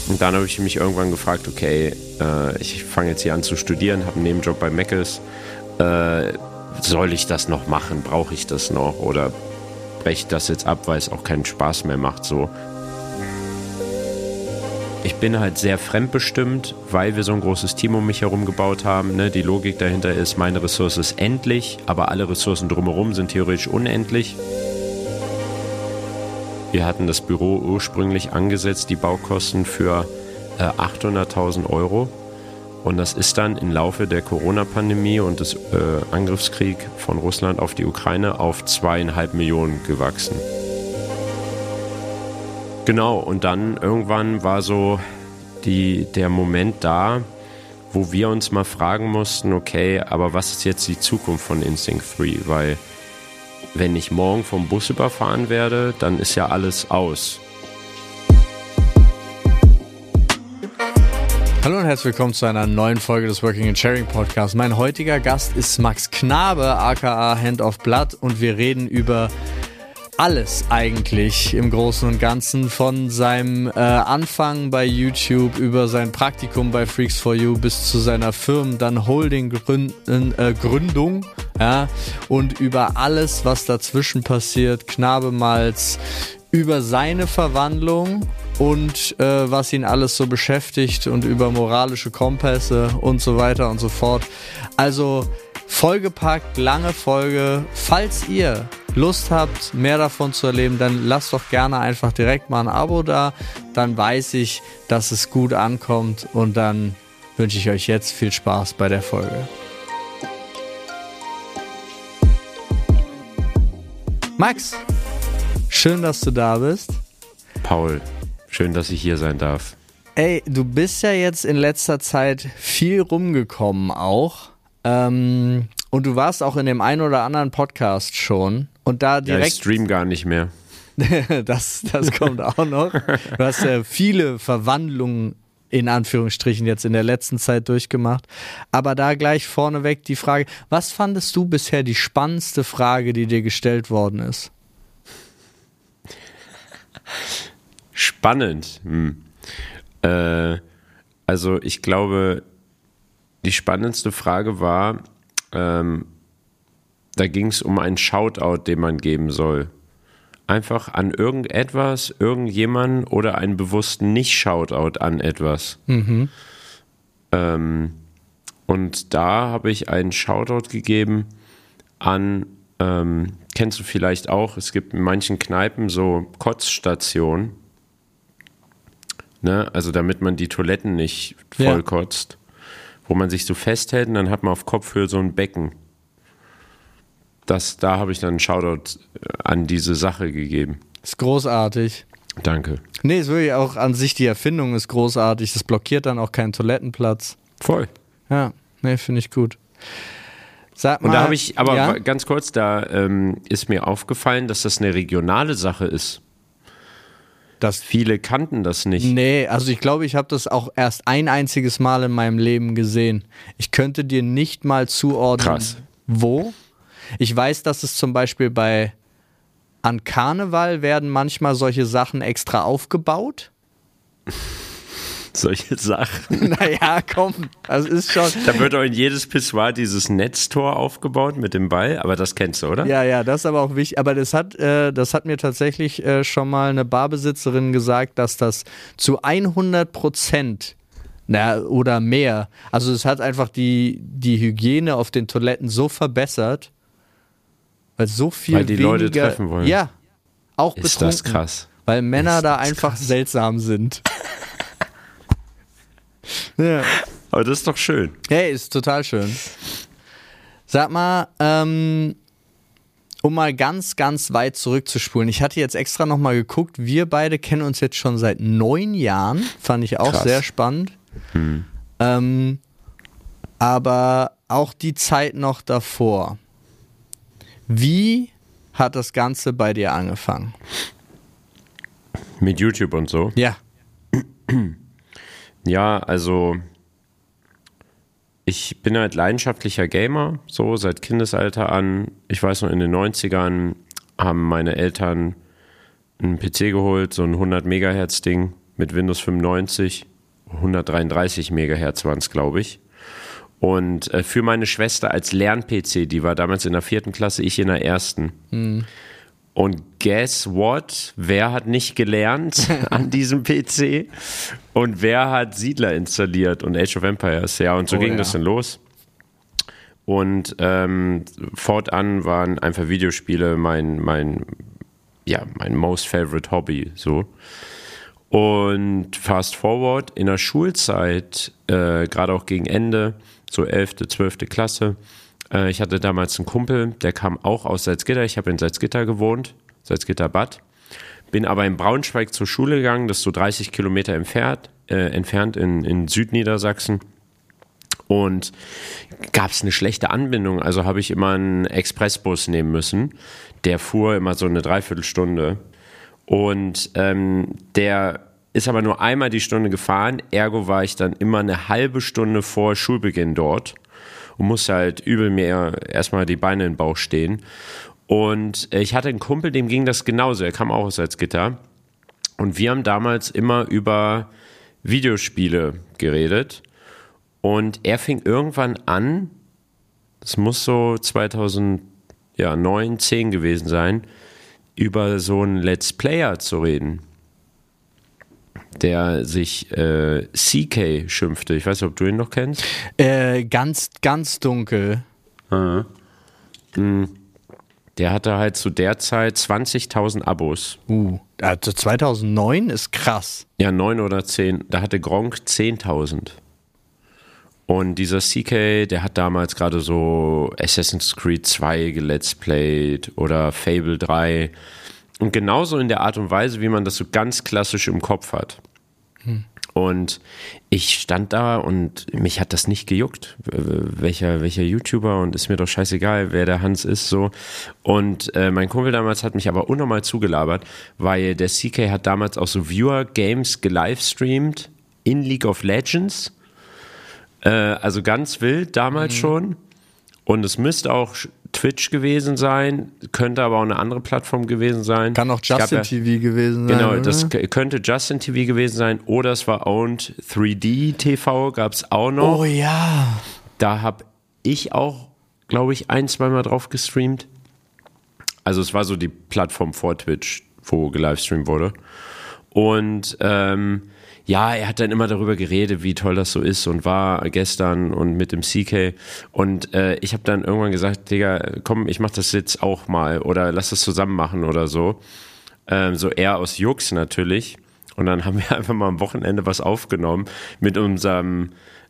Und dann habe ich mich irgendwann gefragt, okay, ich fange jetzt hier an zu studieren, habe einen Nebenjob bei Mc's. Soll ich das noch machen? Brauche ich das noch? Oder breche ich das jetzt ab, weil es auch keinen Spaß mehr macht so? Ich bin halt sehr fremdbestimmt, weil wir so ein großes Team um mich herum gebaut haben. Ne? Die Logik dahinter ist, meine Ressource ist endlich, aber alle Ressourcen drumherum sind theoretisch unendlich. Wir hatten das Büro ursprünglich angesetzt, die Baukosten für 800.000 Euro. Und das ist dann im Laufe der Corona-Pandemie und des Angriffskriegs von Russland auf die Ukraine auf 2,5 Millionen gewachsen. Genau, und dann irgendwann war so der Moment da, wo wir uns mal fragen mussten, okay, aber was ist jetzt die Zukunft von Instinct 3? Weil wenn ich morgen vom Bus überfahren werde, dann ist ja alles aus. Hallo und herzlich willkommen zu einer neuen Folge des Working and Sharing Podcasts. Mein heutiger Gast ist Max Knabe, aka Hand of Blood, und wir reden über alles eigentlich im Großen und Ganzen, von seinem Anfang bei YouTube über sein Praktikum bei Freaks4U bis zu seiner dann Holding-Gründung, ja, und über alles, was dazwischen passiert, Knabemals, über seine Verwandlung und was ihn alles so beschäftigt und über moralische Kompasse und so weiter und so fort. Also vollgepackt, lange Folge. Falls ihr Lust habt, mehr davon zu erleben, dann lasst doch gerne einfach direkt mal ein Abo da. Dann weiß ich, dass es gut ankommt, und dann wünsche ich euch jetzt viel Spaß bei der Folge. Max, schön, dass du da bist. Paul, schön, dass ich hier sein darf. Ey, du bist ja jetzt in letzter Zeit viel rumgekommen auch. Und du warst auch in dem einen oder anderen Podcast schon. Und da direkt. Ja, ich stream gar nicht mehr. das kommt auch noch. Du hast ja viele Verwandlungen in Anführungsstrichen jetzt in der letzten Zeit durchgemacht. Aber da gleich vorneweg die Frage: Was fandest du bisher die spannendste Frage, die dir gestellt worden ist? Spannend. Also ich glaube, die spannendste Frage war, da ging es um einen Shoutout, den man geben soll. Einfach an irgendetwas, irgendjemanden oder einen bewussten Nicht-Shoutout an etwas. Mhm. Und da habe ich einen Shoutout gegeben an, kennst du vielleicht auch, es gibt in manchen Kneipen so Kotzstationen, ne? Also damit man die Toiletten nicht vollkotzt, wo man sich so festhält und dann hat man auf Kopfhöhe so ein Becken. Da habe ich dann einen Shoutout an diese Sache gegeben. Ist großartig. Danke. Nee, ist wirklich auch an sich, die Erfindung ist großartig. Das blockiert dann auch keinen Toilettenplatz. Voll. Ja, nee, finde ich gut. Sag mal, und da habe ich, aber ja? Ganz kurz, da ist mir aufgefallen, dass das eine regionale Sache ist. Dass viele kannten das nicht. Nee, also ich glaube, ich habe das auch erst ein einziges Mal in meinem Leben gesehen. Ich könnte dir nicht mal zuordnen, Krass. Wo. Ich weiß, dass es zum Beispiel an Karneval werden manchmal solche Sachen extra aufgebaut. Solche Sachen. Naja, komm, das ist schon. Da wird auch in jedes Pissoir dieses Netztor aufgebaut mit dem Ball, aber das kennst du, oder? Ja, das ist aber auch wichtig. Aber das hat mir tatsächlich schon mal eine Barbesitzerin gesagt, dass das zu 100% oder mehr, also es hat einfach die Hygiene auf den Toiletten so verbessert, weil so viel weil die Leute treffen wollen. Ja, auch betrunken. Ist das krass. Weil Männer da einfach seltsam sind. Ja. Aber das ist doch schön. Hey, ist total schön. Sag mal, um mal ganz, ganz weit zurückzuspulen. Ich hatte jetzt extra nochmal geguckt, wir beide kennen uns jetzt schon seit 9 Jahren. Fand ich auch sehr spannend. Aber auch die Zeit noch davor. Wie hat das Ganze bei dir angefangen? Mit YouTube und so? Ja. Ja, also ich bin halt leidenschaftlicher Gamer, so seit Kindesalter an. Ich weiß noch, in den 90ern haben meine Eltern einen PC geholt, so ein 100 Megahertz Ding, mit Windows 95, 133 Megahertz waren es, glaube ich. Und für meine Schwester als Lern-PC, die war damals in der 4. Klasse, ich in der 1. Und guess what? Wer hat nicht gelernt an diesem PC? Und wer hat Siedler installiert und Age of Empires? Ja, und so ging das dann los. Und fortan waren einfach Videospiele mein most favorite Hobby, so. Und fast forward, in der Schulzeit, gerade auch gegen Ende, so 11., 12. Klasse, ich hatte damals einen Kumpel, der kam auch aus Salzgitter, ich habe in Salzgitter gewohnt, Salzgitter-Bad, bin aber in Braunschweig zur Schule gegangen, das ist so 30 Kilometer entfernt in Südniedersachsen. Und gab es eine schlechte Anbindung, also habe ich immer einen Expressbus nehmen müssen, der fuhr immer so eine Dreiviertelstunde. Und der ist aber nur einmal die Stunde gefahren, ergo war ich dann immer eine halbe Stunde vor Schulbeginn dort und musste halt übel mir erstmal die Beine in den Bauch stehen. Und ich hatte einen Kumpel, dem ging das genauso, er kam auch aus Salzgitter. Und wir haben damals immer über Videospiele geredet. Und er fing irgendwann an, das muss so 2009, 10 gewesen sein, über so einen Let's Player zu reden, der sich CK schimpfte. Ich weiß nicht, ob du ihn noch kennst. Ganz, ganz dunkel. Der hatte halt zu der Zeit 20.000 Abos. Also 2009 ist krass. Ja, 9 oder 10. Da hatte Gronkh 10.000. Und dieser CK, der hat damals gerade so Assassin's Creed 2 gelet's played oder Fable 3. Und genauso in der Art und Weise, wie man das so ganz klassisch im Kopf hat. Und ich stand da und mich hat das nicht gejuckt, welcher YouTuber, und ist mir doch scheißegal, wer der Hans ist, so. Und mein Kumpel damals hat mich aber unnormal zugelabert, weil der CK hat damals auch so Viewer-Games gelivestreamt in League of Legends. Also ganz wild damals schon. Und es müsste auch Twitch gewesen sein, könnte aber auch eine andere Plattform gewesen sein. Kann auch Justin TV gewesen sein. Genau, oder? Das könnte Justin TV gewesen sein oder es war Owned 3D TV, gab es auch noch. Oh ja. Da habe ich auch, glaube ich, 1-2 Mal drauf gestreamt. Also es war so die Plattform vor Twitch, wo gelivestreamt wurde. Und er hat dann immer darüber geredet, wie toll das so ist und war gestern und mit dem CK. Und ich habe dann irgendwann gesagt, Digga, komm, ich mach das jetzt auch mal oder lass das zusammen machen oder so. So eher aus Jux natürlich. Und dann haben wir einfach mal am Wochenende was aufgenommen mit unserem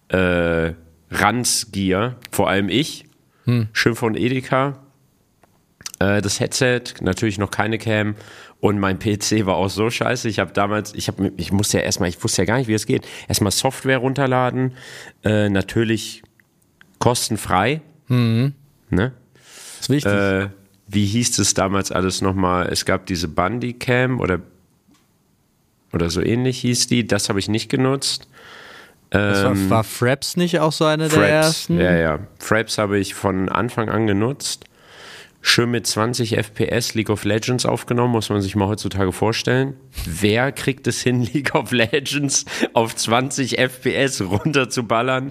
Ranz-Gear, vor allem ich, Schimpf von Edeka. Das Headset, natürlich noch keine Cam. Und mein PC war auch so scheiße. Ich wusste ja gar nicht, wie es geht. Erstmal Software runterladen, natürlich kostenfrei. Ne? Das ist wichtig. Wie hieß es damals alles nochmal? Es gab diese Bandicam oder so ähnlich hieß die. Das habe ich nicht genutzt. War Fraps nicht auch so eine der ersten? Ja. Fraps habe ich von Anfang an genutzt. Schön mit 20 FPS League of Legends aufgenommen, muss man sich mal heutzutage vorstellen. Wer kriegt es hin, League of Legends auf 20 FPS runterzuballern?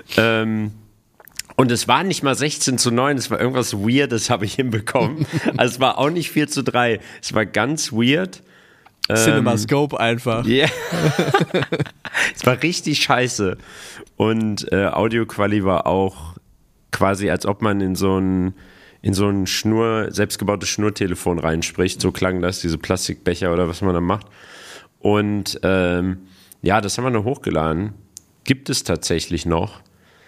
Und es war nicht mal 16:9, es war irgendwas Weirdes, habe ich hinbekommen. Also es war auch nicht 4:3, es war ganz weird. CinemaScope einfach. Ja. Yeah. Es war richtig scheiße. Und Audioquali war auch quasi, als ob man in so ein selbstgebautes Schnurtelefon reinspricht. So klang das, diese Plastikbecher oder was man da macht. Und das haben wir noch hochgeladen. Gibt es tatsächlich noch.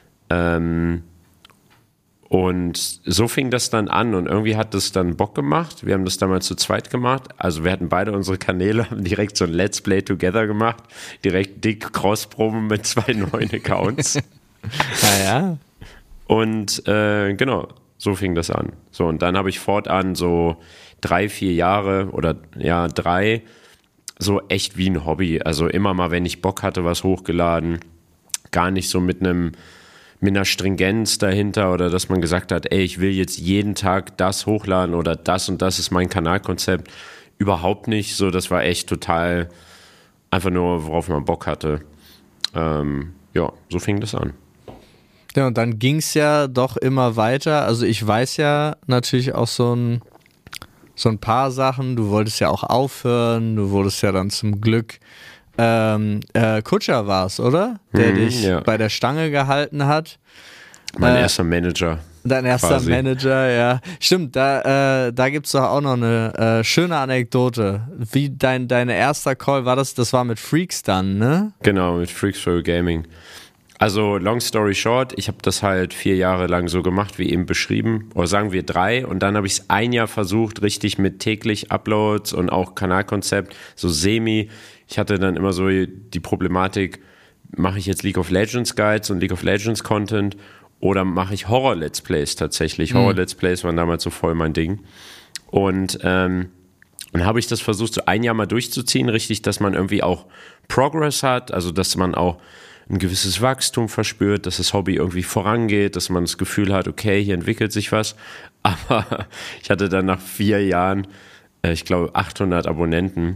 Und so fing das dann an und irgendwie hat das dann Bock gemacht. Wir haben das damals zu zweit gemacht. Also wir hatten beide unsere Kanäle, haben direkt so ein Let's Play Together gemacht. Direkt dick Cross-Promo mit 2 neuen Accounts. Naja. Und genau, so fing das an. So, und dann habe ich fortan so 3-4 Jahre oder 3 so echt wie ein Hobby. Also immer mal, wenn ich Bock hatte, was hochgeladen. Gar nicht so mit einer Stringenz dahinter oder dass man gesagt hat, ey, ich will jetzt jeden Tag das hochladen oder das und das ist mein Kanalkonzept. Überhaupt nicht so, das war echt total einfach nur, worauf man Bock hatte. Ja, so fing das an. Ja, und dann ging es ja doch immer weiter. Also ich weiß ja natürlich auch so ein paar Sachen. Du wolltest ja auch aufhören. Du wurdest ja dann zum Glück Kutscher war's, oder? Der dich bei der Stange gehalten hat. Mein erster Manager. Dein erster quasi. Manager, ja. Stimmt, da gibt es doch auch noch eine schöne Anekdote. Wie dein erster Call war das war mit Freaks dann, ne? Genau, mit Freaks for Gaming. Also, long story short, ich habe das halt 4 Jahre lang so gemacht, wie eben beschrieben. Oder sagen wir 3. Und dann habe ich es 1 Jahr versucht, richtig mit täglich Uploads und auch Kanalkonzept, so semi. Ich hatte dann immer so die Problematik, mache ich jetzt League of Legends Guides und League of Legends Content oder mache ich Horror-Let's Plays tatsächlich. Horror-Let's Plays waren damals so voll mein Ding. Und dann habe ich das versucht, so 1 Jahr mal durchzuziehen, richtig, dass man irgendwie auch Progress hat, also dass man auch ein gewisses Wachstum verspürt, dass das Hobby irgendwie vorangeht, dass man das Gefühl hat, okay, hier entwickelt sich was. Aber ich hatte dann nach 4 Jahren, ich glaube, 800 Abonnenten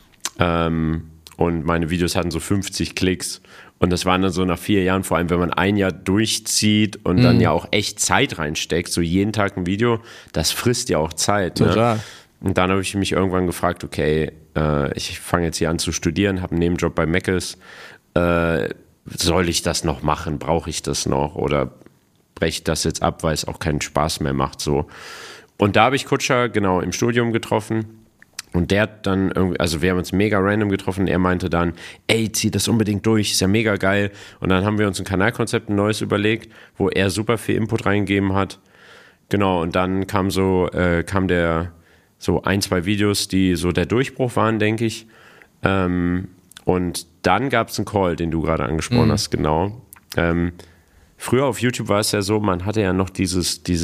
und meine Videos hatten so 50 Klicks. Und das waren dann so nach 4 Jahren, vor allem wenn man 1 Jahr durchzieht und dann ja auch echt Zeit reinsteckt, so jeden Tag ein Video, das frisst ja auch Zeit. Total. Ne? Und dann habe ich mich irgendwann gefragt, okay, ich fange jetzt hier an zu studieren, habe einen Nebenjob bei Mc's, soll ich das noch machen, brauche ich das noch oder breche ich das jetzt ab, weil es auch keinen Spaß mehr macht so. Und da habe ich Kutscher genau im Studium getroffen. Und der hat dann irgendwie, also wir haben uns mega random getroffen und er meinte dann, ey, zieh das unbedingt durch, ist ja mega geil. Und dann haben wir uns ein Kanalkonzept, ein neues überlegt, wo er super viel Input reingegeben hat. Genau, und dann kam der so 1, 2 Videos, die so der Durchbruch waren, denke ich. Und dann gab es einen Call, den du gerade angesprochen hast, genau. Früher auf YouTube war es ja so, man hatte ja noch diese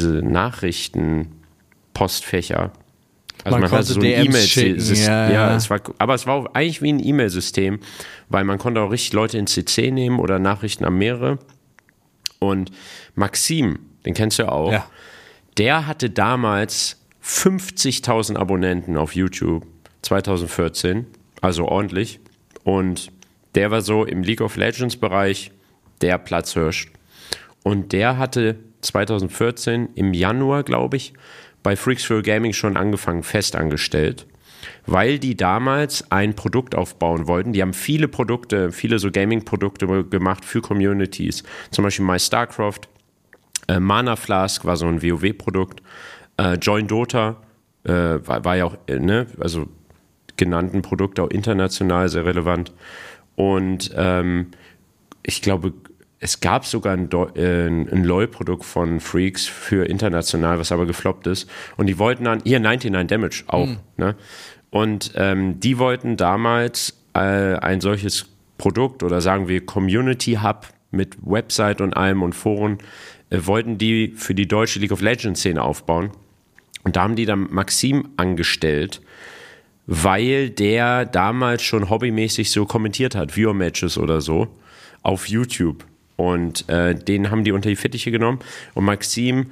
Nachrichten-Postfächer. Also man hatte so ein E-Mail-System. Ja, aber es war auch eigentlich wie ein E-Mail-System, weil man konnte auch richtig Leute in CC nehmen oder Nachrichten an mehrere. Und Maxim, den kennst du ja auch, der hatte damals 50.000 Abonnenten auf YouTube 2014, also ordentlich. Und der war so im League of Legends Bereich der Platzhirsch. Und der hatte 2014 im Januar, glaube ich, bei Freaks for Gaming schon angefangen, fest angestellt, weil die damals ein Produkt aufbauen wollten. Die haben viele so Gaming-Produkte gemacht für Communities. Zum Beispiel MyStarcraft, Mana Flask war so ein WoW-Produkt, Join Dota war ja auch, also genannten Produkte auch international sehr relevant. Und ich glaube, es gab sogar ein LoL-Produkt von Freaks für international, was aber gefloppt ist. Und die wollten dann, 99 Damage auch, ne? Und die wollten damals ein solches Produkt oder sagen wir Community Hub mit Website und allem und Foren, wollten die für die deutsche League of Legends Szene aufbauen. Und da haben die dann Maxim angestellt, weil der damals schon hobbymäßig so kommentiert hat, Viewer-Matches oder so, auf YouTube. Und den haben die unter die Fittiche genommen. Und Maxim,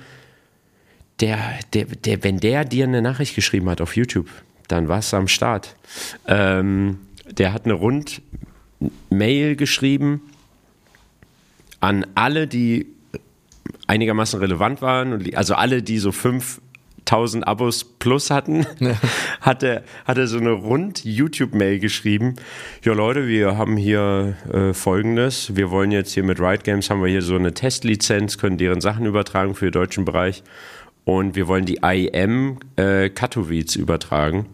wenn der dir eine Nachricht geschrieben hat auf YouTube, dann war es am Start. Der hat eine Rundmail geschrieben an alle, die einigermaßen relevant waren, also alle, die so 5.000 Abos plus hatten, hat er so eine Rund-YouTube-Mail geschrieben. Ja Leute, wir haben hier Folgendes. Wir wollen jetzt hier mit Riot Games, haben wir hier so eine Testlizenz, können deren Sachen übertragen für den deutschen Bereich. Und wir wollen die IEM Katowice übertragen.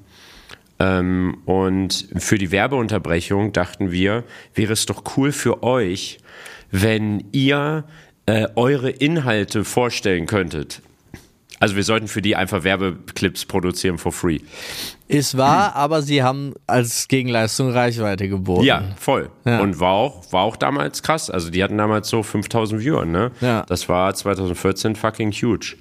Und für die Werbeunterbrechung dachten wir, wäre es doch cool für euch, wenn ihr eure Inhalte vorstellen könntet. Also wir sollten für die einfach Werbeclips produzieren for free. Ist wahr, aber sie haben als Gegenleistung Reichweite geboten. Ja, voll. Ja. Und war auch damals krass. Also die hatten damals so 5.000 Viewer, ne? Ja. Das war 2014 fucking huge.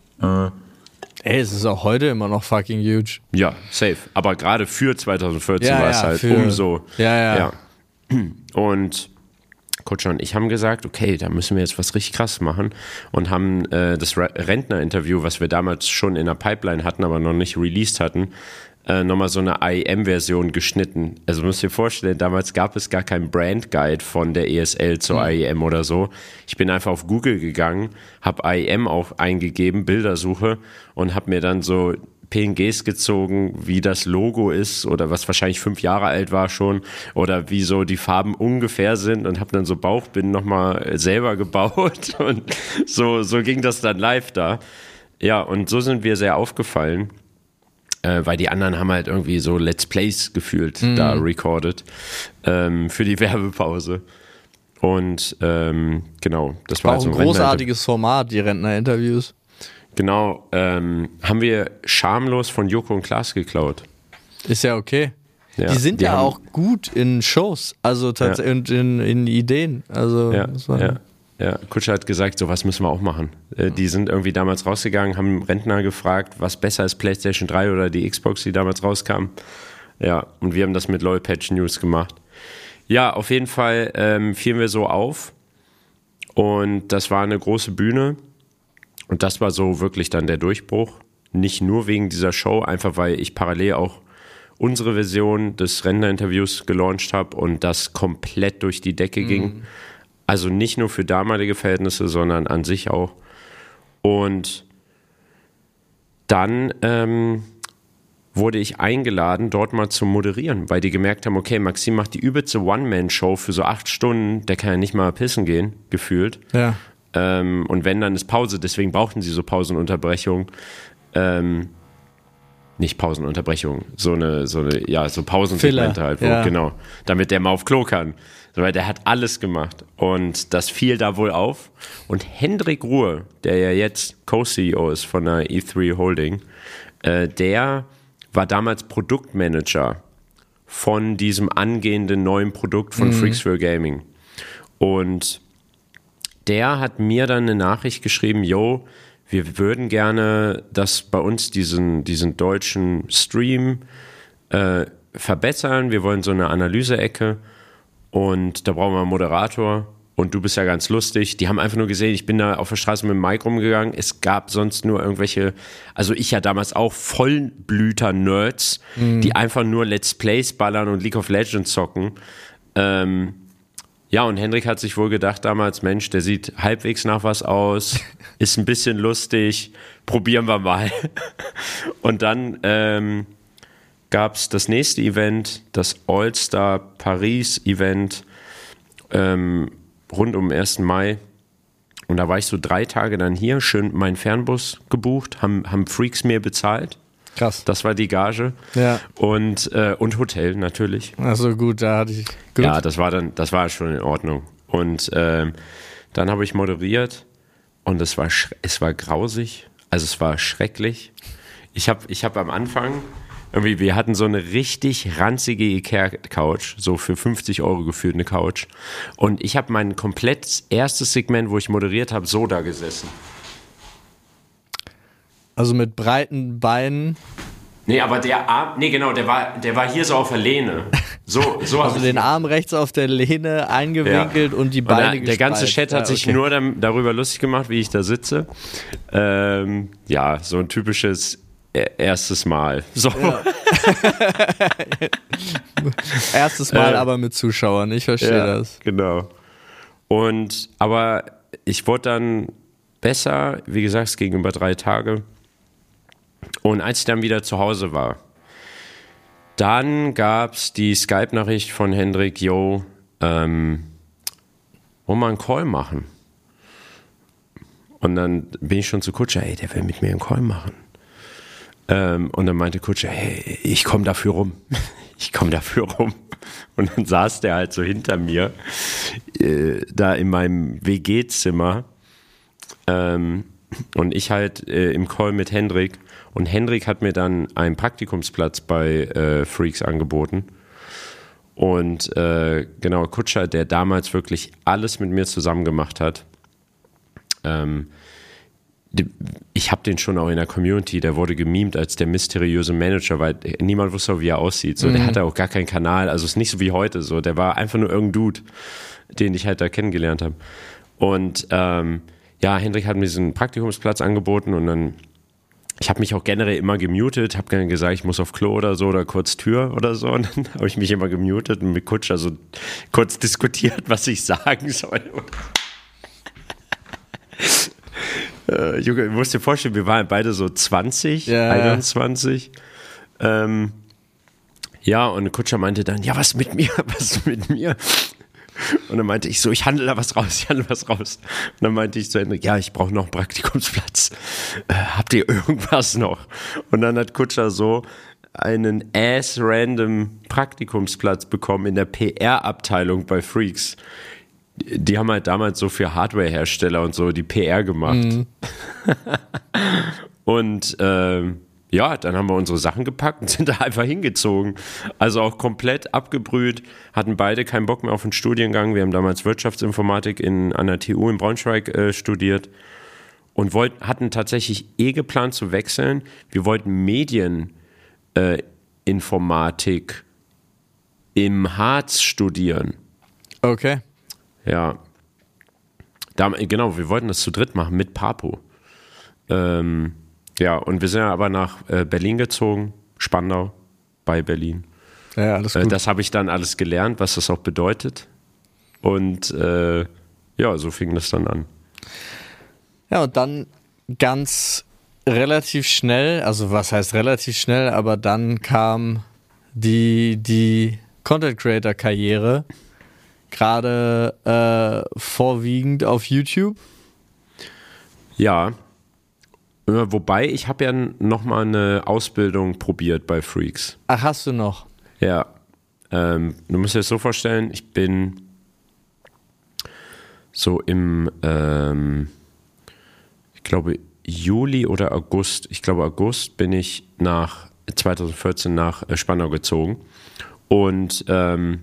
Es ist auch heute immer noch fucking huge. Ja, safe. Aber gerade für 2014 war es halt umso. Ja. Und Kutscher und ich haben gesagt, okay, da müssen wir jetzt was richtig krass machen und haben das Rentner-Interview, was wir damals schon in der Pipeline hatten, aber noch nicht released hatten, nochmal so eine IEM-Version geschnitten. Also musst du dir vorstellen, damals gab es gar keinen Brand-Guide von der ESL zur IEM oder so. Ich bin einfach auf Google gegangen, habe IEM auch eingegeben, Bildersuche und habe mir dann so PNGs gezogen, wie das Logo ist oder was wahrscheinlich 5 Jahre alt war schon oder wie so die Farben ungefähr sind und habe dann so Bauchbinden nochmal selber gebaut und so ging das dann live da. Ja, und so sind wir sehr aufgefallen. Weil die anderen haben halt irgendwie so Let's Plays gefühlt da recorded für die Werbepause. Und genau, das war auch ein großartiges Format, die Rentner-Interviews. Genau, haben wir schamlos von Joko und Klaas geklaut. Ist ja okay. Ja, die sind ja auch gut in Shows, also tatsächlich in Ideen. Also ja, Kutscher hat gesagt, sowas müssen wir auch machen. Die sind irgendwie damals rausgegangen, haben Rentner gefragt, was besser ist, PlayStation 3 oder die Xbox, die damals rauskam. Ja, und wir haben das mit LOL Patch News gemacht. Ja, auf jeden Fall fielen wir so auf und das war eine große Bühne und das war so wirklich dann der Durchbruch. Nicht nur wegen dieser Show, einfach weil ich parallel auch unsere Version des Rentner-Interviews gelauncht habe und das komplett durch die Decke ging. Also nicht nur für damalige Verhältnisse, sondern an sich auch. Und dann wurde ich eingeladen, dort mal zu moderieren, weil die gemerkt haben, okay, Maxim macht die übelste One-Man-Show für so 8 Stunden, der kann ja nicht mal pissen gehen, gefühlt. Ja. Und wenn, dann ist Pause, deswegen brauchten sie so Pausenunterbrechung. Nicht Pausenunterbrechung, so Pausensegmente halt, genau, damit der mal auf Klo kann. Weil der hat alles gemacht und das fiel da wohl auf. Und Hendrik Ruhe, der ja jetzt Co-CEO ist von der E3 Holding, der war damals Produktmanager von diesem angehenden neuen Produkt von Freaks for Gaming. Und der hat mir dann eine Nachricht geschrieben, yo, wir würden gerne, dass bei uns diesen deutschen Stream verbessern. Wir wollen so eine Analyse-Ecke. Und da brauchen wir einen Moderator und du bist ja ganz lustig. Die haben einfach nur gesehen, ich bin da auf der Straße mit dem Mic rumgegangen. Es gab sonst nur irgendwelche, also ich ja damals auch Vollblüter-Nerds, die einfach nur Let's Plays ballern und League of Legends zocken. Ja, und Hendrik hat sich wohl gedacht damals, Mensch, der sieht halbwegs nach was aus, ist ein bisschen lustig, probieren wir mal. Und dann gab es das nächste Event, das All-Star Paris Event rund um den 1. Mai. Und da war ich so 3 Tage dann hier, schön meinen Fernbus gebucht, haben Freaks mir bezahlt. Krass. Das war die Gage. Ja. Und Hotel natürlich. Also gut, da hatte ich Glück. Ja, das war schon in Ordnung. Und dann habe ich moderiert und es war grausig, also es war schrecklich. Ich hab am Anfang irgendwie, wir hatten so eine richtig ranzige Ikea-Couch, so für 50 € gefühlt eine Couch. Und ich habe mein komplett erstes Segment, wo ich moderiert habe, so da gesessen. Also mit breiten Beinen. Nee, aber der Arm, der war hier so auf der Lehne. So also den Arm rechts auf der Lehne eingewinkelt und die Beine gespreizt. Der ganze Chat hat sich nur darüber lustig gemacht, wie ich da sitze. Ja, so ein typisches erstes Mal. So. Ja. Erstes Mal, aber mit Zuschauern, ich verstehe das. Genau. Aber ich wurde dann besser, wie gesagt, es ging über 3 Tage. Und als ich dann wieder zu Hause war, dann gab es die Skype-Nachricht von Hendrik, yo, wollen wir einen Call machen? Und dann bin ich schon zu Kutscher, hey, der will mit mir einen Call machen. Und dann meinte Kutscher, hey, ich komme dafür rum. Und dann saß der halt so hinter mir, da in meinem WG-Zimmer. Und ich halt im Call mit Hendrik. Und Hendrik hat mir dann einen Praktikumsplatz bei Freaks angeboten. Und genau, Kutscher, der damals wirklich alles mit mir zusammen gemacht hat. Ich habe den schon auch in der Community, der wurde gemimt als der mysteriöse Manager, weil niemand wusste, wie er aussieht. So, der hatte auch gar keinen Kanal, also ist nicht so wie heute. So, der war einfach nur irgendein Dude, den ich halt da kennengelernt habe. Und Hendrik hat mir diesen Praktikumsplatz angeboten und dann ich habe mich auch generell immer gemutet, habe gerne gesagt, ich muss auf Klo oder so oder kurz Tür oder so. Und dann habe ich mich immer gemutet und mit Kutscher so kurz diskutiert, was ich sagen soll. Junge, du musst dir vorstellen, wir waren beide so 20, 21. Ja, und Kutscher meinte dann, ja, was mit mir, was mit mir? Und dann meinte ich so, ich handle da was raus. Und dann meinte ich zu Ende, ja, ich brauche noch einen Praktikumsplatz. Habt ihr irgendwas noch? Und dann hat Kutscher so einen ass-random Praktikumsplatz bekommen in der PR-Abteilung bei Freaks. Die haben halt damals so für Hardware-Hersteller und so die PR gemacht. Mhm. Und ja, dann haben wir unsere Sachen gepackt und sind da einfach hingezogen. Also auch komplett abgebrüht, hatten beide keinen Bock mehr auf den Studiengang. Wir haben damals Wirtschaftsinformatik an der TU in Braunschweig studiert und hatten tatsächlich geplant zu wechseln. Wir wollten Medieninformatik im Harz studieren. Okay. Ja. Genau, wir wollten das zu dritt machen mit Papo. Ja, und wir sind ja aber nach Berlin gezogen, Spandau bei Berlin. Ja, alles gut. Das habe ich dann alles gelernt, was das auch bedeutet. Und ja, so fing das dann an. Ja, und dann ganz relativ schnell, also was heißt relativ schnell, aber dann kam die Content-Creator-Karriere, gerade vorwiegend auf YouTube. Ja, wobei, ich habe ja nochmal eine Ausbildung probiert bei Freaks. Ach, hast du noch? Ja. Du musst dir das so vorstellen, ich bin so im, ich glaube, Juli oder August, August bin ich 2014 nach Spandau gezogen. Und dann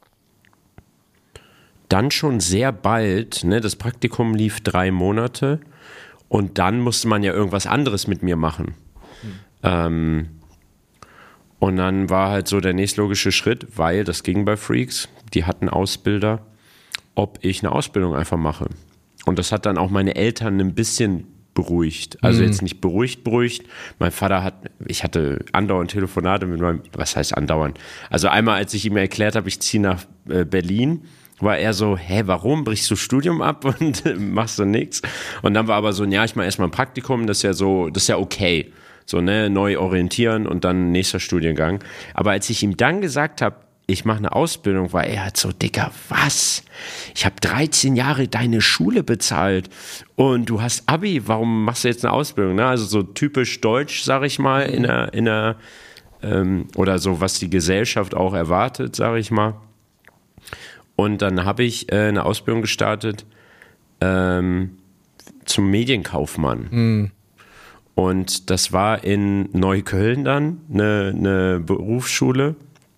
schon sehr bald, ne, das Praktikum lief 3 Monate. Und dann musste man ja irgendwas anderes mit mir machen. Und dann war halt so der nächstlogische Schritt, weil das ging bei Freaks, die hatten Ausbilder, ob ich eine Ausbildung einfach mache. Und das hat dann auch meine Eltern ein bisschen beruhigt. Also jetzt nicht beruhigt. Mein Vater ich hatte andauernd Telefonate mit meinem, was heißt andauernd? Also einmal, als ich ihm erklärt habe, ich ziehe nach Berlin, war er so, warum brichst du Studium ab und machst du nichts? Und dann war aber so, ja, ich mache erstmal ein Praktikum, das ist ja okay. So, ne, neu orientieren und dann nächster Studiengang. Aber als ich ihm dann gesagt habe, ich mache eine Ausbildung, war er halt so, Digga, was? Ich habe 13 Jahre deine Schule bezahlt und du hast Abi, warum machst du jetzt eine Ausbildung? Ne? Also so typisch deutsch, sag ich mal, in der oder so, was die Gesellschaft auch erwartet, sag ich mal. Und dann habe ich eine Ausbildung gestartet zum Medienkaufmann. Mhm. Und das war in Neukölln dann, eine Berufsschule.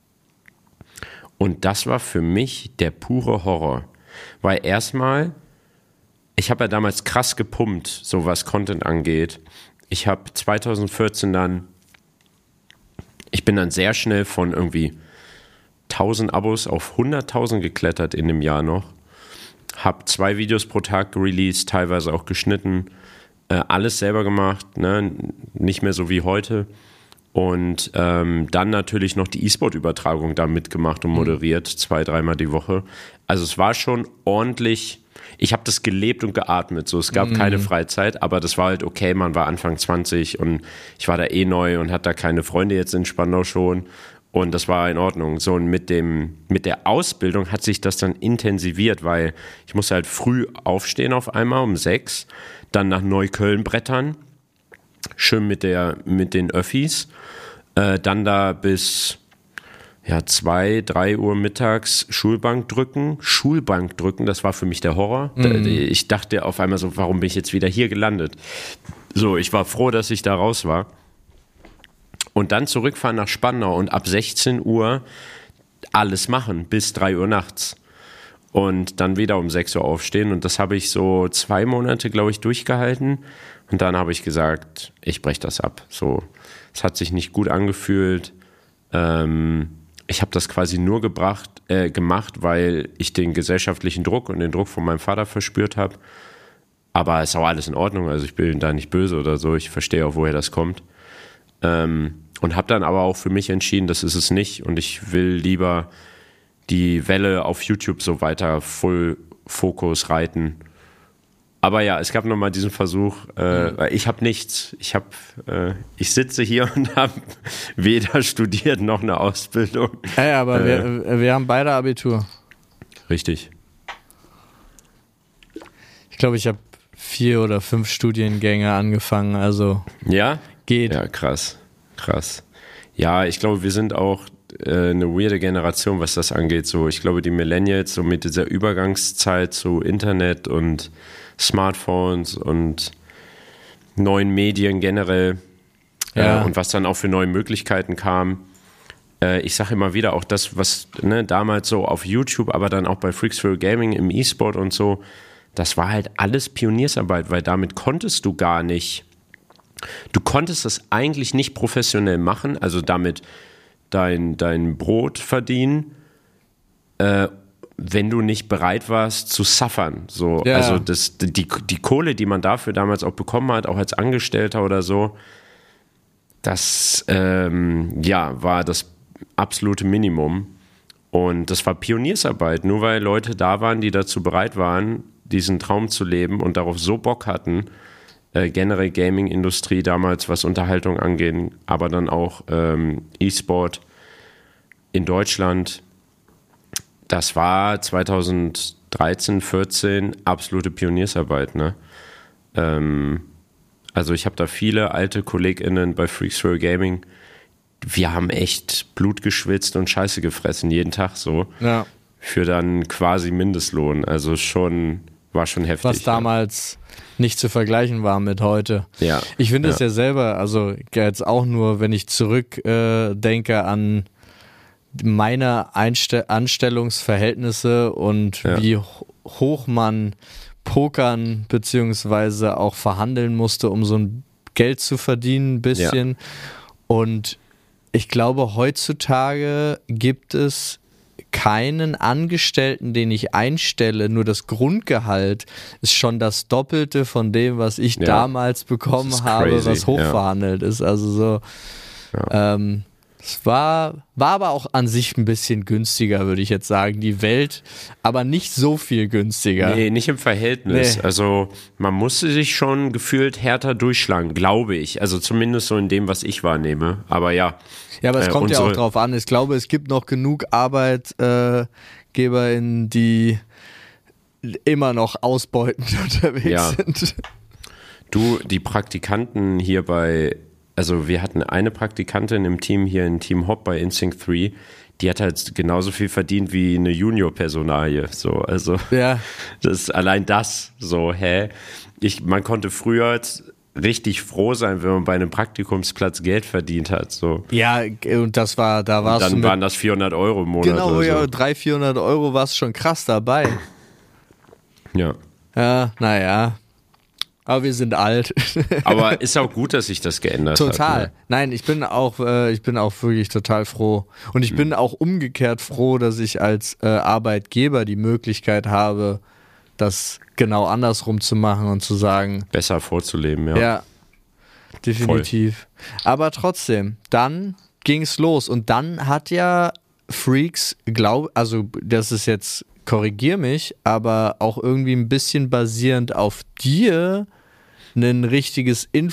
Und das war für mich der pure Horror. Weil erstmal, ich habe ja damals krass gepumpt, so was Content angeht. Ich habe 2014 ich bin dann sehr schnell von irgendwie 1000 Abos auf 100.000 geklettert in dem Jahr noch. Hab 2 Videos pro Tag released, teilweise auch geschnitten. Alles selber gemacht, ne? Nicht mehr so wie heute. Und dann natürlich noch die E-Sport-Übertragung da mitgemacht und moderiert, 2-3 Mal die Woche. Also es war schon ordentlich, ich habe das gelebt und geatmet. So, es gab keine Freizeit, aber das war halt okay, man war Anfang 20 und ich war da neu und hatte da keine Freunde jetzt in Spandau schon. Und das war in Ordnung. So, und mit der Ausbildung hat sich das dann intensiviert, weil ich musste halt früh aufstehen auf einmal um 6, dann nach Neukölln brettern, schön mit den Öffis, dann da bis 2, 3 Uhr mittags Schulbank drücken, das war für mich der Horror. Ich dachte auf einmal so, warum bin ich jetzt wieder hier gelandet? So, ich war froh, dass ich da raus war. Und dann zurückfahren nach Spandau und ab 16 Uhr alles machen bis 3 Uhr nachts. Und dann wieder um 6 Uhr aufstehen. Und das habe ich so 2 Monate, glaube ich, durchgehalten. Und dann habe ich gesagt, ich breche das ab. So, es hat sich nicht gut angefühlt. Ich habe das quasi nur gemacht, weil ich den gesellschaftlichen Druck und den Druck von meinem Vater verspürt habe. Aber ist auch alles in Ordnung, also ich bin da nicht böse oder so, ich verstehe auch, woher das kommt. Und habe dann aber auch für mich entschieden, das ist es nicht und ich will lieber die Welle auf YouTube so weiter Full Fokus reiten. Aber ja, es gab nochmal diesen Versuch, weil ich habe nichts. Ich sitze hier und habe weder studiert noch eine Ausbildung. Ja, aber wir haben beide Abitur. Richtig. Ich glaube, ich habe 4 oder 5 Studiengänge angefangen, also ja? Geht. Ja, krass. Ja, ich glaube, wir sind auch eine weirde Generation, was das angeht. So, ich glaube, die Millennials, so mit dieser Übergangszeit zu Internet und Smartphones und neuen Medien generell und was dann auch für neue Möglichkeiten kam. Ich sage immer wieder auch das, was damals so auf YouTube, aber dann auch bei Freaks for Gaming im E-Sport und so, das war halt alles Pioniersarbeit, weil damit konntest du gar nicht, du konntest das eigentlich nicht professionell machen, also damit dein Brot verdienen, wenn du nicht bereit warst zu suffern. So. Ja. Also die Kohle, die man dafür damals auch bekommen hat, auch als Angestellter oder so, das war das absolute Minimum. Und das war Pioniersarbeit, nur weil Leute da waren, die dazu bereit waren, diesen Traum zu leben und darauf so Bock hatten, generell Gaming-Industrie damals, was Unterhaltung angeht, aber dann auch E-Sport in Deutschland. Das war 2013, 14 absolute Pioniersarbeit. Ne? Also ich habe da viele alte KollegInnen bei Freaks for Gaming. Wir haben echt Blut geschwitzt und Scheiße gefressen, jeden Tag so. Ja. Für dann quasi Mindestlohn. Also war schon heftig. Was damals nicht zu vergleichen war mit heute. Ja. Ich finde es ja selber, also jetzt auch nur, wenn ich zurückdenke an meine Anstellungsverhältnisse und wie hoch man pokern beziehungsweise auch verhandeln musste, um so ein Geld zu verdienen, ein bisschen. Ja. Und ich glaube, heutzutage gibt es keinen Angestellten, den ich einstelle, nur das Grundgehalt ist schon das Doppelte von dem, was ich damals bekommen habe, was hochverhandelt ist. Also so, es war aber auch an sich ein bisschen günstiger, würde ich jetzt sagen, die Welt, aber nicht so viel günstiger. Nee, nicht im Verhältnis. Nee. Also man musste sich schon gefühlt härter durchschlagen, glaube ich. Also zumindest so in dem, was ich wahrnehme. Aber ja. Ja, aber es kommt ja auch drauf an. Ich glaube, es gibt noch genug ArbeitgeberInnen, die immer noch ausbeutend unterwegs sind. Du, die Praktikanten hier also wir hatten eine Praktikantin im Team hier in Team Hop bei Instinct 3, die hat halt genauso viel verdient wie eine Junior-Personalie. So, also das ist allein das so, man konnte früher richtig froh sein, wenn man bei einem Praktikumsplatz Geld verdient hat. So. Ja, und da war's. Dann waren das 400 € im Monat. Genau, ja, 300-400 € warst schon krass dabei. Ja. Ja, naja. Aber wir sind alt. Aber ist auch gut, dass sich das geändert hat. Total. Ne? Nein, ich bin auch wirklich total froh. Und ich bin auch umgekehrt froh, dass ich als Arbeitgeber die Möglichkeit habe, das genau andersrum zu machen und zu sagen. Besser vorzuleben, ja. Ja, definitiv. Voll. Aber trotzdem, dann ging es los. Und dann hat ja Freaks, also das ist jetzt, korrigier mich, aber auch irgendwie ein bisschen basierend auf dir einen richtigen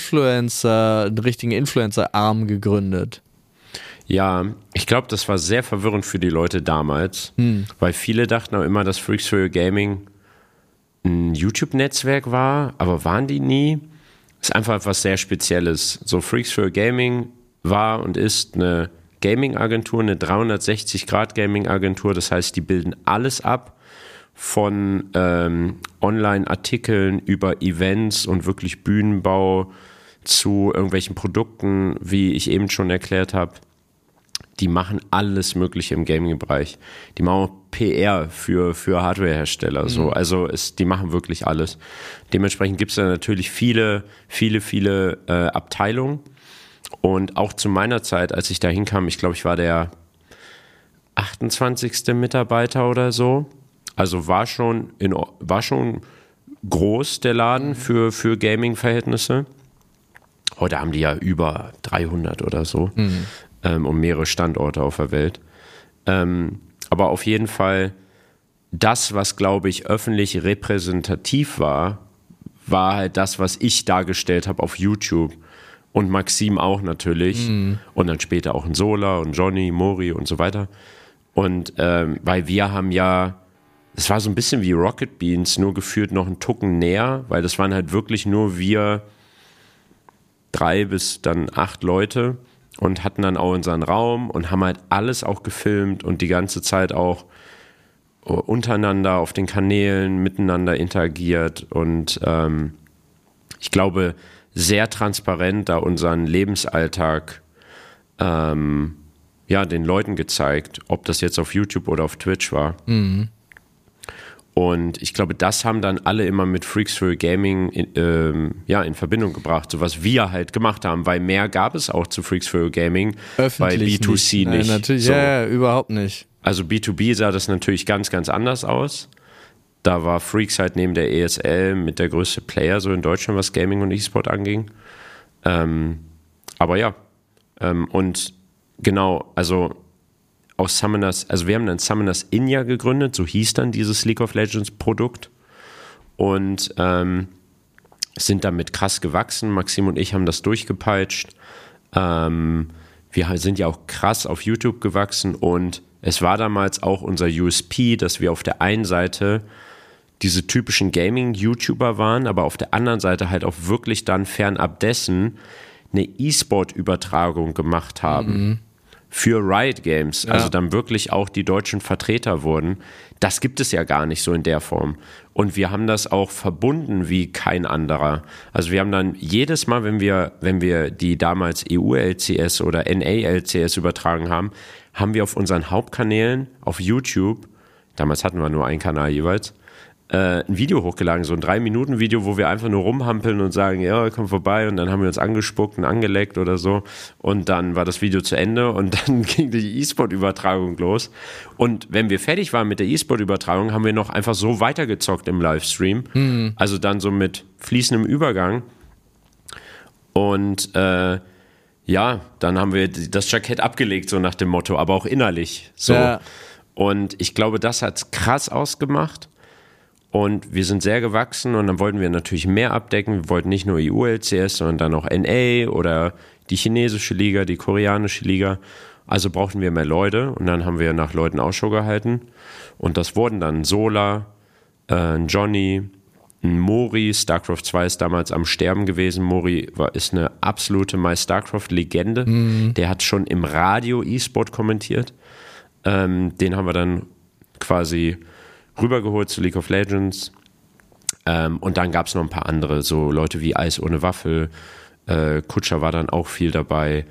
Influencer-Arm gegründet. Ja, ich glaube, das war sehr verwirrend für die Leute damals, weil viele dachten auch immer, dass Freaks for Gaming ein YouTube-Netzwerk war, aber waren die nie. Ist einfach etwas sehr Spezielles. So, Freaks for Gaming war und ist eine Gaming-Agentur, eine 360-Grad-Gaming-Agentur, das heißt, die bilden alles ab, von Online-Artikeln über Events und wirklich Bühnenbau zu irgendwelchen Produkten, wie ich eben schon erklärt habe. Die machen alles Mögliche im Gaming-Bereich. Die machen auch PR für Hardware-Hersteller. So. Also die machen wirklich alles. Dementsprechend gibt es da natürlich viele Abteilungen. Und auch zu meiner Zeit, als ich da hinkam, ich glaube, ich war der 28. Mitarbeiter oder so. Also war schon groß, der Laden, für Gaming-Verhältnisse. Heute haben die ja über 300 oder so und mehrere Standorte auf der Welt. Aber auf jeden Fall das, was, glaube ich, öffentlich repräsentativ war halt das, was ich dargestellt habe auf YouTube. Und Maxim auch natürlich. Und dann später auch ein Sola und Johnny, Mori und so weiter. Und weil wir haben ja, es war so ein bisschen wie Rocket Beans, nur gefühlt noch einen Tucken näher, weil das waren halt wirklich nur wir 3 bis dann 8 Leute und hatten dann auch unseren Raum und haben halt alles auch gefilmt und die ganze Zeit auch untereinander auf den Kanälen miteinander interagiert und ich glaube, sehr transparent da unseren Lebensalltag den Leuten gezeigt, ob das jetzt auf YouTube oder auf Twitch war. Und ich glaube, das haben dann alle immer mit Freaks for Gaming in Verbindung gebracht, so was wir halt gemacht haben, weil mehr gab es auch zu Freaks for Gaming öffentlich bei B2C nicht. Nein, natürlich, so. ja, überhaupt nicht. Also B2B sah das natürlich ganz, ganz anders aus. Da war Freaks halt neben der ESL mit der größte Player so in Deutschland, was Gaming und E-Sport anging. Aber ja, und genau, also aus Summoners, also wir haben dann Summoners India gegründet, so hieß dann dieses League of Legends Produkt und sind damit krass gewachsen. Maxim und ich haben das durchgepeitscht. Wir sind ja auch krass auf YouTube gewachsen und es war damals auch unser USP, dass wir auf der einen Seite diese typischen Gaming-YouTuber waren, aber auf der anderen Seite halt auch wirklich dann fernab dessen eine E-Sport-Übertragung gemacht haben für Riot Games, also dann wirklich auch die deutschen Vertreter wurden. Das gibt es ja gar nicht so in der Form. Und wir haben das auch verbunden wie kein anderer. Also wir haben dann jedes Mal, wenn wir die damals EU-LCS oder NA-LCS übertragen haben, haben wir auf unseren Hauptkanälen auf YouTube, damals hatten wir nur einen Kanal jeweils, ein Video hochgeladen, so ein 3-Minuten-Video, wo wir einfach nur rumhampeln und sagen, ja, komm vorbei und dann haben wir uns angespuckt und angeleckt oder so und dann war das Video zu Ende und dann ging die E-Sport-Übertragung los und wenn wir fertig waren mit der E-Sport-Übertragung, haben wir noch einfach so weitergezockt im Livestream, also dann so mit fließendem Übergang und dann haben wir das Jackett abgelegt, so nach dem Motto, aber auch innerlich so. Ja. Und ich glaube, das hat's krass ausgemacht. Und wir sind sehr gewachsen und dann wollten wir natürlich mehr abdecken. Wir wollten nicht nur EU-LCS, sondern dann auch NA oder die chinesische Liga, die koreanische Liga. Also brauchten wir mehr Leute und dann haben wir nach Leuten Ausschau gehalten. Und das wurden dann Sola, Johnny, Mori. StarCraft 2 ist damals am Sterben gewesen. Mori ist eine absolute My-StarCraft-Legende. Der hat schon im Radio E-Sport kommentiert. Den haben wir dann quasi rübergeholt zu League of Legends und dann gab es noch ein paar andere, so Leute wie Eis ohne Waffel, Kutscher war dann auch viel dabei,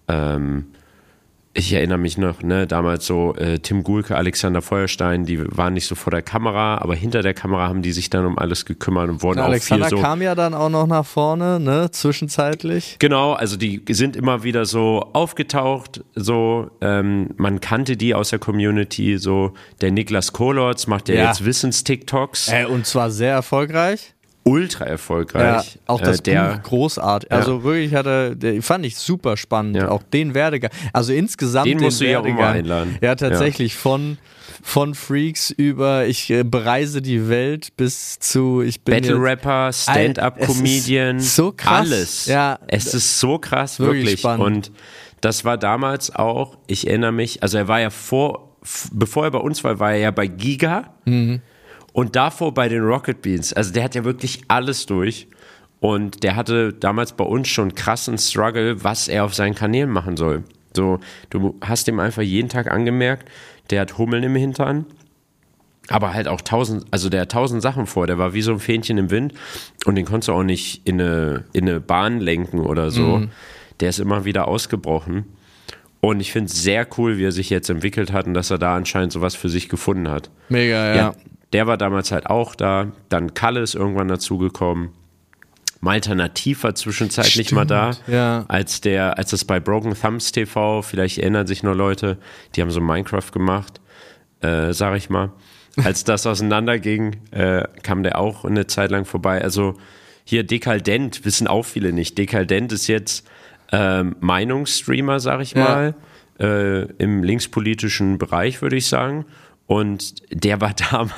ich erinnere mich noch, damals so Tim Gulke, Alexander Feuerstein, die waren nicht so vor der Kamera, aber hinter der Kamera haben die sich dann um alles gekümmert und wurden auch Alexander viel so... kam ja dann auch noch nach vorne, zwischenzeitlich. Genau, also die sind immer wieder so aufgetaucht, so man kannte die aus der Community, so der Niklas Kolotz macht ja jetzt Wissens-TikToks. Und zwar sehr erfolgreich. Ultra erfolgreich. Ja, auch das Buch großartig. Also wirklich fand ich super spannend. Ja. Auch den Werdegang. Also insgesamt den musst du ja auch mal einladen. Ja, tatsächlich von Freaks über ich bereise die Welt bis zu ich bin Battle Rapper, Stand-up-Comedian, so krass. Alles. Ja, es ist so krass, wirklich. Spannend. Und das war damals auch, ich erinnere mich, also er war ja bevor er bei uns war er ja bei Giga. Und davor bei den Rocket Beans, also der hat ja wirklich alles durch und der hatte damals bei uns schon krassen Struggle, was er auf seinen Kanälen machen soll. So, du hast ihm einfach jeden Tag angemerkt, der hat Hummeln im Hintern, aber halt auch der hat 1000 Sachen vor, der war wie so ein Fähnchen im Wind und den konntest du auch nicht in eine Bahn lenken oder so. Der ist immer wieder ausgebrochen. Und ich finde es sehr cool, wie er sich jetzt entwickelt hat und dass er da anscheinend sowas für sich gefunden hat. Mega, ja. Der war damals halt auch da. Dann Kalle ist irgendwann dazugekommen. Malte Nativ war zwischenzeitlich mal da. Ja. Als das bei Broken Thumbs TV, vielleicht erinnern sich noch Leute, die haben so Minecraft gemacht. sag ich mal. Als das auseinanderging, kam der auch eine Zeit lang vorbei. Also hier Dekadent, wissen auch viele nicht. Dekadent ist jetzt Meinungsstreamer, sag ich mal, im linkspolitischen Bereich, würde ich sagen. Und der war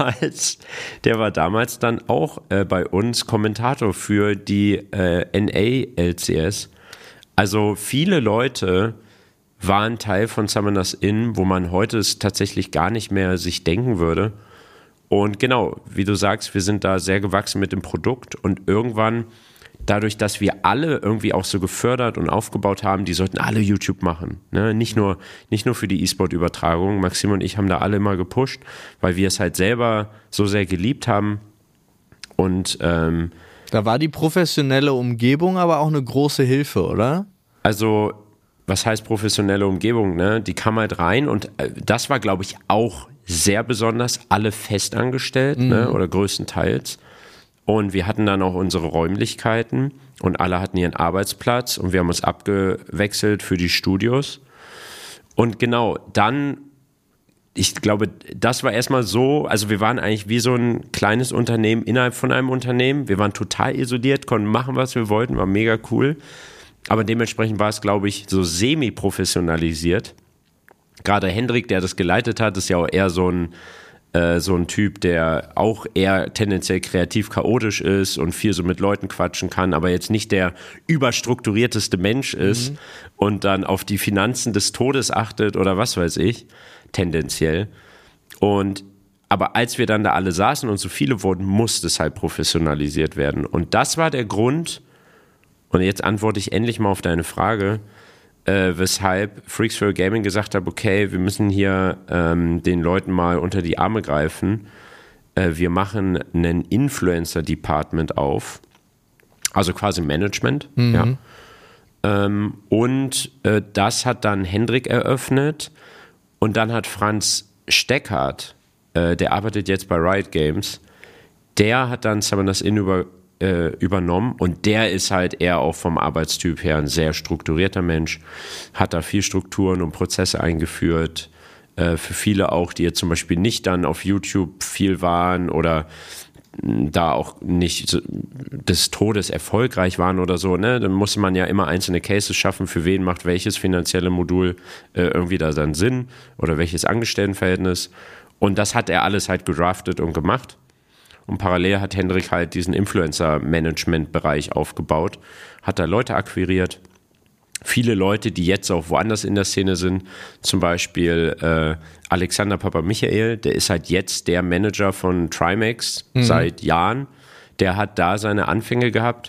damals dann auch bei uns Kommentator für die NA-LCS. Also viele Leute waren Teil von Summoners Inn, wo man heute es tatsächlich gar nicht mehr sich denken würde. Und genau, wie du sagst, wir sind da sehr gewachsen mit dem Produkt und irgendwann, dadurch, dass wir alle irgendwie auch so gefördert und aufgebaut haben, die sollten alle YouTube machen. Ne? Nicht nur für die E-Sport-Übertragung. Maxim und ich haben da alle immer gepusht, weil wir es halt selber so sehr geliebt haben. Und da war die professionelle Umgebung aber auch eine große Hilfe, oder? Also was heißt professionelle Umgebung, ne? Die kam halt rein und das war, glaube ich, auch sehr besonders, alle festangestellt, ne? Oder größtenteils. Und wir hatten dann auch unsere Räumlichkeiten und alle hatten ihren Arbeitsplatz und wir haben uns abgewechselt für die Studios. Und genau, dann, ich glaube, das war erstmal so, also wir waren eigentlich wie so ein kleines Unternehmen innerhalb von einem Unternehmen. Wir waren total isoliert, konnten machen, was wir wollten, war mega cool. Aber dementsprechend war es, glaube ich, so semi-professionalisiert. Gerade Hendrik, der das geleitet hat, ist ja auch eher so ein Typ, der auch eher tendenziell kreativ chaotisch ist und viel so mit Leuten quatschen kann, aber jetzt nicht der überstrukturierteste Mensch ist und dann auf die Finanzen des Todes achtet oder was weiß ich, tendenziell. Aber als wir dann da alle saßen und so viele wurden, musste es halt professionalisiert werden. Und das war der Grund, und jetzt antworte ich endlich mal auf deine Frage, weshalb Freaks for Gaming gesagt hat, okay, wir müssen hier den Leuten mal unter die Arme greifen. Wir machen einen Influencer-Department auf, also quasi Management. Ja. Und das hat dann Hendrik eröffnet und dann hat Franz Steckhardt, der arbeitet jetzt bei Riot Games, der hat dann Summoners Inn übernommen und der ist halt eher auch vom Arbeitstyp her ein sehr strukturierter Mensch, hat da viel Strukturen und Prozesse eingeführt, für viele auch, die jetzt zum Beispiel nicht dann auf YouTube viel waren oder da auch nicht des Todes erfolgreich waren oder so, ne? Dann musste man ja immer einzelne Cases schaffen, für wen macht welches finanzielle Modul irgendwie da dann Sinn oder welches Angestelltenverhältnis, und das hat er alles halt gedraftet und gemacht. Und parallel hat Hendrik halt diesen Influencer-Management-Bereich aufgebaut, hat da Leute akquiriert. Viele Leute, die jetzt auch woanders in der Szene sind, zum Beispiel Alexander Papa Michael, der ist halt jetzt der Manager von Trimax seit Jahren. Der hat da seine Anfänge gehabt.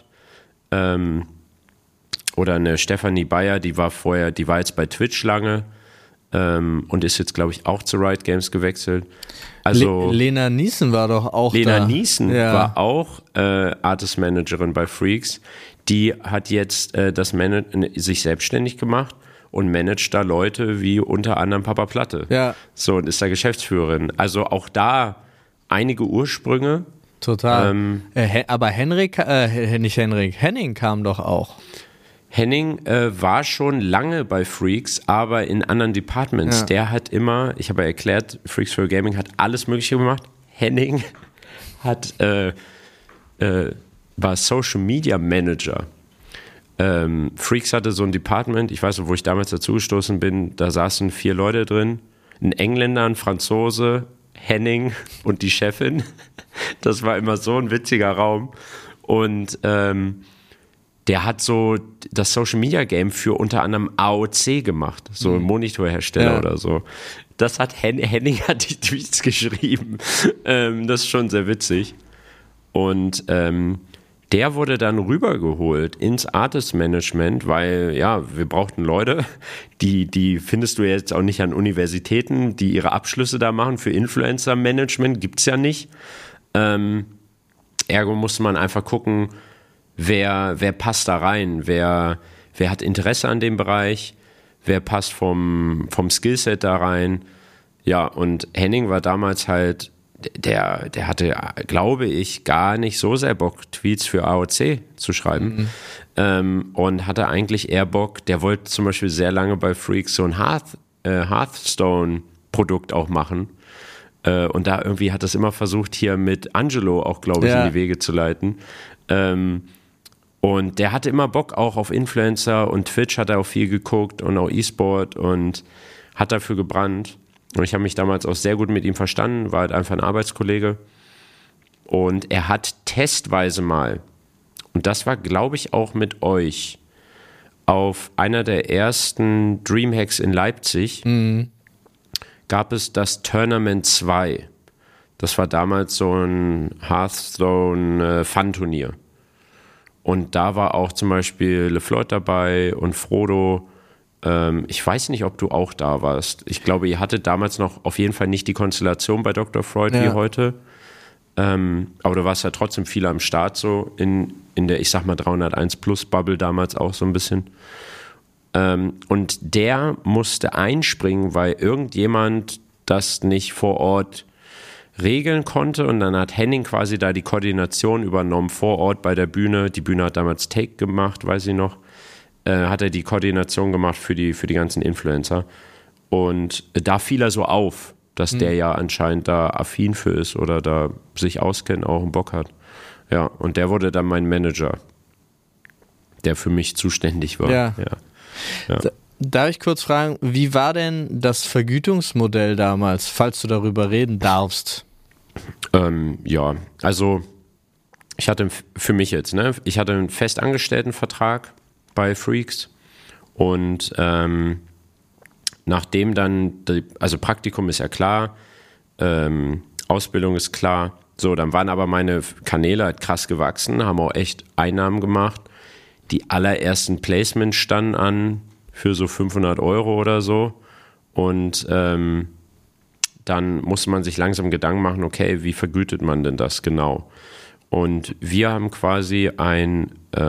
Oder eine Stefanie Bayer, die war jetzt bei Twitch lange und ist jetzt, glaube ich, auch zu Riot Games gewechselt. Also Lena Niesen war doch auch Lena Niesen war auch Artist Managerin bei Freaks. Die hat jetzt sich selbstständig gemacht und managt da Leute wie unter anderem Papa Platte. Ja. So, und ist da Geschäftsführerin. Also auch da einige Ursprünge. Total. Aber Henning kam doch auch. Henning war schon lange bei Freaks, aber in anderen Departments. Ja. Der hat immer, ich habe ja erklärt, Freaks for Gaming hat alles Mögliche gemacht. Henning war Social Media Manager. Freaks hatte so ein Department, ich weiß noch, wo ich damals dazugestoßen bin, da saßen 4 Leute drin, ein Engländer, ein Franzose, Henning und die Chefin. Das war immer so ein witziger Raum. Und der hat so das Social Media Game für unter anderem AOC gemacht, so ein Monitorhersteller oder so. Das hat Henning hat die Tweets geschrieben. Das ist schon sehr witzig. Und der wurde dann rübergeholt ins Artist Management, weil ja, wir brauchten Leute, die findest du jetzt auch nicht an Universitäten, die ihre Abschlüsse da machen für Influencer Management, gibt's ja nicht. Ergo musste man einfach gucken, wer passt da rein, wer hat Interesse an dem Bereich, wer passt vom Skillset da rein. Ja, und Henning war damals halt, der hatte, glaube ich, gar nicht so sehr Bock, Tweets für AOC zu schreiben. Und hatte eigentlich eher Bock, der wollte zum Beispiel sehr lange bei Freaks so ein Hearthstone-Produkt auch machen. Und da irgendwie hat das immer versucht, hier mit Angelo auch, glaube ich, in die Wege zu leiten. Und der hatte immer Bock auch auf Influencer und Twitch hat er auch viel geguckt und auch E-Sport und hat dafür gebrannt. Und ich habe mich damals auch sehr gut mit ihm verstanden, war halt einfach ein Arbeitskollege. Und er hat testweise mal, und das war, glaube ich, auch mit euch, auf einer der ersten Dreamhacks in Leipzig, gab es das Tournament 2. Das war damals so ein Hearthstone-Fun-Turnier. Und da war auch zum Beispiel LeFloid dabei und Frodo. Ich weiß nicht, ob du auch da warst. Ich glaube, ihr hattet damals noch auf jeden Fall nicht die Konstellation bei Dr. Freud wie heute. Aber du warst ja trotzdem viel am Start, so in der, ich sag mal, 301-Plus-Bubble damals auch so ein bisschen. Und der musste einspringen, weil irgendjemand das nicht vor Ort regeln konnte und dann hat Henning quasi da die Koordination übernommen vor Ort bei der Bühne. Die Bühne hat damals Take gemacht, weiß ich noch. Hat er die Koordination gemacht für die ganzen Influencer. Und da fiel er so auf, dass der ja anscheinend da affin für ist oder da sich auskennt, auch einen Bock hat. Ja, und der wurde dann mein Manager, der für mich zuständig war. Ja. Darf ich kurz fragen, wie war denn das Vergütungsmodell damals, falls du darüber reden darfst? Ja, also ich hatte für mich jetzt, ich hatte einen Festangestelltenvertrag bei Freaks und nachdem dann, also Praktikum ist ja klar, Ausbildung ist klar, so, dann waren aber meine Kanäle halt krass gewachsen, haben auch echt Einnahmen gemacht. Die allerersten Placements standen an für so 500 € oder so und dann musste man sich langsam Gedanken machen, okay, wie vergütet man denn das genau? Und wir haben quasi ein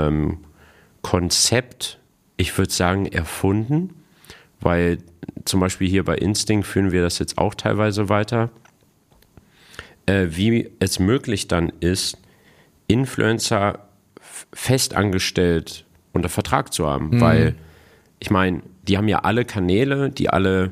Konzept, ich würde sagen, erfunden, weil zum Beispiel hier bei Instinct führen wir das jetzt auch teilweise weiter, wie es möglich dann ist, Influencer festangestellt unter Vertrag zu haben, weil ich meine, die haben ja alle Kanäle, die alle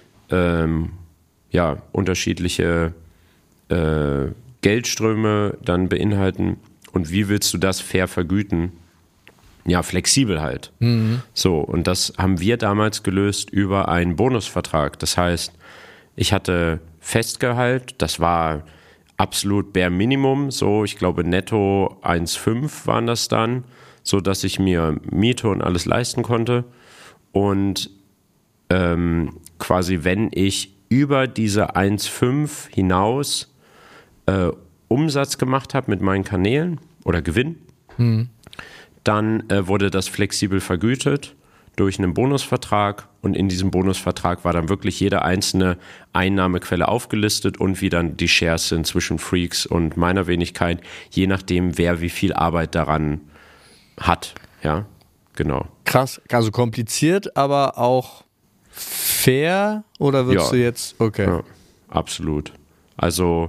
unterschiedliche Geldströme dann beinhalten und wie willst du das fair vergüten? Ja, flexibel halt. So, und das haben wir damals gelöst über einen Bonusvertrag. Das heißt, ich hatte Festgehalt, das war absolut bare Minimum, so ich glaube netto 1,5 waren das dann, so dass ich mir Miete und alles leisten konnte. Und quasi, wenn ich über diese 1,5 hinaus Umsatz gemacht habe mit meinen Kanälen oder Gewinn, dann wurde das flexibel vergütet durch einen Bonusvertrag und in diesem Bonusvertrag war dann wirklich jede einzelne Einnahmequelle aufgelistet und wie dann die Shares sind zwischen Freaks und meiner Wenigkeit, je nachdem, wer wie viel Arbeit daran hat. Ja, genau. Krass, also kompliziert, aber auch fair oder würdest du jetzt, okay. Ja, absolut. Also,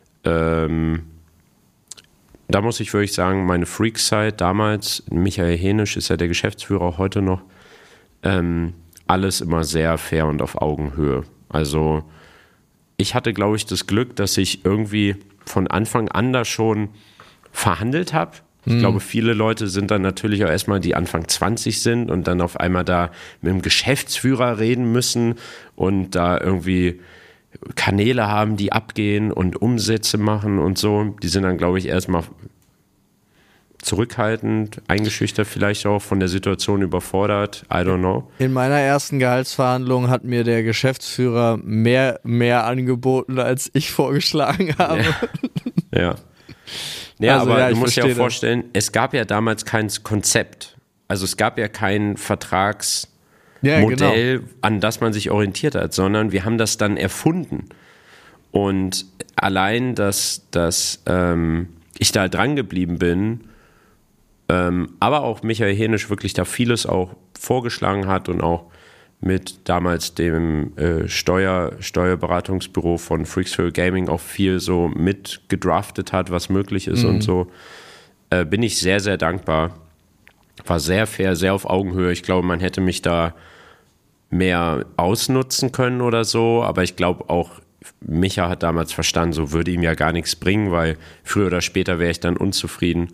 da muss ich wirklich sagen, meine Freaks-Zeit damals, Michael Henisch ist ja der Geschäftsführer auch heute noch, alles immer sehr fair und auf Augenhöhe. Also ich hatte, glaube ich, das Glück, dass ich irgendwie von Anfang an da schon verhandelt habe. Ich glaube, viele Leute sind dann natürlich auch erstmal, die Anfang 20 sind und dann auf einmal da mit dem Geschäftsführer reden müssen und da irgendwie Kanäle haben, die abgehen und Umsätze machen und so. Die sind dann, glaube ich, erstmal zurückhaltend, eingeschüchtert vielleicht auch, von der Situation überfordert. I don't know. In meiner ersten Gehaltsverhandlung hat mir der Geschäftsführer mehr angeboten, als ich vorgeschlagen habe. Ja, also, aber du musst dir auch vorstellen, es gab ja damals kein Konzept. Also es gab ja kein Vertragsmodell, an das man sich orientiert hat, sondern wir haben das dann erfunden. Und allein, dass ich da dran geblieben bin, aber auch Michael Henisch wirklich da vieles auch vorgeschlagen hat und auch mit damals dem Steuerberatungsbüro von Freaks for Gaming auch viel so mit gedraftet hat, was möglich ist und so, bin ich sehr, sehr dankbar. War sehr fair, sehr auf Augenhöhe. Ich glaube, man hätte mich da mehr ausnutzen können oder so, aber ich glaube auch Micha hat damals verstanden, so würde ihm ja gar nichts bringen, weil früher oder später wäre ich dann unzufrieden.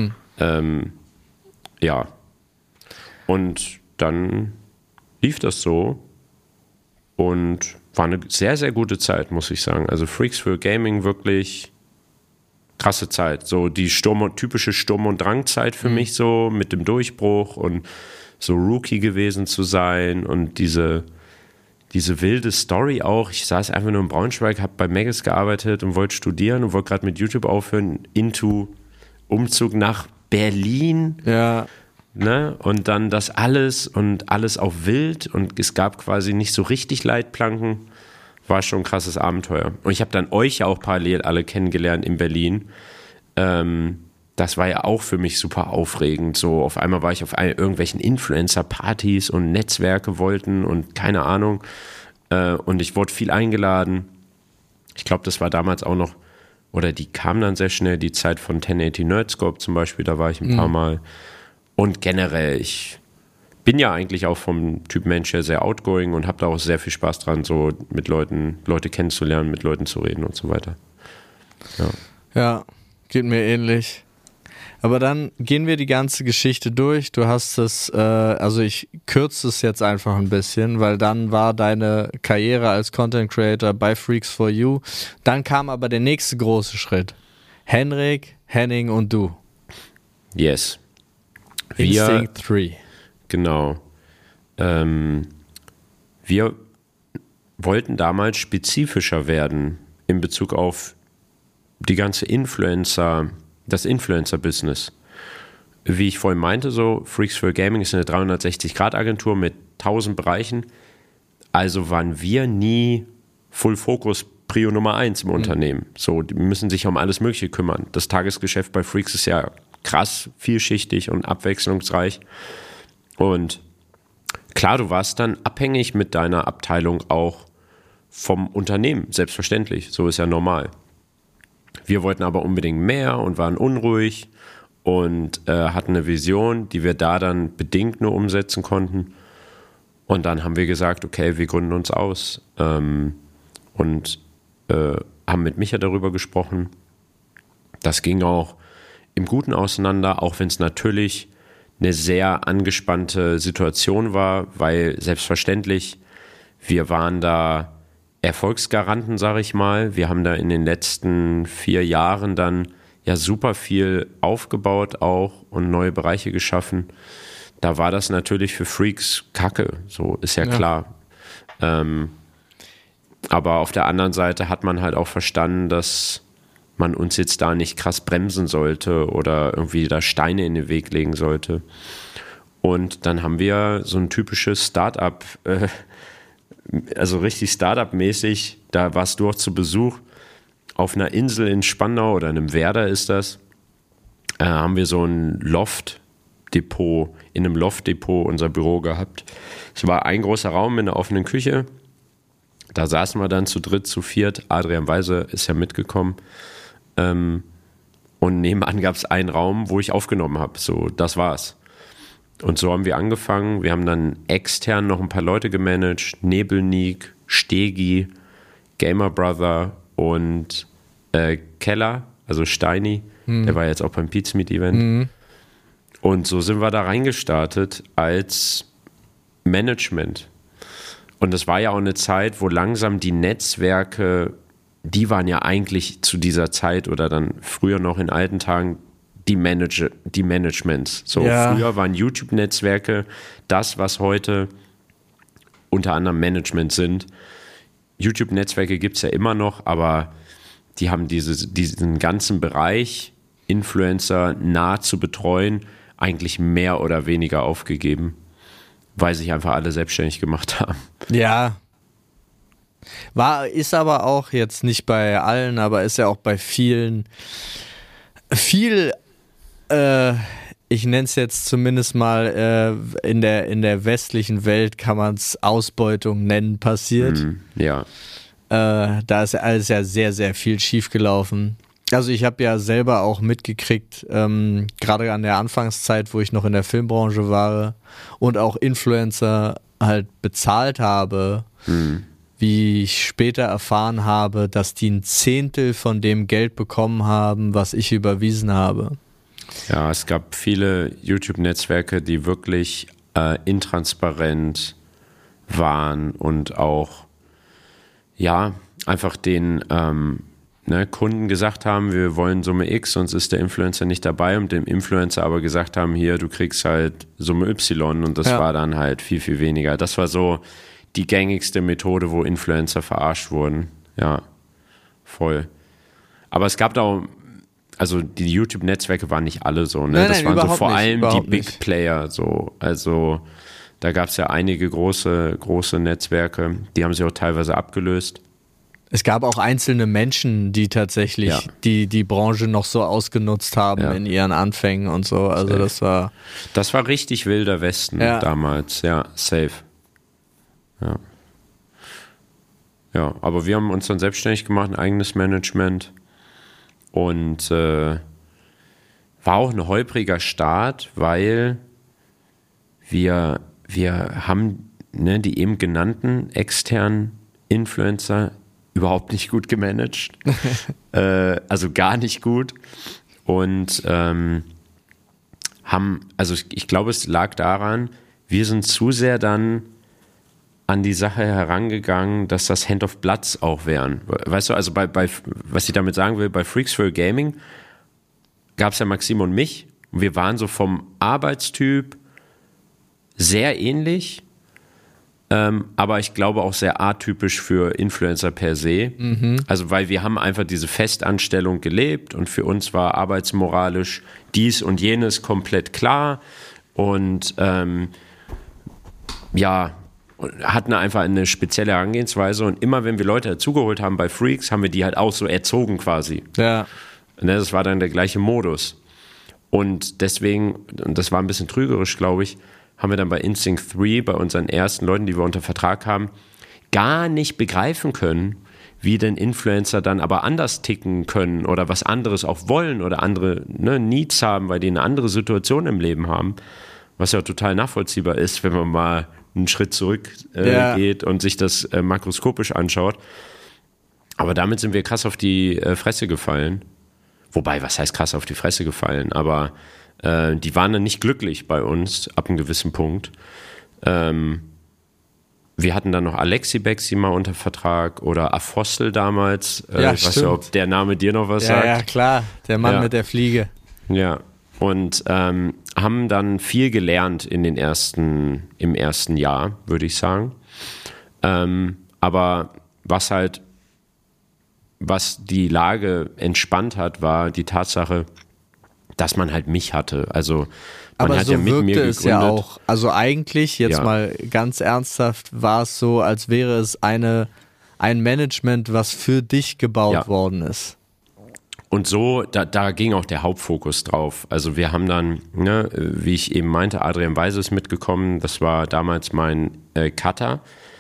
Ja. Und dann lief das so und war eine sehr, sehr gute Zeit, muss ich sagen. Also Freaks for Gaming, wirklich krasse Zeit. So die typische Sturm- und Drangzeit für mich so, mit dem Durchbruch und so Rookie gewesen zu sein und diese wilde Story auch. Ich saß einfach nur in Braunschweig, habe bei Megis gearbeitet und wollte studieren und wollte gerade mit YouTube aufhören, Umzug nach Berlin. Ja. Ne? Und dann das alles und alles auch wild und es gab quasi nicht so richtig Leitplanken. War schon ein krasses Abenteuer. Und ich habe dann euch ja auch parallel alle kennengelernt in Berlin. Das war ja auch für mich super aufregend. So auf einmal war ich auf irgendwelchen Influencer-Partys und Netzwerke wollten und keine Ahnung. Und ich wurde viel eingeladen. Ich glaube, das war damals auch noch, oder die kam dann sehr schnell, die Zeit von 1080 Nerdscope zum Beispiel, da war ich ein paar Mal. Und generell, ich bin ja eigentlich auch vom Typ Mensch her sehr outgoing und habe da auch sehr viel Spaß dran, so mit Leute kennenzulernen, mit Leuten zu reden und so weiter. Ja, geht mir ähnlich. Aber dann gehen wir die ganze Geschichte durch. Du hast es, also ich kürze es jetzt einfach ein bisschen, weil dann war deine Karriere als Content Creator bei Freaks for You. Dann kam aber der nächste große Schritt. Henrik, Henning und du. Yes. Instinct 3. Genau. Wir wollten damals spezifischer werden in Bezug auf die ganze das Influencer-Business. Wie ich vorhin meinte, so Freaks for Gaming ist eine 360-Grad-Agentur mit 1000 Bereichen. Also waren wir nie Full Focus Prio Nummer 1 im Unternehmen. So, die müssen sich um alles Mögliche kümmern. Das Tagesgeschäft bei Freaks ist ja krass vielschichtig und abwechslungsreich. Und klar, du warst dann abhängig mit deiner Abteilung auch vom Unternehmen, selbstverständlich. So ist ja normal. Wir wollten aber unbedingt mehr und waren unruhig und hatten eine Vision, die wir da dann bedingt nur umsetzen konnten. Und dann haben wir gesagt, okay, wir gründen uns aus und haben mit Micha darüber gesprochen. Das ging auch im Guten auseinander, auch wenn es natürlich eine sehr angespannte Situation war, weil selbstverständlich wir waren da Erfolgsgaranten, sage ich mal. Wir haben da in den letzten 4 Jahren dann ja super viel aufgebaut auch und neue Bereiche geschaffen. Da war das natürlich für Freaks Kacke, so ist ja klar. Aber auf der anderen Seite hat man halt auch verstanden, dass man uns jetzt da nicht krass bremsen sollte oder irgendwie da Steine in den Weg legen sollte. Und dann haben wir so ein typisches Startup, also richtig Startup-mäßig, da warst du auch zu Besuch auf einer Insel in Spandau oder in einem Werder ist das, haben wir so ein Loftdepot, in einem Loftdepot unser Büro gehabt. Es war ein großer Raum in der offenen Küche, da saßen wir dann zu dritt, zu viert, Adrian Weise ist ja mitgekommen, und nebenan gab es einen Raum, wo ich aufgenommen habe, so, das war's. Und so haben wir angefangen. Wir haben dann extern noch ein paar Leute gemanagt. Nebelnik, Stegi, Gamer Brother und Keller, also Steini. Der war jetzt auch beim Pizmeet Event. Und so sind wir da reingestartet als Management. Und das war ja auch eine Zeit, wo langsam die Netzwerke, die waren ja eigentlich zu dieser Zeit oder dann früher noch in alten Tagen die Managements. So, früher waren YouTube-Netzwerke das, was heute unter anderem Management sind. YouTube-Netzwerke gibt es ja immer noch, aber die haben diesen ganzen Bereich, Influencer nah zu betreuen, eigentlich mehr oder weniger aufgegeben, weil sich einfach alle selbstständig gemacht haben. Ja. Ist aber auch jetzt nicht bei allen, aber ist ja auch bei vielen ich nenne es jetzt zumindest mal in der westlichen Welt kann man es Ausbeutung nennen, passiert. Ja. Da ist alles ja sehr, sehr viel schiefgelaufen. Also ich habe ja selber auch mitgekriegt, gerade an der Anfangszeit, wo ich noch in der Filmbranche war und auch Influencer halt bezahlt habe, wie ich später erfahren habe, dass die 1/10 von dem Geld bekommen haben, was ich überwiesen habe. Ja, es gab viele YouTube-Netzwerke, die wirklich intransparent waren und auch einfach den Kunden gesagt haben, wir wollen Summe X, sonst ist der Influencer nicht dabei, und dem Influencer aber gesagt haben, hier, du kriegst halt Summe Y, und das war dann halt viel, viel weniger. Das war so die gängigste Methode, wo Influencer verarscht wurden. Ja, voll. Aber es gab da auch, also die YouTube-Netzwerke waren nicht alle so, ne? Nein, das waren so vor allem die Big nicht. Player so. Also da gab es ja einige große Netzwerke, die haben sich auch teilweise abgelöst. Es gab auch einzelne Menschen, die tatsächlich die Branche noch so ausgenutzt haben in ihren Anfängen und so. Also das war richtig wilder Westen damals. Ja, safe. Ja, aber wir haben uns dann selbstständig gemacht, ein eigenes Management, und war auch ein holpriger Start, weil wir haben die eben genannten externen Influencer überhaupt nicht gut gemanagt, also gar nicht gut, und ich glaube, es lag daran, wir sind zu sehr dann an die Sache herangegangen, dass das Hand of Bloods auch wären. Weißt du, also bei was ich damit sagen will, bei Freaks for Gaming gab es ja Maxim und mich, und wir waren so vom Arbeitstyp sehr ähnlich, aber ich glaube auch sehr atypisch für Influencer per se. Also weil wir haben einfach diese Festanstellung gelebt, und für uns war arbeitsmoralisch dies und jenes komplett klar, und hatten einfach eine spezielle Herangehensweise, und immer wenn wir Leute dazugeholt haben bei Freaks, haben wir die halt auch so erzogen quasi. Ja. Das war dann der gleiche Modus. Und deswegen, und das war ein bisschen trügerisch, glaube ich, haben wir dann bei Instinct 3, bei unseren ersten Leuten, die wir unter Vertrag haben, gar nicht begreifen können, wie denn Influencer dann aber anders ticken können oder was anderes auch wollen oder andere Needs haben, weil die eine andere Situation im Leben haben, was ja total nachvollziehbar ist, wenn man mal einen Schritt zurück geht und sich das makroskopisch anschaut. Aber damit sind wir krass auf die Fresse gefallen. Wobei, was heißt krass auf die Fresse gefallen? Aber die waren dann nicht glücklich bei uns ab einem gewissen Punkt. Wir hatten dann noch Alexi Bexi mal unter Vertrag oder Apostel damals. Ich weiß nicht, ob der Name dir noch was sagt. Ja, klar. Der Mann mit der Fliege. Ja. Und haben dann viel gelernt im ersten Jahr, würde ich sagen. Aber was die Lage entspannt hat, war die Tatsache, dass man halt mich hatte. Also man aber hat so ja mit mir gegründet. Es ja auch. Also eigentlich, jetzt mal ganz ernsthaft, war es so, als wäre es ein Management, was für dich gebaut worden ist. Und so, da ging auch der Hauptfokus drauf. Also wir haben dann, wie ich eben meinte, Adrian Weise ist mitgekommen. Das war damals mein Cutter.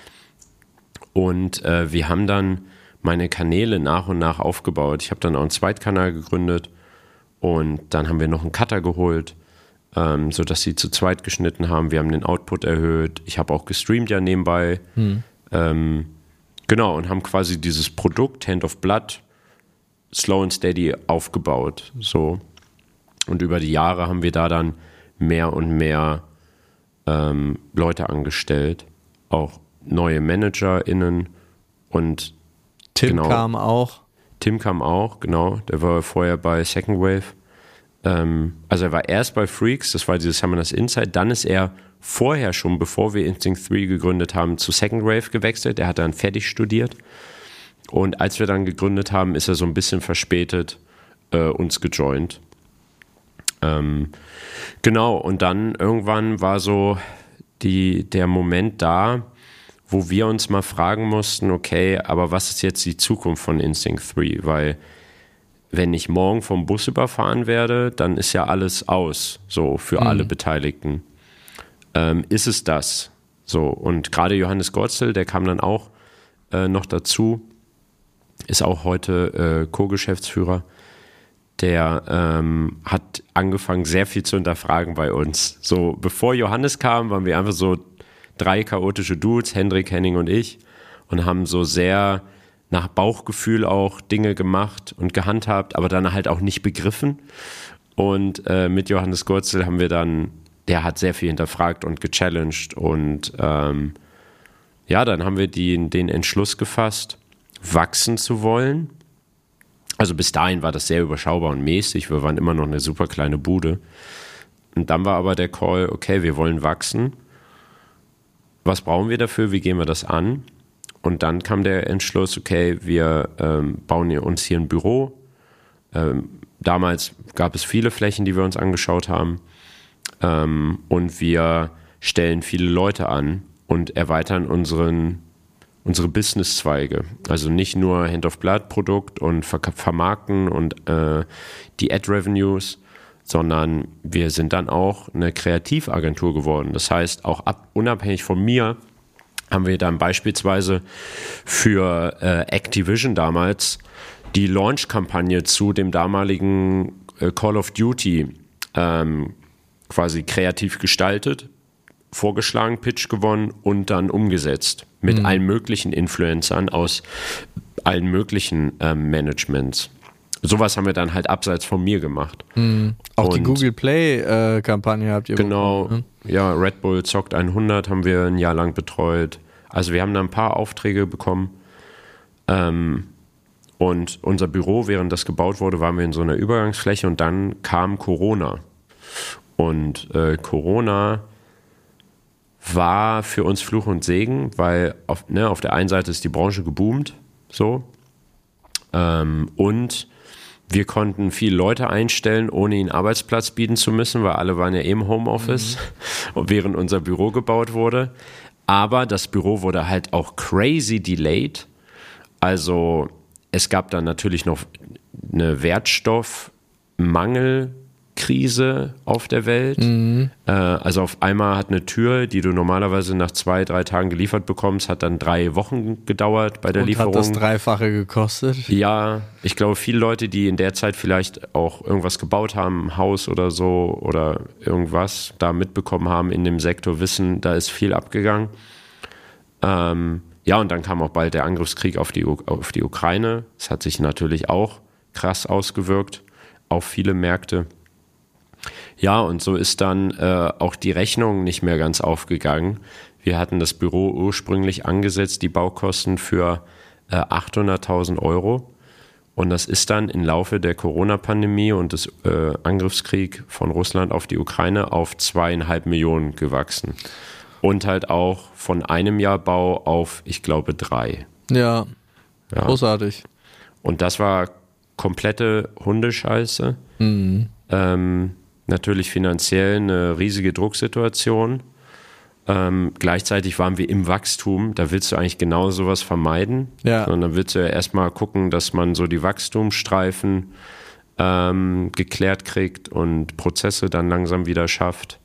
Und wir haben dann meine Kanäle nach und nach aufgebaut. Ich habe dann auch einen Zweitkanal gegründet. Und dann haben wir noch einen Cutter geholt, sodass sie zu zweit geschnitten haben. Wir haben den Output erhöht. Ich habe auch gestreamt ja nebenbei. Genau, und haben quasi dieses Produkt Hand of Blood slow and steady aufgebaut. So. Und über die Jahre haben wir da dann mehr und mehr Leute angestellt. Auch neue ManagerInnen. Und Tim kam auch. Tim kam auch, genau. Der war vorher bei Second Wave. Also er war erst bei Freaks, das war dieses Summoners Insight. Dann ist er vorher schon, bevor wir Instinct 3 gegründet haben, zu Second Wave gewechselt. Er hat dann fertig studiert. Und als wir dann gegründet haben, ist er so ein bisschen verspätet uns gejoint. Genau, und dann irgendwann war so der Moment da, wo wir uns mal fragen mussten, okay, aber was ist jetzt die Zukunft von Instinct 3? Weil wenn ich morgen vom Bus überfahren werde, dann ist ja alles aus, so für alle Beteiligten. Ist es das? So, und gerade Johannes Gotzel, der kam dann auch noch dazu, ist auch heute Co-Geschäftsführer, der hat angefangen, sehr viel zu hinterfragen bei uns. So, bevor Johannes kam, waren wir einfach so 3 chaotische Dudes, Hendrik, Henning und ich. und haben so sehr nach Bauchgefühl auch Dinge gemacht und gehandhabt, aber dann halt auch nicht begriffen. Und mit Johannes Gurzel haben wir dann, der hat sehr viel hinterfragt und gechallenged und dann haben wir den Entschluss gefasst, wachsen zu wollen. Also bis dahin war das sehr überschaubar und mäßig, wir waren immer noch eine super kleine Bude. Und dann war aber der Call, okay, wir wollen wachsen. Was brauchen wir dafür? Wie gehen wir das an? Und dann kam der Entschluss, okay, wir bauen uns hier ein Büro. Damals gab es viele Flächen, die wir uns angeschaut haben. Und wir stellen viele Leute an und erweitern unsere Businesszweige. Also nicht nur Hand-of-Blood-Produkt und vermarkten und die Ad-Revenues, sondern wir sind dann auch eine Kreativagentur geworden. Das heißt, auch unabhängig von mir haben wir dann beispielsweise für Activision damals die Launch-Kampagne zu dem damaligen Call of Duty quasi kreativ gestaltet, vorgeschlagen, Pitch gewonnen und dann umgesetzt mit allen möglichen Influencern aus allen möglichen Managements. Sowas haben wir dann halt abseits von mir gemacht. Auch die Google Play Kampagne habt ihr genau, bekommen, ne? Ja, Red Bull Zockt 100 haben wir ein Jahr lang betreut. Also wir haben da ein paar Aufträge bekommen. Und unser Büro, während das gebaut wurde, waren wir in so einer Übergangsfläche und dann kam Corona. Und Corona war für uns Fluch und Segen, weil auf der einen Seite ist die Branche geboomt, so. Und wir konnten viele Leute einstellen, ohne ihnen Arbeitsplatz bieten zu müssen, weil alle waren ja im Homeoffice, während unser Büro gebaut wurde. Aber das Büro wurde halt auch crazy delayed. Also es gab dann natürlich noch eine Wertstoffmangelkrise auf der Welt. Also auf einmal hat eine Tür, die du normalerweise nach 2-3 Tagen geliefert bekommst, hat dann 3 Wochen gedauert bei der Lieferung. Hat das Dreifache gekostet? Ja, ich glaube, viele Leute, die in der Zeit vielleicht auch irgendwas gebaut haben, ein Haus oder so oder irgendwas da mitbekommen haben in dem Sektor, wissen, da ist viel abgegangen. Ja, und dann kam auch bald der Angriffskrieg auf die Ukraine. Das hat sich natürlich auch krass ausgewirkt auf viele Märkte. Ja, und so ist dann auch die Rechnung nicht mehr ganz aufgegangen. Wir hatten das Büro ursprünglich angesetzt, die Baukosten für 800.000 Euro. Und das ist dann im Laufe der Corona-Pandemie und des Angriffskriegs von Russland auf die Ukraine auf 2,5 Millionen gewachsen. Und halt auch von einem Jahr Bau auf, ich glaube, 3. Ja, großartig. Und das war komplette Hundescheiße. Natürlich finanziell eine riesige Drucksituation. Gleichzeitig waren wir im Wachstum. Da willst du eigentlich genau sowas vermeiden. Ja. Sondern willst du ja erstmal gucken, dass man so die Wachstumsstreifen geklärt kriegt und Prozesse dann langsam wieder schafft.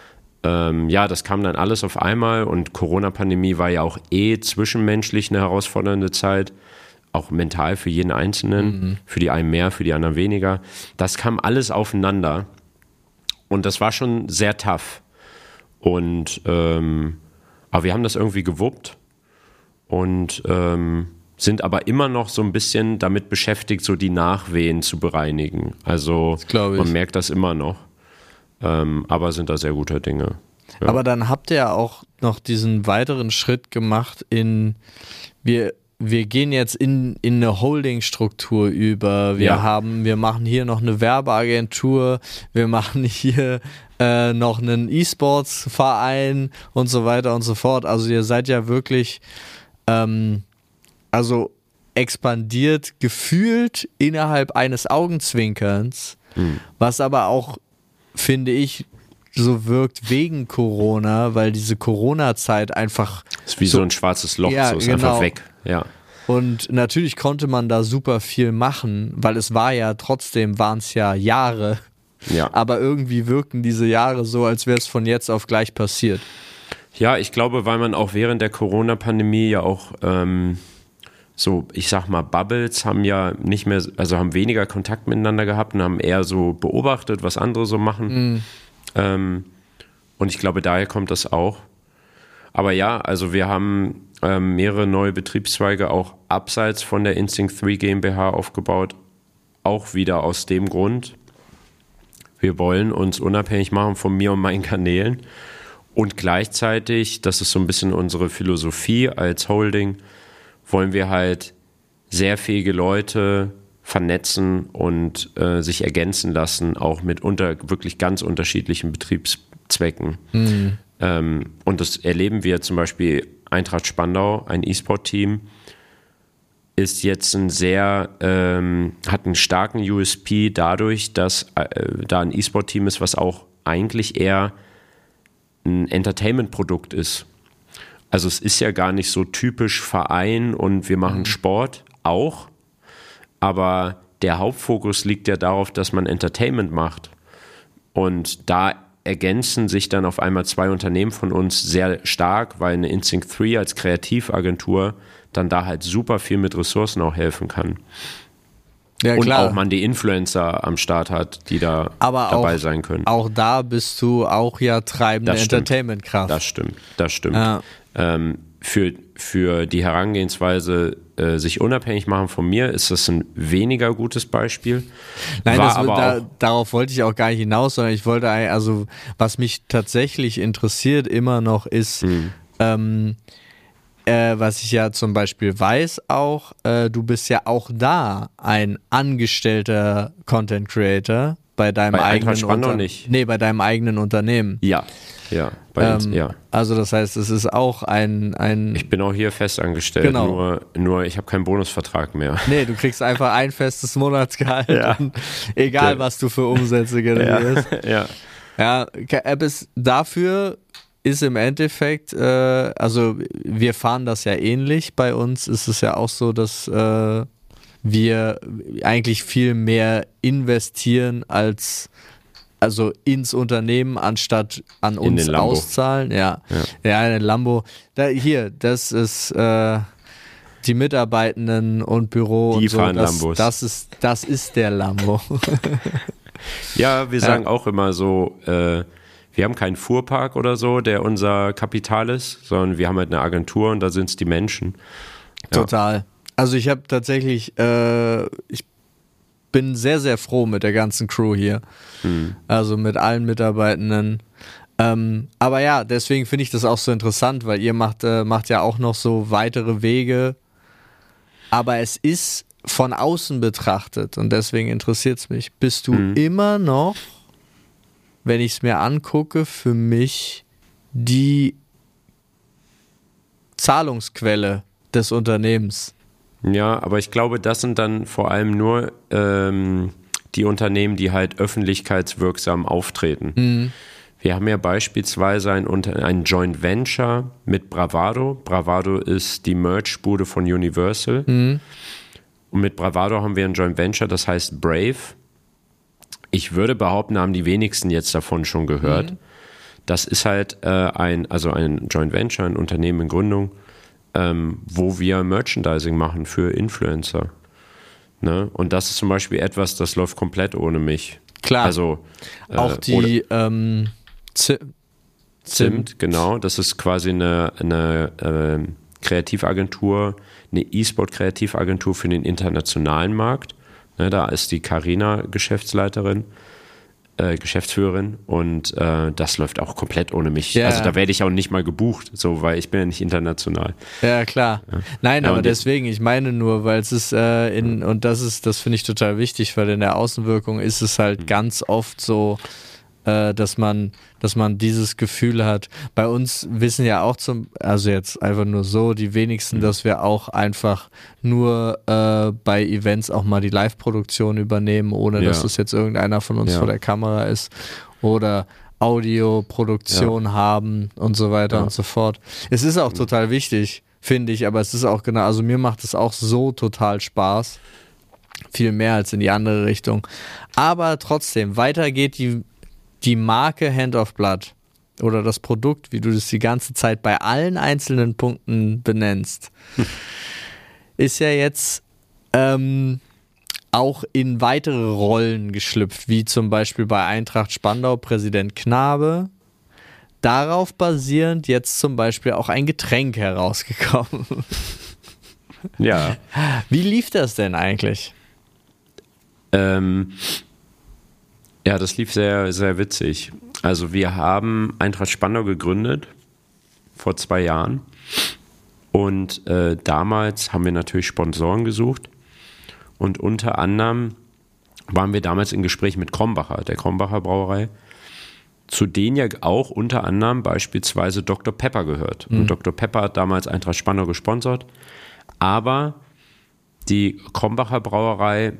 Das kam dann alles auf einmal und Corona-Pandemie war ja auch zwischenmenschlich eine herausfordernde Zeit, auch mental für jeden Einzelnen, für die einen mehr, für die anderen weniger. Das kam alles aufeinander und das war schon sehr tough. Und aber wir haben das irgendwie gewuppt und sind aber immer noch so ein bisschen damit beschäftigt, so die Nachwehen zu bereinigen. Also man merkt das immer noch. Aber sind da sehr guter Dinge. Ja. Aber dann habt ihr ja auch noch diesen weiteren Schritt gemacht wir gehen jetzt in eine Holdingstruktur über. Wir machen hier noch eine Werbeagentur, wir machen hier noch einen E-Sports-Verein und so weiter und so fort. Also ihr seid ja wirklich expandiert gefühlt innerhalb eines Augenzwinkerns, was aber auch, finde ich, so wirkt wegen Corona, weil diese Corona-Zeit einfach... Das ist wie so ein schwarzes Loch, so ist einfach weg. Ja. Und natürlich konnte man da super viel machen, weil waren es ja Jahre. Ja. Aber irgendwie wirken diese Jahre so, als wäre es von jetzt auf gleich passiert. Ja, ich glaube, weil man auch während der Corona-Pandemie ja auch ich sag mal, Bubbles haben ja nicht mehr, also haben weniger Kontakt miteinander gehabt und haben eher so beobachtet, was andere so machen. Und ich glaube, daher kommt das auch. Aber ja, also wir haben mehrere neue Betriebszweige auch abseits von der Instinct 3 GmbH aufgebaut. Auch wieder aus dem Grund, wir wollen uns unabhängig machen von mir und meinen Kanälen. Und gleichzeitig, das ist so ein bisschen unsere Philosophie als Holding, wollen wir halt sehr fähige Leute vernetzen und sich ergänzen lassen, auch mit wirklich ganz unterschiedlichen Betriebszwecken. Und das erleben wir zum Beispiel Eintracht Spandau, ein E-Sport-Team, ist jetzt hat einen starken USP dadurch, dass da ein E-Sport-Team ist, was auch eigentlich eher ein Entertainment-Produkt ist. Also es ist ja gar nicht so typisch Verein und wir machen Sport auch, aber der Hauptfokus liegt ja darauf, dass man Entertainment macht. Und da ergänzen sich dann auf einmal zwei Unternehmen von uns sehr stark, weil eine Instinct 3 als Kreativagentur dann da halt super viel mit Ressourcen auch helfen kann. Ja, und klar. auch man die Influencer am Start hat, die da dabei sein können. Auch da bist du auch ja treibende Entertainment-Kraft. Das stimmt. Ja. Für die Herangehensweise, sich unabhängig machen von mir, ist das ein weniger gutes Beispiel. Nein, darauf wollte ich auch gar nicht hinaus, sondern ich wollte, also was mich tatsächlich interessiert immer noch ist, was ich ja zum Beispiel weiß auch, du bist ja auch da ein angestellter Content Creator bei deinem eigenen Unternehmen. Nicht. Nee, bei deinem eigenen Unternehmen. Ja, bei uns, ja. Also das heißt, es ist auch ein Ich bin auch hier festangestellt, genau. nur ich habe keinen Bonusvertrag mehr. Nee, du kriegst einfach ein festes Monatsgehalt, und egal was du für Umsätze generierst. Ja, dafür ist im Endeffekt, also wir fahren das ja ähnlich. Bei uns ist es ja auch so, dass wir eigentlich viel mehr investieren also ins Unternehmen, anstatt an uns auszahlen. Ja, in den Lambo. Das ist die Mitarbeitenden und Büro die und so. Fahren Lambos. Das ist der Lambo. Ja, wir sagen auch immer so, wir haben keinen Fuhrpark oder so, der unser Kapital ist, sondern wir haben halt eine Agentur und da sind es die Menschen. Ja. Total. Also ich habe tatsächlich, ich bin sehr, sehr froh mit der ganzen Crew hier. Also mit allen Mitarbeitenden. Aber ja, deswegen finde ich das auch so interessant, weil ihr macht ja auch noch so weitere Wege. Aber es ist von außen betrachtet, und deswegen interessiert es mich, bist du immer noch, wenn ich es mir angucke, für mich die Zahlungsquelle des Unternehmens. Ja, aber ich glaube, das sind dann vor allem nur die Unternehmen, die halt öffentlichkeitswirksam auftreten. Wir haben ja beispielsweise ein Joint Venture mit Bravado. Bravado ist die Merch-Bude von Universal. Und mit Bravado haben wir ein Joint Venture, das heißt Brave. Ich würde behaupten, haben die wenigsten jetzt davon schon gehört. Das ist halt ein Joint Venture, ein Unternehmen in Gründung, wo wir Merchandising machen für Influencer. Ne? Und das ist zum Beispiel etwas, das läuft komplett ohne mich. Klar. Also, auch die Zimt, genau. Das ist quasi eine Kreativagentur, eine E-Sport-Kreativagentur für den internationalen Markt. Ne, da ist die Carina Geschäftsführerin und das läuft auch komplett ohne mich. Ja. Also da werde ich auch nicht mal gebucht, so, weil ich bin ja nicht international. Ja, klar. Ja. Nein, aber deswegen, ich meine nur, weil es ist und das finde ich total wichtig, weil in der Außenwirkung ist es halt ganz oft so, dass man dieses Gefühl hat. Bei uns wissen ja auch also jetzt einfach nur so, die wenigsten, dass wir auch einfach nur bei Events auch mal die Live-Produktion übernehmen, ohne dass es jetzt irgendeiner von uns vor der Kamera ist oder Audioproduktion haben und so weiter und so fort. Es ist auch total wichtig, finde ich, aber es ist auch genau, also mir macht es auch so total Spaß. Viel mehr als in die andere Richtung. Aber trotzdem, weiter geht die Marke Hand of Blood oder das Produkt, wie du das die ganze Zeit bei allen einzelnen Punkten benennst, ist ja jetzt auch in weitere Rollen geschlüpft, wie zum Beispiel bei Eintracht Spandau Präsident Knabe, darauf basierend jetzt zum Beispiel auch ein Getränk herausgekommen. Ja. Wie lief das denn eigentlich? Ja, das lief sehr, sehr witzig. Also wir haben Eintracht Spandau gegründet vor 2 Jahren und damals haben wir natürlich Sponsoren gesucht und unter anderem waren wir damals im Gespräch mit Krombacher, der Krombacher Brauerei, zu denen ja auch unter anderem beispielsweise Dr. Pepper gehört. Und Dr. Pepper hat damals Eintracht Spandau gesponsert, aber die Krombacher Brauerei,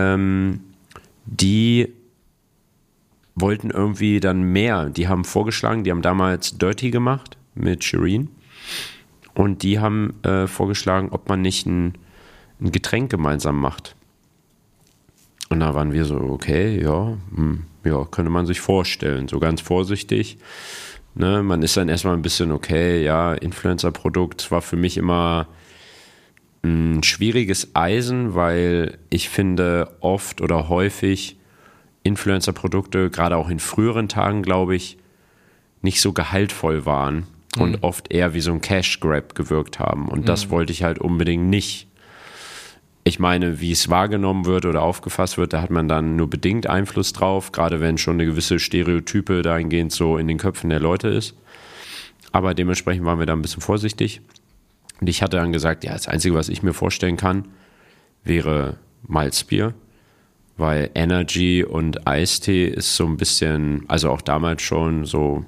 die wollten irgendwie dann mehr. Die haben vorgeschlagen, die haben damals Dirty gemacht mit Shireen und die haben vorgeschlagen, ob man nicht ein Getränk gemeinsam macht. Und da waren wir so, okay, ja, könnte man sich vorstellen, so ganz vorsichtig. Ne, man ist dann erstmal ein bisschen, okay, ja, Influencer-Produkt war für mich immer ein schwieriges Eisen, weil ich finde, oft oder häufig Influencer-Produkte, gerade auch in früheren Tagen, glaube ich, nicht so gehaltvoll waren und oft eher wie so ein Cash-Grab gewirkt haben. Und das wollte ich halt unbedingt nicht. Ich meine, wie es wahrgenommen wird oder aufgefasst wird, da hat man dann nur bedingt Einfluss drauf, gerade wenn schon eine gewisse Stereotype dahingehend so in den Köpfen der Leute ist. Aber dementsprechend waren wir da ein bisschen vorsichtig. Und ich hatte dann gesagt, ja, das Einzige, was ich mir vorstellen kann, wäre Malzbier, weil Energy und Eistee ist so ein bisschen, also auch damals schon so,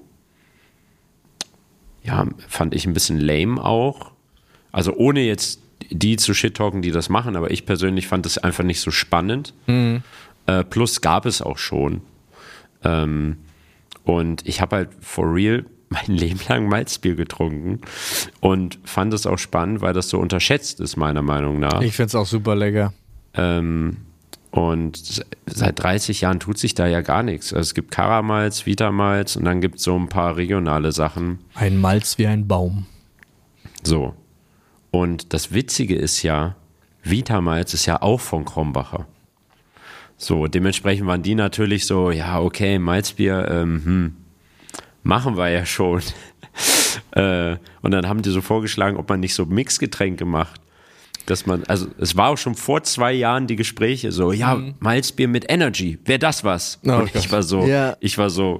ja, fand ich ein bisschen lame auch. Also ohne jetzt die zu shit-talken, die das machen, aber ich persönlich fand das einfach nicht so spannend. Plus gab es auch schon. Und ich habe halt for real mein Leben lang Malzbier getrunken und fand es auch spannend, weil das so unterschätzt ist, meiner Meinung nach. Ich finde es auch super lecker. Und seit 30 Jahren tut sich da ja gar nichts. Also es gibt Karamalz, Vitamalz und dann gibt es so ein paar regionale Sachen. Ein Malz wie ein Baum. So. Und das Witzige ist ja, Vitamalz ist ja auch von Krombacher. So, dementsprechend waren die natürlich so, ja, okay, Malzbier, machen wir ja schon. Und dann haben die so vorgeschlagen, ob man nicht so Mixgetränke macht. Dass man, also es war auch schon vor 2 Jahren die Gespräche so, ja, Malzbier mit Energy, wäre das was? Oh, und ich war so,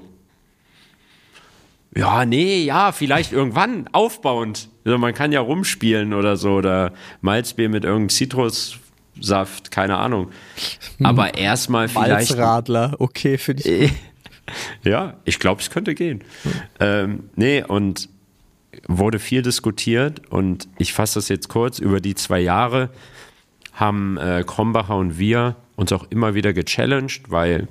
ja, nee, ja, vielleicht irgendwann aufbauend. Also man kann ja rumspielen oder so, oder Malzbier mit irgendeinem Zitrussaft, keine Ahnung. Aber erstmal vielleicht. Malzradler, okay, für dich. Ja, ich glaube, es könnte gehen. Nee, und wurde viel diskutiert und ich fasse das jetzt kurz. Über die 2 Jahre haben Krombacher und wir uns auch immer wieder gechallenged, weil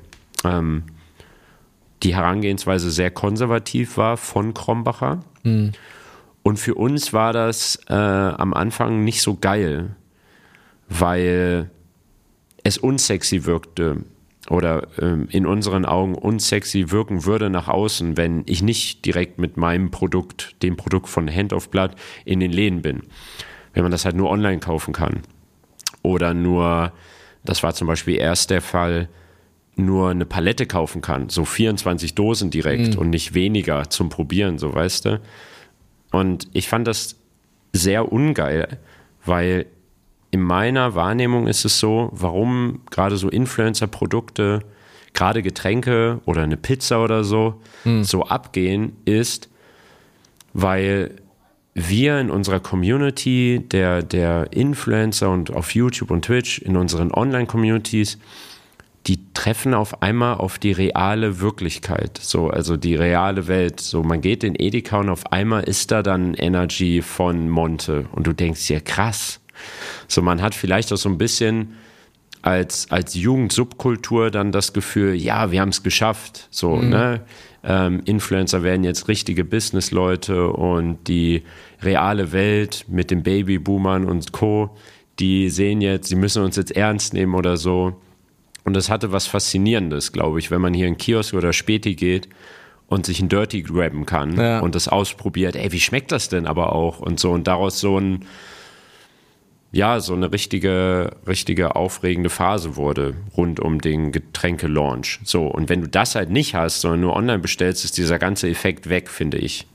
die Herangehensweise sehr konservativ war von Krombacher. Und für uns war das am Anfang nicht so geil, weil es unsexy wirkte oder in unseren Augen unsexy wirken würde nach außen, wenn ich nicht direkt mit meinem Produkt, dem Produkt von Hand of Blood, in den Läden bin. Wenn man das halt nur online kaufen kann. Oder nur, das war zum Beispiel erst der Fall, nur eine Palette kaufen kann. So 24 Dosen direkt und nicht weniger zum Probieren, so weißt du. Und ich fand das sehr ungeil, weil in meiner Wahrnehmung ist es so, warum gerade so Influencer-Produkte, gerade Getränke oder eine Pizza oder so, so abgehen, ist, weil wir in unserer Community, der Influencer und auf YouTube und Twitch, in unseren Online-Communities, die treffen auf einmal auf die reale Wirklichkeit, so, also die reale Welt. So, man geht in Edeka und auf einmal ist da dann Energy von Monte und du denkst dir, krass. So, man hat vielleicht auch so ein bisschen als Jugendsubkultur dann das Gefühl, ja, wir haben es geschafft. So, ne? Influencer werden jetzt richtige Businessleute und die reale Welt mit den Babyboomern und Co., die sehen jetzt, sie müssen uns jetzt ernst nehmen oder so. Und das hatte was Faszinierendes, glaube ich, wenn man hier in Kiosk oder Späti geht und sich ein Dirty grabben kann und das ausprobiert. Ey, wie schmeckt das denn aber auch? Und so, und daraus so ein so eine richtige aufregende Phase wurde rund um den Getränke-Launch. So, und wenn du das halt nicht hast, sondern nur online bestellst, ist dieser ganze Effekt weg, finde ich.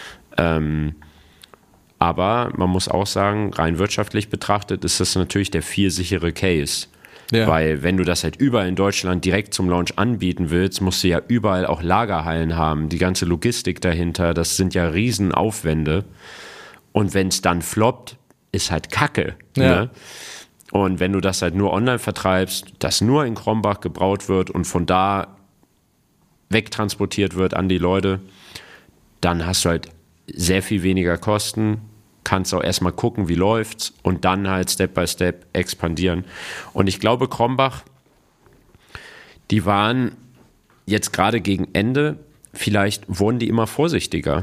Aber man muss auch sagen, rein wirtschaftlich betrachtet ist das natürlich der viel sichere Case. Ja. Weil wenn du das halt überall in Deutschland direkt zum Launch anbieten willst, musst du ja überall auch Lagerhallen haben. Die ganze Logistik dahinter, das sind ja Riesenaufwände. Und wenn es dann floppt, ist halt Kacke. Ja. Ne? Und wenn du das halt nur online vertreibst, das nur in Krombach gebraut wird und von da wegtransportiert wird an die Leute, dann hast du halt sehr viel weniger Kosten, kannst auch erstmal gucken, wie läuft's und dann halt Step by Step expandieren. Und ich glaube, Krombach, die waren jetzt gerade gegen Ende, vielleicht wurden die immer vorsichtiger,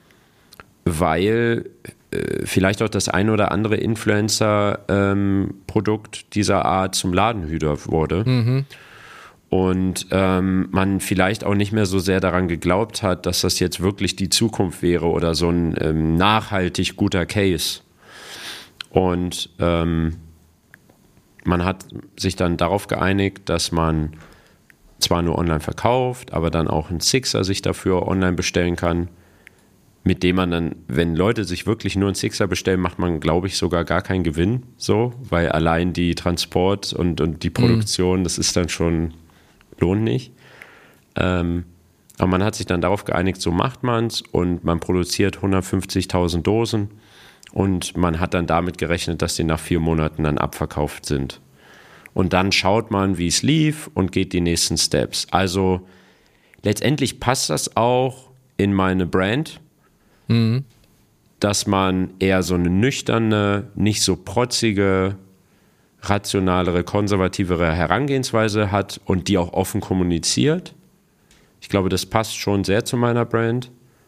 weil vielleicht auch das ein oder andere Influencer-Produkt dieser Art zum Ladenhüter wurde. Mhm. Und man vielleicht auch nicht mehr so sehr daran geglaubt hat, dass das jetzt wirklich die Zukunft wäre oder so ein nachhaltig guter Case. Und man hat sich dann darauf geeinigt, dass man zwar nur online verkauft, aber dann auch einen Sixer sich dafür online bestellen kann, mit dem man dann, wenn Leute sich wirklich nur einen Sixer bestellen, macht man, glaube ich, sogar gar keinen Gewinn, so, weil allein die Transport und die Produktion, das ist dann schon, lohnt nicht. Aber man hat sich dann darauf geeinigt, so macht man es und man produziert 150.000 Dosen und man hat dann damit gerechnet, dass die nach 4 Monaten dann abverkauft sind. Und dann schaut man, wie es lief und geht die nächsten Steps. Also letztendlich passt das auch in meine Brand, dass man eher so eine nüchterne, nicht so protzige, rationalere, konservativere Herangehensweise hat und die auch offen kommuniziert. Ich glaube, das passt schon sehr zu meiner Brand.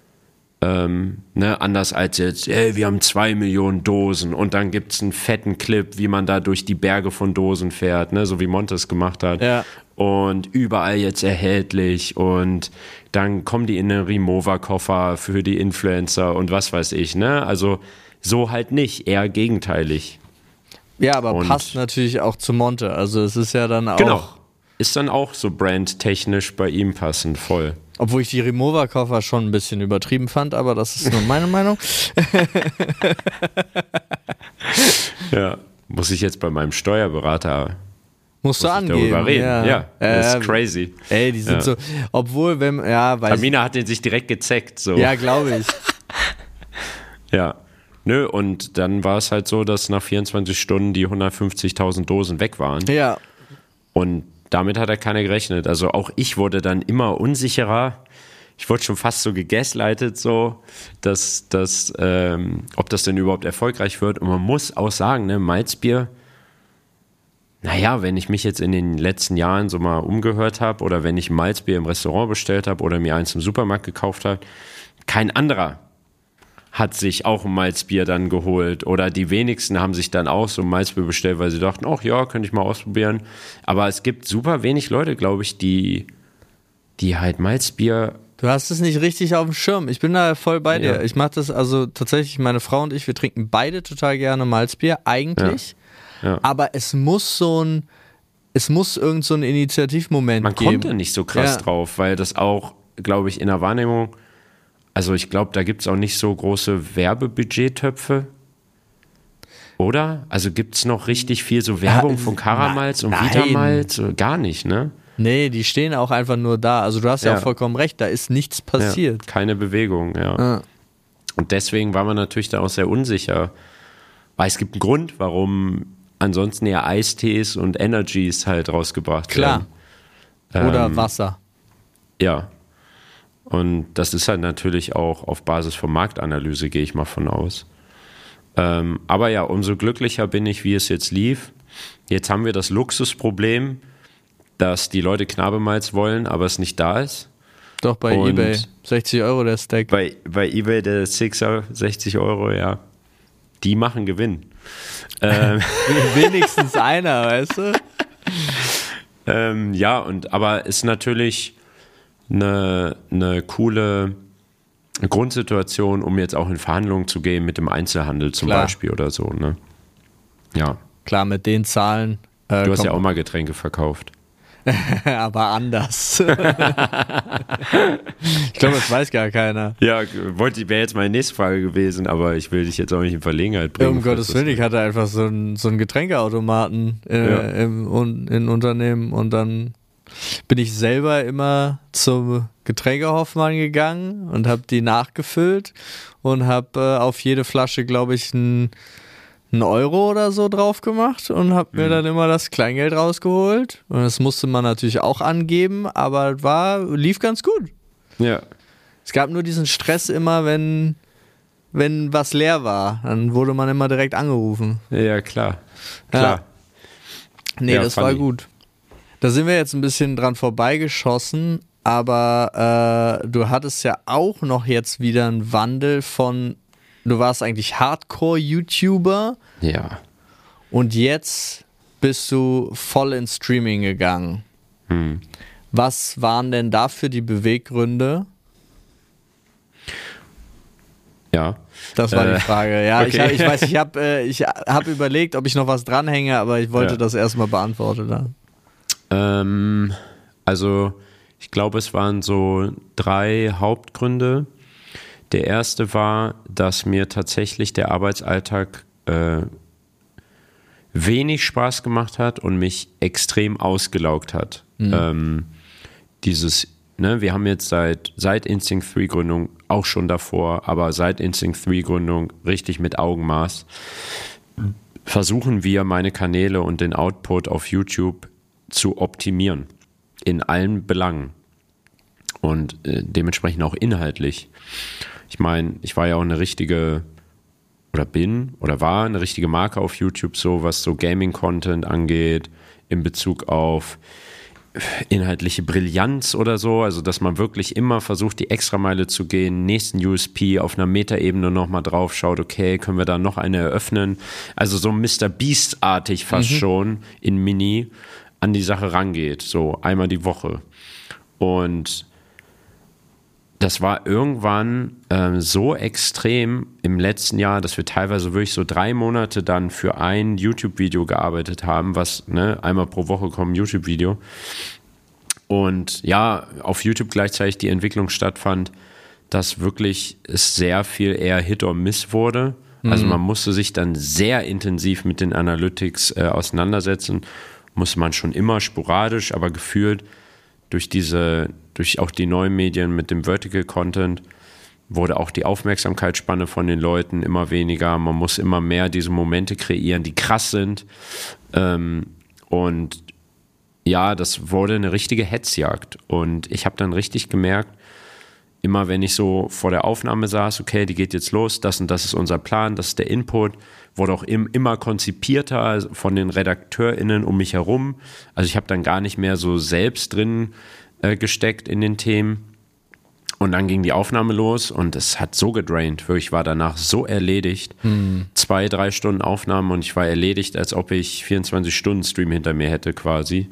Anders als jetzt, wir haben 2 Millionen Dosen und dann gibt es einen fetten Clip, wie man da durch die Berge von Dosen fährt, ne? So wie Montes gemacht hat. Ja. Und überall jetzt erhältlich und dann kommen die in einen Rimowa-Koffer für die Influencer und was weiß ich, ne? Also so halt nicht, eher gegenteilig. Ja, aber passt natürlich auch zu Monte, also es ist ja dann auch... Genau, ist dann auch so brandtechnisch bei ihm passend, voll. Obwohl ich die Rimowa-Koffer schon ein bisschen übertrieben fand, aber das ist nur meine Meinung. Ja, muss ich jetzt bei meinem Steuerberater... Musst du angeben. Darüber reden. Ja, das ist crazy. Ey, die sind so, obwohl, wenn, Tamina hat den sich direkt gezeckt, so. Ja, glaube ich. Ja. Nö, und dann war es halt so, dass nach 24 Stunden die 150.000 Dosen weg waren. Ja. Und damit hat keiner gerechnet. Also auch ich wurde dann immer unsicherer. Ich wurde schon fast so gegaslightet, so, dass ob das denn überhaupt erfolgreich wird. Und man muss auch sagen, ne, Malzbier, naja, wenn ich mich jetzt in den letzten Jahren so mal umgehört habe oder wenn ich Malzbier im Restaurant bestellt habe oder mir eins im Supermarkt gekauft habe, kein anderer hat sich auch ein Malzbier dann geholt oder die wenigsten haben sich dann auch so ein Malzbier bestellt, weil sie dachten, ach ja, könnte ich mal ausprobieren. Aber es gibt super wenig Leute, glaube ich, die halt Malzbier... Du hast es nicht richtig auf dem Schirm. Ich bin da voll bei dir. Ich mache das, also tatsächlich, meine Frau und ich, wir trinken beide total gerne Malzbier, eigentlich. Ja. Ja. Aber es muss irgend so ein Initiativmoment geben. Man kommt da nicht so krass drauf, weil das auch, glaube ich, in der Wahrnehmung, also ich glaube, da gibt es auch nicht so große Werbebudgettöpfe. Oder? Also gibt es noch richtig viel so Werbung von Karamalz und Vitamalz? Gar nicht, ne? Nee, die stehen auch einfach nur da. Also du hast ja auch vollkommen recht, da ist nichts passiert. Ja, keine Bewegung, ja. Und deswegen war man natürlich da auch sehr unsicher. Weil es gibt einen Grund, warum ansonsten eher Eistees und Energies halt rausgebracht werden. Klar. Oder Wasser. Ja. Und das ist halt natürlich auch auf Basis von Marktanalyse, gehe ich mal von aus. Aber ja, umso glücklicher bin ich, wie es jetzt lief. Jetzt haben wir das Luxusproblem, dass die Leute Knabemalz wollen, aber es nicht da ist. Doch, bei eBay. 60 € der Stack. Bei eBay der Sixer, 60 €, ja. Die machen Gewinn. Wenigstens einer, weißt du? Ja, aber ist natürlich eine coole Grundsituation, um jetzt auch in Verhandlungen zu gehen mit dem Einzelhandel zum Beispiel oder so, ne? Ja. Klar, mit den Zahlen. Du hast ja auch mal Getränke verkauft. Aber anders. Ich glaube, das weiß gar keiner. Ja, wäre jetzt meine nächste Frage gewesen, aber ich will dich jetzt auch nicht in Verlegenheit bringen. Um Gottes Willen, ich hatte einfach so einen Getränkeautomaten in Unternehmen und dann bin ich selber immer zum Getränkehoffmann gegangen und habe die nachgefüllt und habe auf jede Flasche, glaube ich, einen Euro oder so drauf gemacht und habe mir dann immer das Kleingeld rausgeholt. Und das musste man natürlich auch angeben, aber lief ganz gut. Ja. Es gab nur diesen Stress immer, wenn was leer war. Dann wurde man immer direkt angerufen. Ja, klar. Ja. Nee, das war gut. Da sind wir jetzt ein bisschen dran vorbeigeschossen, aber du hattest ja auch noch jetzt wieder einen Wandel von, du warst eigentlich Hardcore-YouTuber. Ja. Und jetzt bist du voll ins Streaming gegangen. Was waren denn dafür die Beweggründe? Ja. Das war die Frage. Ja, okay. Ich weiß, ich hab überlegt, ob ich noch was dranhänge, aber ich wollte das erstmal beantwortet haben. Also, ich glaube, es waren so 3 Hauptgründe. Der erste war, dass mir tatsächlich der Arbeitsalltag wenig Spaß gemacht hat und mich extrem ausgelaugt hat. Wir haben jetzt seit Instinct 3 Gründung, auch schon davor, aber seit Instinct 3 Gründung richtig mit Augenmaß, versuchen wir, meine Kanäle und den Output auf YouTube zu optimieren. In allen Belangen. Und dementsprechend auch inhaltlich. Ich meine, ich war ja auch eine richtige, war eine richtige Marke auf YouTube, so was so Gaming-Content angeht, in Bezug auf inhaltliche Brillanz oder so, also dass man wirklich immer versucht, die Extrameile zu gehen, nächsten USP auf einer Metaebene nochmal drauf schaut, okay, können wir da noch eine eröffnen? Also so Mr. Beast-artig fast schon in Mini an die Sache rangeht, so einmal die Woche. Und das war irgendwann so extrem im letzten Jahr, dass wir teilweise wirklich so 3 Monate dann für ein YouTube-Video gearbeitet haben, was einmal pro Woche kommt ein YouTube-Video. Und ja, auf YouTube gleichzeitig die Entwicklung stattfand, dass wirklich es sehr viel eher Hit or Miss wurde. Also man musste sich dann sehr intensiv mit den Analytics auseinandersetzen. Musste man schon immer sporadisch, aber gefühlt durch auch die neuen Medien mit dem Vertical Content wurde auch die Aufmerksamkeitsspanne von den Leuten immer weniger. Man muss immer mehr diese Momente kreieren, die krass sind. Und ja, das wurde eine richtige Hetzjagd. Und ich habe dann richtig gemerkt, immer wenn ich so vor der Aufnahme saß, okay, die geht jetzt los, das und das ist unser Plan, das ist der Input, wurde auch immer konzipierter von den RedakteurInnen um mich herum. Also ich habe dann gar nicht mehr so selbst drin gesteckt in den Themen. Und dann ging die Aufnahme los und es hat so gedraint. Ich war danach so erledigt. 2-3 Stunden Aufnahme und ich war erledigt, als ob ich 24-Stunden-Stream hinter mir hätte quasi.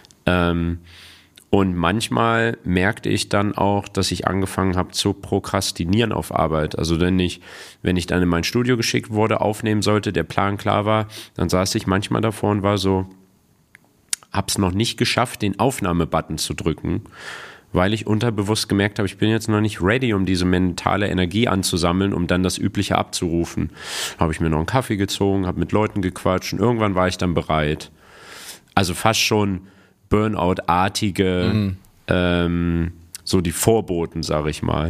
Und manchmal merkte ich dann auch, dass ich angefangen habe zu prokrastinieren auf Arbeit. Also wenn ich dann in mein Studio geschickt wurde, aufnehmen sollte, der Plan klar war, dann saß ich manchmal davor und war so, hab's noch nicht geschafft, den Aufnahmebutton zu drücken, weil ich unterbewusst gemerkt habe, ich bin jetzt noch nicht ready, um diese mentale Energie anzusammeln, um dann das Übliche abzurufen. Habe ich mir noch einen Kaffee gezogen, habe mit Leuten gequatscht und irgendwann war ich dann bereit. Also fast schon Burnout-artige, so die Vorboten, sage ich mal.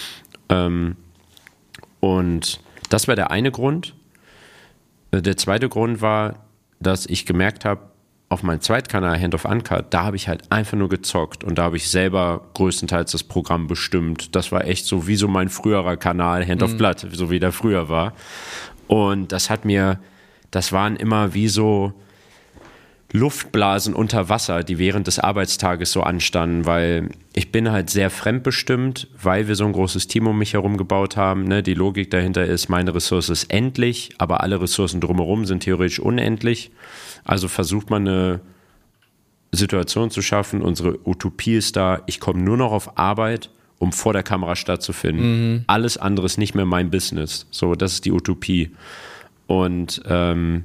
Und das war der eine Grund. Der zweite Grund war, dass ich gemerkt habe, auf meinem Zweitkanal Hand of Uncut, da habe ich halt einfach nur gezockt und da habe ich selber größtenteils das Programm bestimmt. Das war echt so wie so mein früherer Kanal Hand of Blood, so wie der früher war. Und das waren immer wie so Luftblasen unter Wasser, die während des Arbeitstages so anstanden, weil ich bin halt sehr fremdbestimmt, weil wir so ein großes Team um mich herum gebaut haben. Ne? Die Logik dahinter ist, meine Ressource ist endlich, aber alle Ressourcen drumherum sind theoretisch unendlich. Also versucht man eine Situation zu schaffen, unsere Utopie ist da, ich komme nur noch auf Arbeit, um vor der Kamera stattzufinden. Alles andere ist nicht mehr mein Business. So, das ist die Utopie. Und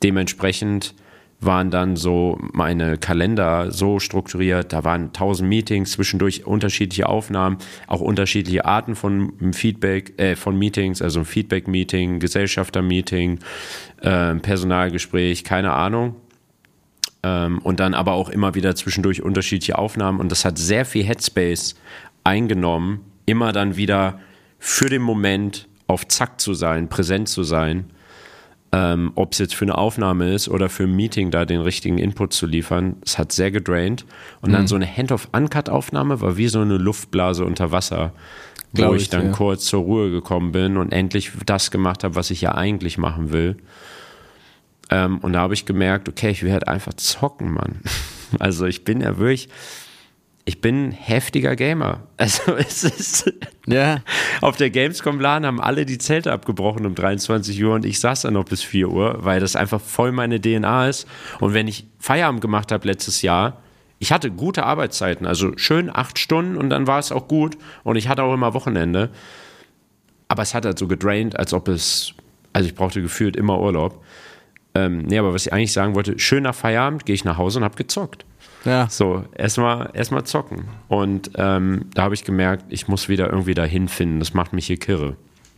dementsprechend waren dann so meine Kalender so strukturiert, da waren 1000 Meetings, zwischendurch unterschiedliche Aufnahmen, auch unterschiedliche Arten von Feedback, von Meetings, also ein Feedback-Meeting, Gesellschafter-Meeting, Personalgespräch, keine Ahnung. Und dann aber auch immer wieder zwischendurch unterschiedliche Aufnahmen und das hat sehr viel Headspace eingenommen, immer dann wieder für den Moment auf Zack zu sein, präsent zu sein. Ob es jetzt für eine Aufnahme ist oder für ein Meeting da den richtigen Input zu liefern, es hat sehr gedraint. Und dann so eine Hand-of-Uncut-Aufnahme war wie so eine Luftblase unter Wasser, wo ich dann kurz zur Ruhe gekommen bin und endlich das gemacht habe, was ich ja eigentlich machen will. Und da habe ich gemerkt, okay, ich will halt einfach zocken, Mann. Also ich bin ja wirklich... Ich bin ein heftiger Gamer. Also es ist auf der Gamescom-Laden haben alle die Zelte abgebrochen um 23 Uhr und ich saß dann noch bis 4 Uhr, weil das einfach voll meine DNA ist. Und wenn ich Feierabend gemacht habe letztes Jahr, ich hatte gute Arbeitszeiten, also schön 8 Stunden und dann war es auch gut und ich hatte auch immer Wochenende. Aber es hat halt so gedraint, also ich brauchte gefühlt immer Urlaub. Aber was ich eigentlich sagen wollte, schön nach Feierabend gehe ich nach Hause und habe gezockt. Ja. So, erstmal zocken. Und da habe ich gemerkt, ich muss wieder irgendwie dahin finden. Das macht mich hier kirre.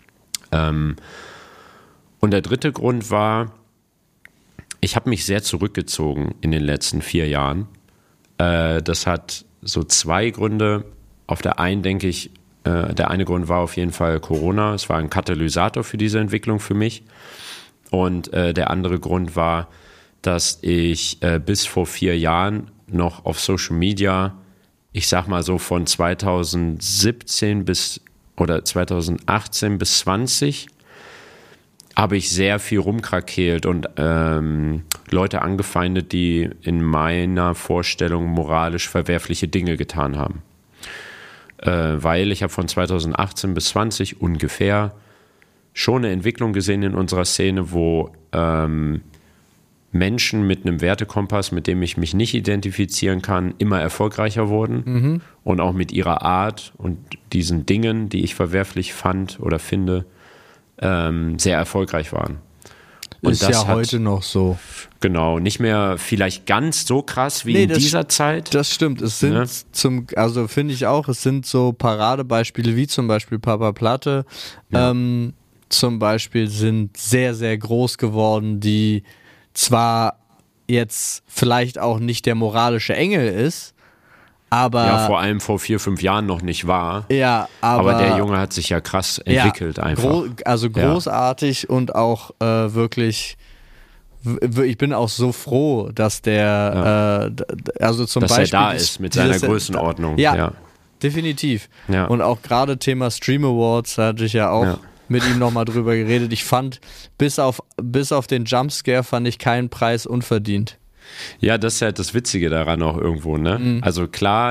Und der dritte Grund war, ich habe mich sehr zurückgezogen in den letzten 4 Jahren. Das hat so 2 Gründe. Auf der einen denke ich, der eine Grund war auf jeden Fall Corona. Es war ein Katalysator für diese Entwicklung für mich. Und der andere Grund war, dass ich bis vor 4 Jahren noch auf Social Media, ich sag mal so von 2017 oder 2018 bis 20, habe ich sehr viel rumkrakeelt und Leute angefeindet, die in meiner Vorstellung moralisch verwerfliche Dinge getan haben. Weil ich habe von 2018 bis 20 ungefähr schon eine Entwicklung gesehen in unserer Szene, wo Menschen mit einem Wertekompass, mit dem ich mich nicht identifizieren kann, immer erfolgreicher wurden und auch mit ihrer Art und diesen Dingen, die ich verwerflich fand oder finde, sehr erfolgreich waren. Und ist das ja heute noch so. Genau, nicht mehr vielleicht ganz so krass wie in dieser Zeit. Das stimmt, es sind also finde ich auch, es sind so Paradebeispiele wie zum Beispiel Papa Platte, zum Beispiel sind sehr, sehr groß geworden, die zwar jetzt vielleicht auch nicht der moralische Engel ist, aber... Ja, vor allem vor 4, 5 Jahren noch nicht war. Ja, aber der Junge hat sich ja krass entwickelt einfach. Also großartig und auch wirklich... Ich bin auch so froh, dass der also zum dass Beispiel... er da ist mit seiner Größenordnung. Ja, definitiv. Ja. Und auch gerade Thema Stream Awards, da hatte ich ja auch... mit ihm nochmal drüber geredet. Ich fand, bis auf den Jumpscare fand ich keinen Preis unverdient. Ja, das ist halt das Witzige daran auch irgendwo, ne? Also klar,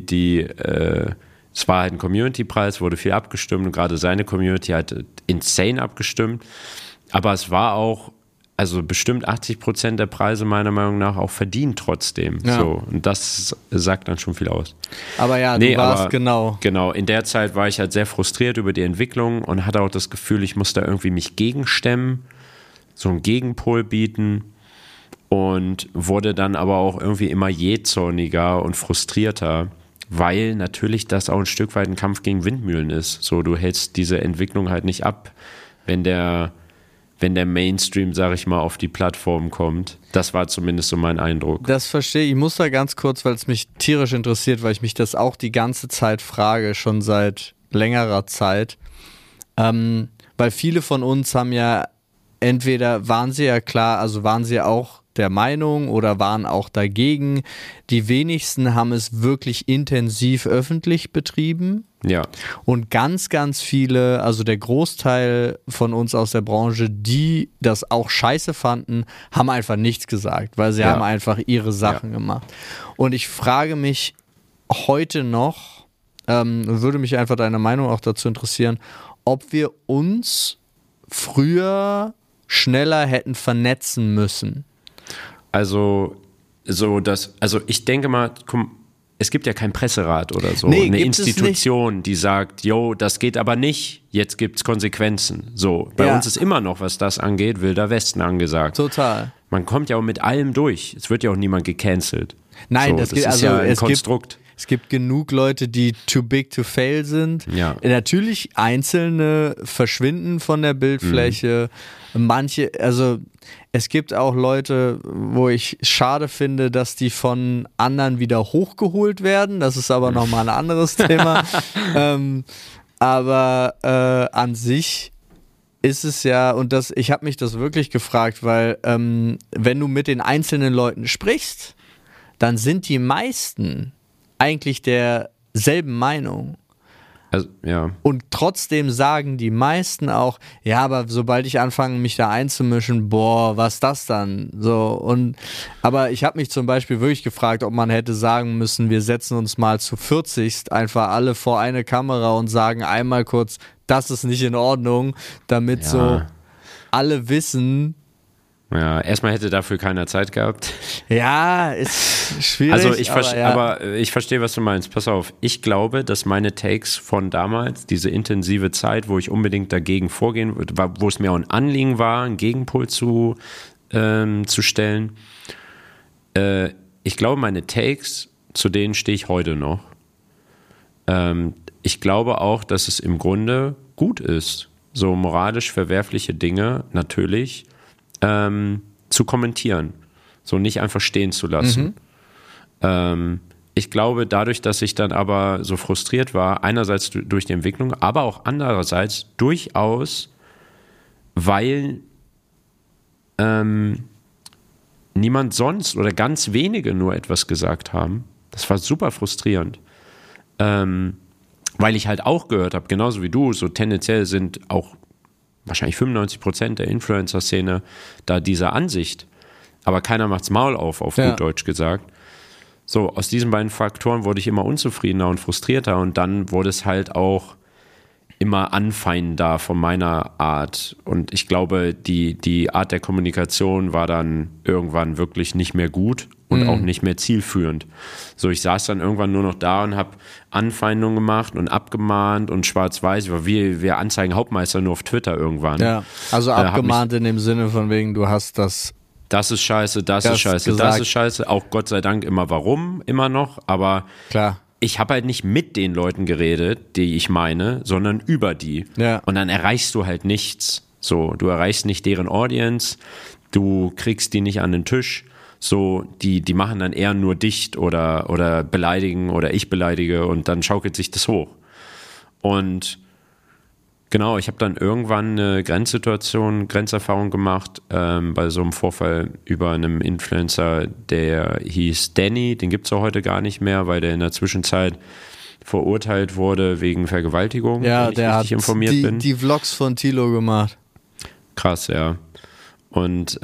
es war halt ein Community-Preis, wurde viel abgestimmt und gerade seine Community hat insane abgestimmt. Aber es war auch, also bestimmt 80% der Preise meiner Meinung nach auch verdient trotzdem. Ja. So, und das sagt dann schon viel aus. Aber ja, du warst genau. Genau, in der Zeit war ich halt sehr frustriert über die Entwicklung und hatte auch das Gefühl, ich muss da irgendwie mich gegenstemmen, so einen Gegenpol bieten und wurde dann aber auch irgendwie immer jähzorniger und frustrierter, weil natürlich das auch ein Stück weit ein Kampf gegen Windmühlen ist. So, du hältst diese Entwicklung halt nicht ab, wenn der Mainstream, sag ich mal, auf die Plattform kommt. Das war zumindest so mein Eindruck. Das verstehe ich. Ich muss da ganz kurz, weil es mich tierisch interessiert, weil ich mich das auch die ganze Zeit frage, schon seit längerer Zeit. Weil viele von uns haben ja entweder waren sie ja auch der Meinung oder waren auch dagegen. Die wenigsten haben es wirklich intensiv öffentlich betrieben. Ja. Und ganz, ganz viele, also der Großteil von uns aus der Branche, die das auch scheiße fanden, haben einfach nichts gesagt, weil sie haben einfach ihre Sachen gemacht. Und ich frage mich heute noch, würde mich einfach deine Meinung auch dazu interessieren, ob wir uns früher schneller hätten vernetzen müssen. Also ich denke mal, es gibt ja kein Presserat oder so, eine Institution, die sagt, jo, das geht aber nicht, jetzt gibt's Konsequenzen. So, bei uns ist immer noch, was das angeht, Wilder Westen angesagt. Total. man kommt ja auch mit allem durch. Es wird ja auch niemand gecancelt. Nein, so, das ist also ja ein Konstrukt. Es gibt genug Leute, die too big to fail sind. Ja. Natürlich einzelne verschwinden von der Bildfläche. Manche, also es gibt auch Leute, wo ich schade finde, dass die von anderen wieder hochgeholt werden. Das ist aber nochmal ein anderes Thema. Aber an sich ist es ja, und ich habe mich das wirklich gefragt, weil wenn du mit den einzelnen Leuten sprichst, dann sind die meisten eigentlich derselben Meinung. Also, ja. Und trotzdem sagen die meisten auch, ja, aber sobald ich anfange, mich da einzumischen, boah, was das dann? So, aber ich habe mich zum Beispiel wirklich gefragt, ob man hätte sagen müssen, wir setzen uns mal zu 40 einfach alle vor eine Kamera und sagen einmal kurz, das ist nicht in Ordnung, damit so alle wissen. Ja, erstmal hätte dafür keiner Zeit gehabt. Ja, ist schwierig. Also aber ich verstehe, was du meinst. Pass auf, ich glaube, dass meine Takes von damals, diese intensive Zeit, wo ich unbedingt dagegen vorgehen, wo es mir auch ein Anliegen war, einen Gegenpol zu stellen, ich glaube, meine Takes, zu denen stehe ich heute noch. Ich glaube auch, dass es im Grunde gut ist, so moralisch verwerfliche Dinge natürlich zu kommentieren, so nicht einfach stehen zu lassen. Ich glaube, dadurch, dass ich dann aber so frustriert war, einerseits durch die Entwicklung, aber auch andererseits durchaus, weil niemand sonst oder ganz wenige nur etwas gesagt haben. Das war super frustrierend. Weil ich halt auch gehört habe, genauso wie du, so tendenziell sind auch wahrscheinlich 95% der Influencer-Szene da dieser Ansicht. Aber keiner macht's Maul auf gut Deutsch gesagt. So, aus diesen beiden Faktoren wurde ich immer unzufriedener und frustrierter und dann wurde es halt auch immer anfeindender von meiner Art. Und ich glaube, die Art der Kommunikation war dann irgendwann wirklich nicht mehr gut und auch nicht mehr zielführend. So, ich saß dann irgendwann nur noch da und habe Anfeindungen gemacht und abgemahnt und schwarz-weiß, wie wir Anzeigen Hauptmeister nur auf Twitter irgendwann. Ja, also abgemahnt in dem Sinne von wegen, du hast das ist scheiße, das ist scheiße, gesagt. Das ist scheiße. Auch Gott sei Dank immer noch, aber klar. Ich habe halt nicht mit den Leuten geredet, die ich meine, sondern über die. Ja. Und dann erreichst du halt nichts. So, du erreichst nicht deren Audience, du kriegst die nicht an den Tisch. So, die machen dann eher nur dicht oder beleidigen oder ich beleidige und dann schaukelt sich das hoch. Und genau, ich habe dann irgendwann eine Grenzerfahrung gemacht bei so einem Vorfall über einem Influencer, der hieß Danny, den gibt es auch heute gar nicht mehr, weil der in der Zwischenzeit verurteilt wurde wegen Vergewaltigung, ja, wenn ich richtig informiert bin. Die Vlogs von Thilo gemacht. Krass, ja. Und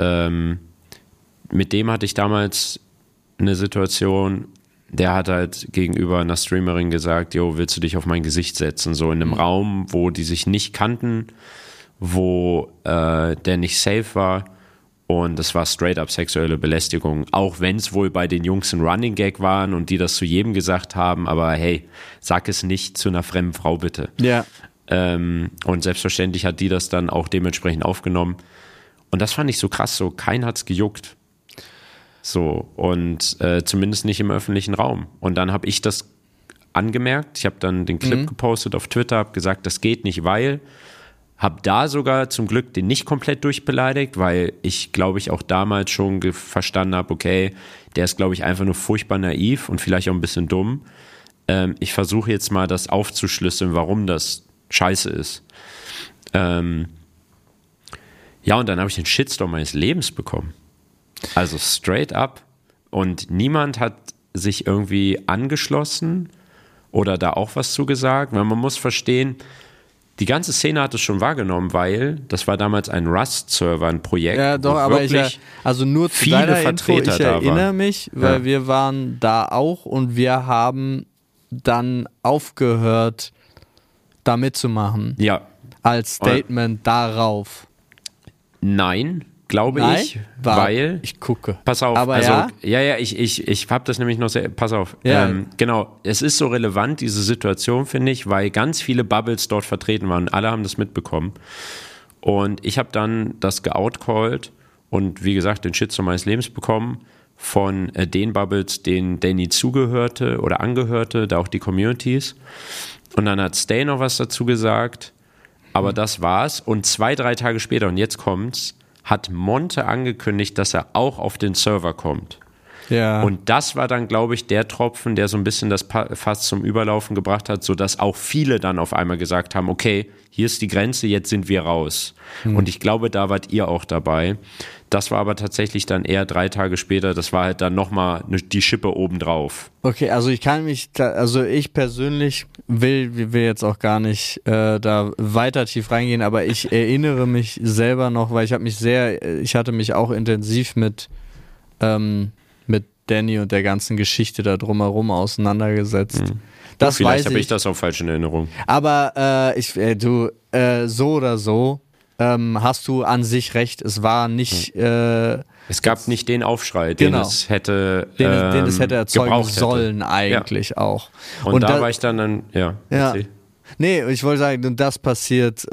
mit dem hatte ich damals eine Situation, der hat halt gegenüber einer Streamerin gesagt, jo, willst du dich auf mein Gesicht setzen? So in einem Raum, wo die sich nicht kannten, wo der nicht safe war. Und das war straight up sexuelle Belästigung. Auch wenn es wohl bei den Jungs ein Running Gag waren und die das zu jedem gesagt haben. Aber hey, sag es nicht zu einer fremden Frau bitte. Ja. Und selbstverständlich hat die das dann auch dementsprechend aufgenommen. Und das fand ich so krass, so keinen hat's gejuckt. So, und zumindest nicht im öffentlichen Raum. Und dann habe ich das angemerkt. Ich habe dann den Clip gepostet auf Twitter, habe gesagt, das geht nicht, weil. Habe da sogar zum Glück den nicht komplett durchbeleidigt, weil ich, glaube ich, auch damals schon verstanden habe, okay, der ist, glaube ich, einfach nur furchtbar naiv und vielleicht auch ein bisschen dumm. Ich versuche jetzt mal das aufzuschlüsseln, warum das scheiße ist. Ja, und dann habe ich den Shitstorm meines Lebens bekommen. Also straight up. Und niemand hat sich irgendwie angeschlossen oder da auch was zugesagt. Weil man muss verstehen, die ganze Szene hat es schon wahrgenommen, weil das war damals ein Rust-Server, ein Projekt. Ja, doch, aber also nur zu viele deiner Vertreter Info, ich erinnere mich, weil wir waren da auch und wir haben dann aufgehört, da mitzumachen. Ja. Als Statement darauf. Nein, glaube ich, weil ich gucke. Pass auf, aber also ich habe das nämlich noch sehr, pass auf, genau, es ist so relevant, diese Situation, finde ich, weil ganz viele Bubbles dort vertreten waren, alle haben das mitbekommen und ich habe dann das geoutcallt und wie gesagt den Shitstorm meines Lebens bekommen von den Bubbles, denen Danny zugehörte oder angehörte, da auch die Communities. Und dann hat Stay noch was dazu gesagt, aber das war's. Und 2-3 Tage später, und jetzt kommt's, hat Monte angekündigt, dass er auch auf den Server kommt. Ja. Und das war dann, glaube ich, der Tropfen, der so ein bisschen das Fass zum Überlaufen gebracht hat, sodass auch viele dann auf einmal gesagt haben, okay, hier ist die Grenze, jetzt sind wir raus. Und ich glaube, da wart ihr auch dabei. Das war aber tatsächlich dann eher 3 Tage später, das war halt dann nochmal die Schippe obendrauf. Okay, also ich persönlich will jetzt auch gar nicht da weiter tief reingehen, aber ich erinnere mich selber noch, weil ich hatte mich auch intensiv mit Danny und der ganzen Geschichte da drumherum auseinandergesetzt. Das Vielleicht habe ich das auch falsch in Erinnerung. Aber so oder so hast du an sich recht. Es war nicht. Es gab nicht den Aufschrei, genau, den es hätte erzeugen sollen eigentlich auch. Und da war ich dann ja. Nee, ich wollte sagen, das passiert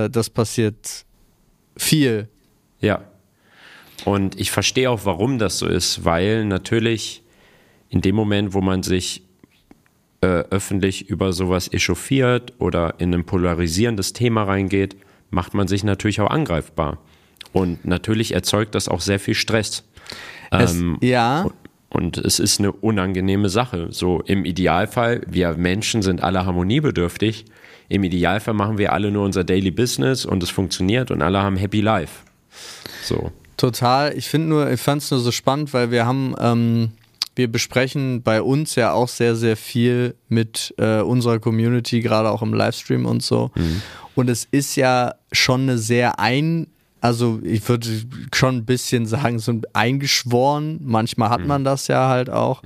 viel. Ja. Und ich verstehe auch, warum das so ist, weil natürlich in dem Moment, wo man sich öffentlich über sowas echauffiert oder in ein polarisierendes Thema reingeht, macht man sich natürlich auch angreifbar. Und natürlich erzeugt das auch sehr viel Stress. Und es ist eine unangenehme Sache. So im Idealfall, wir Menschen sind alle harmoniebedürftig. Im Idealfall machen wir alle nur unser Daily Business und es funktioniert und alle haben Happy Life. So. Total. Ich fand es nur so spannend, weil wir besprechen bei uns ja auch sehr, sehr viel mit unserer Community, gerade auch im Livestream und so. Und es ist ja schon eine sehr also ich würde schon ein bisschen sagen, so eingeschworen. Manchmal hat man das ja halt auch.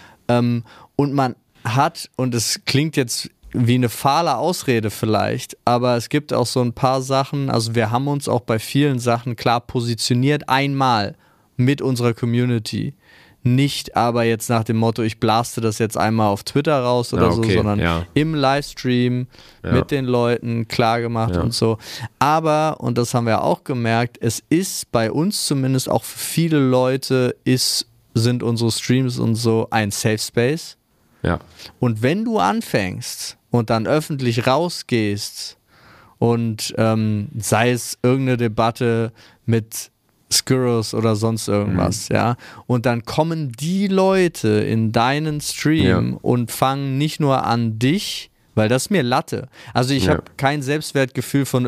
Und man hat, und es klingt jetzt wie eine fahle Ausrede vielleicht, aber es gibt auch so ein paar Sachen, also wir haben uns auch bei vielen Sachen klar positioniert, einmal mit unserer Community. Nicht aber jetzt nach dem Motto, ich blaste das jetzt einmal auf Twitter raus oder so, sondern im Livestream mit den Leuten klar gemacht und so. Aber, und das haben wir auch gemerkt, es ist bei uns zumindest auch für viele Leute sind unsere Streams und so ein Safe Space. Ja. Und wenn du anfängst und dann öffentlich rausgehst und sei es irgendeine Debatte mit Skurrus oder sonst irgendwas, und dann kommen die Leute in deinen Stream und fangen nicht nur an dich, weil das ist mir Latte. Also ich habe kein Selbstwertgefühl von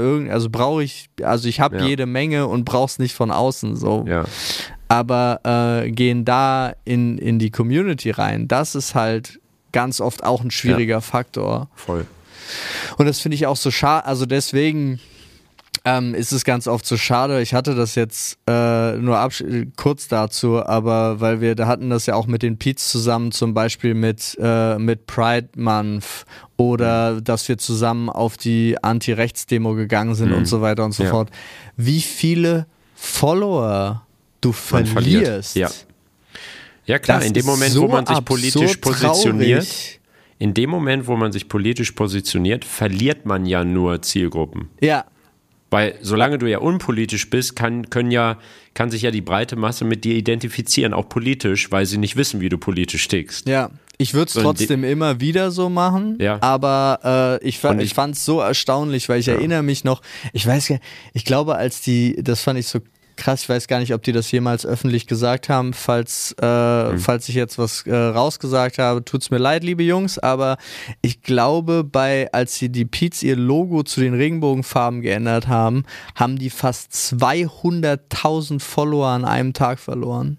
ich habe jede Menge und brauch's nicht von außen so. Ja. Aber gehen da in die Community rein, das ist halt ganz oft auch ein schwieriger Faktor. Voll. Und das finde ich auch so schade, also deswegen ist es ganz oft so schade. Ich hatte das jetzt nur kurz dazu, aber weil wir hatten das ja auch mit den Peets zusammen, zum Beispiel mit Pride Month oder dass wir zusammen auf die Anti-Rechts-Demo gegangen sind und so weiter und so fort. Wie viele Follower du verlierst. Ja klar, in dem Moment, wo man sich politisch positioniert, verliert man ja nur Zielgruppen. Ja. Weil solange du ja unpolitisch bist, kann sich ja die breite Masse mit dir identifizieren, auch politisch, weil sie nicht wissen, wie du politisch tickst. Ja, ich würde es trotzdem immer wieder so machen, aber ich fand es so erstaunlich, weil ich erinnere mich noch, ich glaube, das fand ich so krass, ich weiß gar nicht, ob die das jemals öffentlich gesagt haben, falls ich jetzt was rausgesagt habe, tut's mir leid, liebe Jungs, aber ich glaube, als sie die Peets ihr Logo zu den Regenbogenfarben geändert haben, haben die fast 200.000 Follower an einem Tag verloren.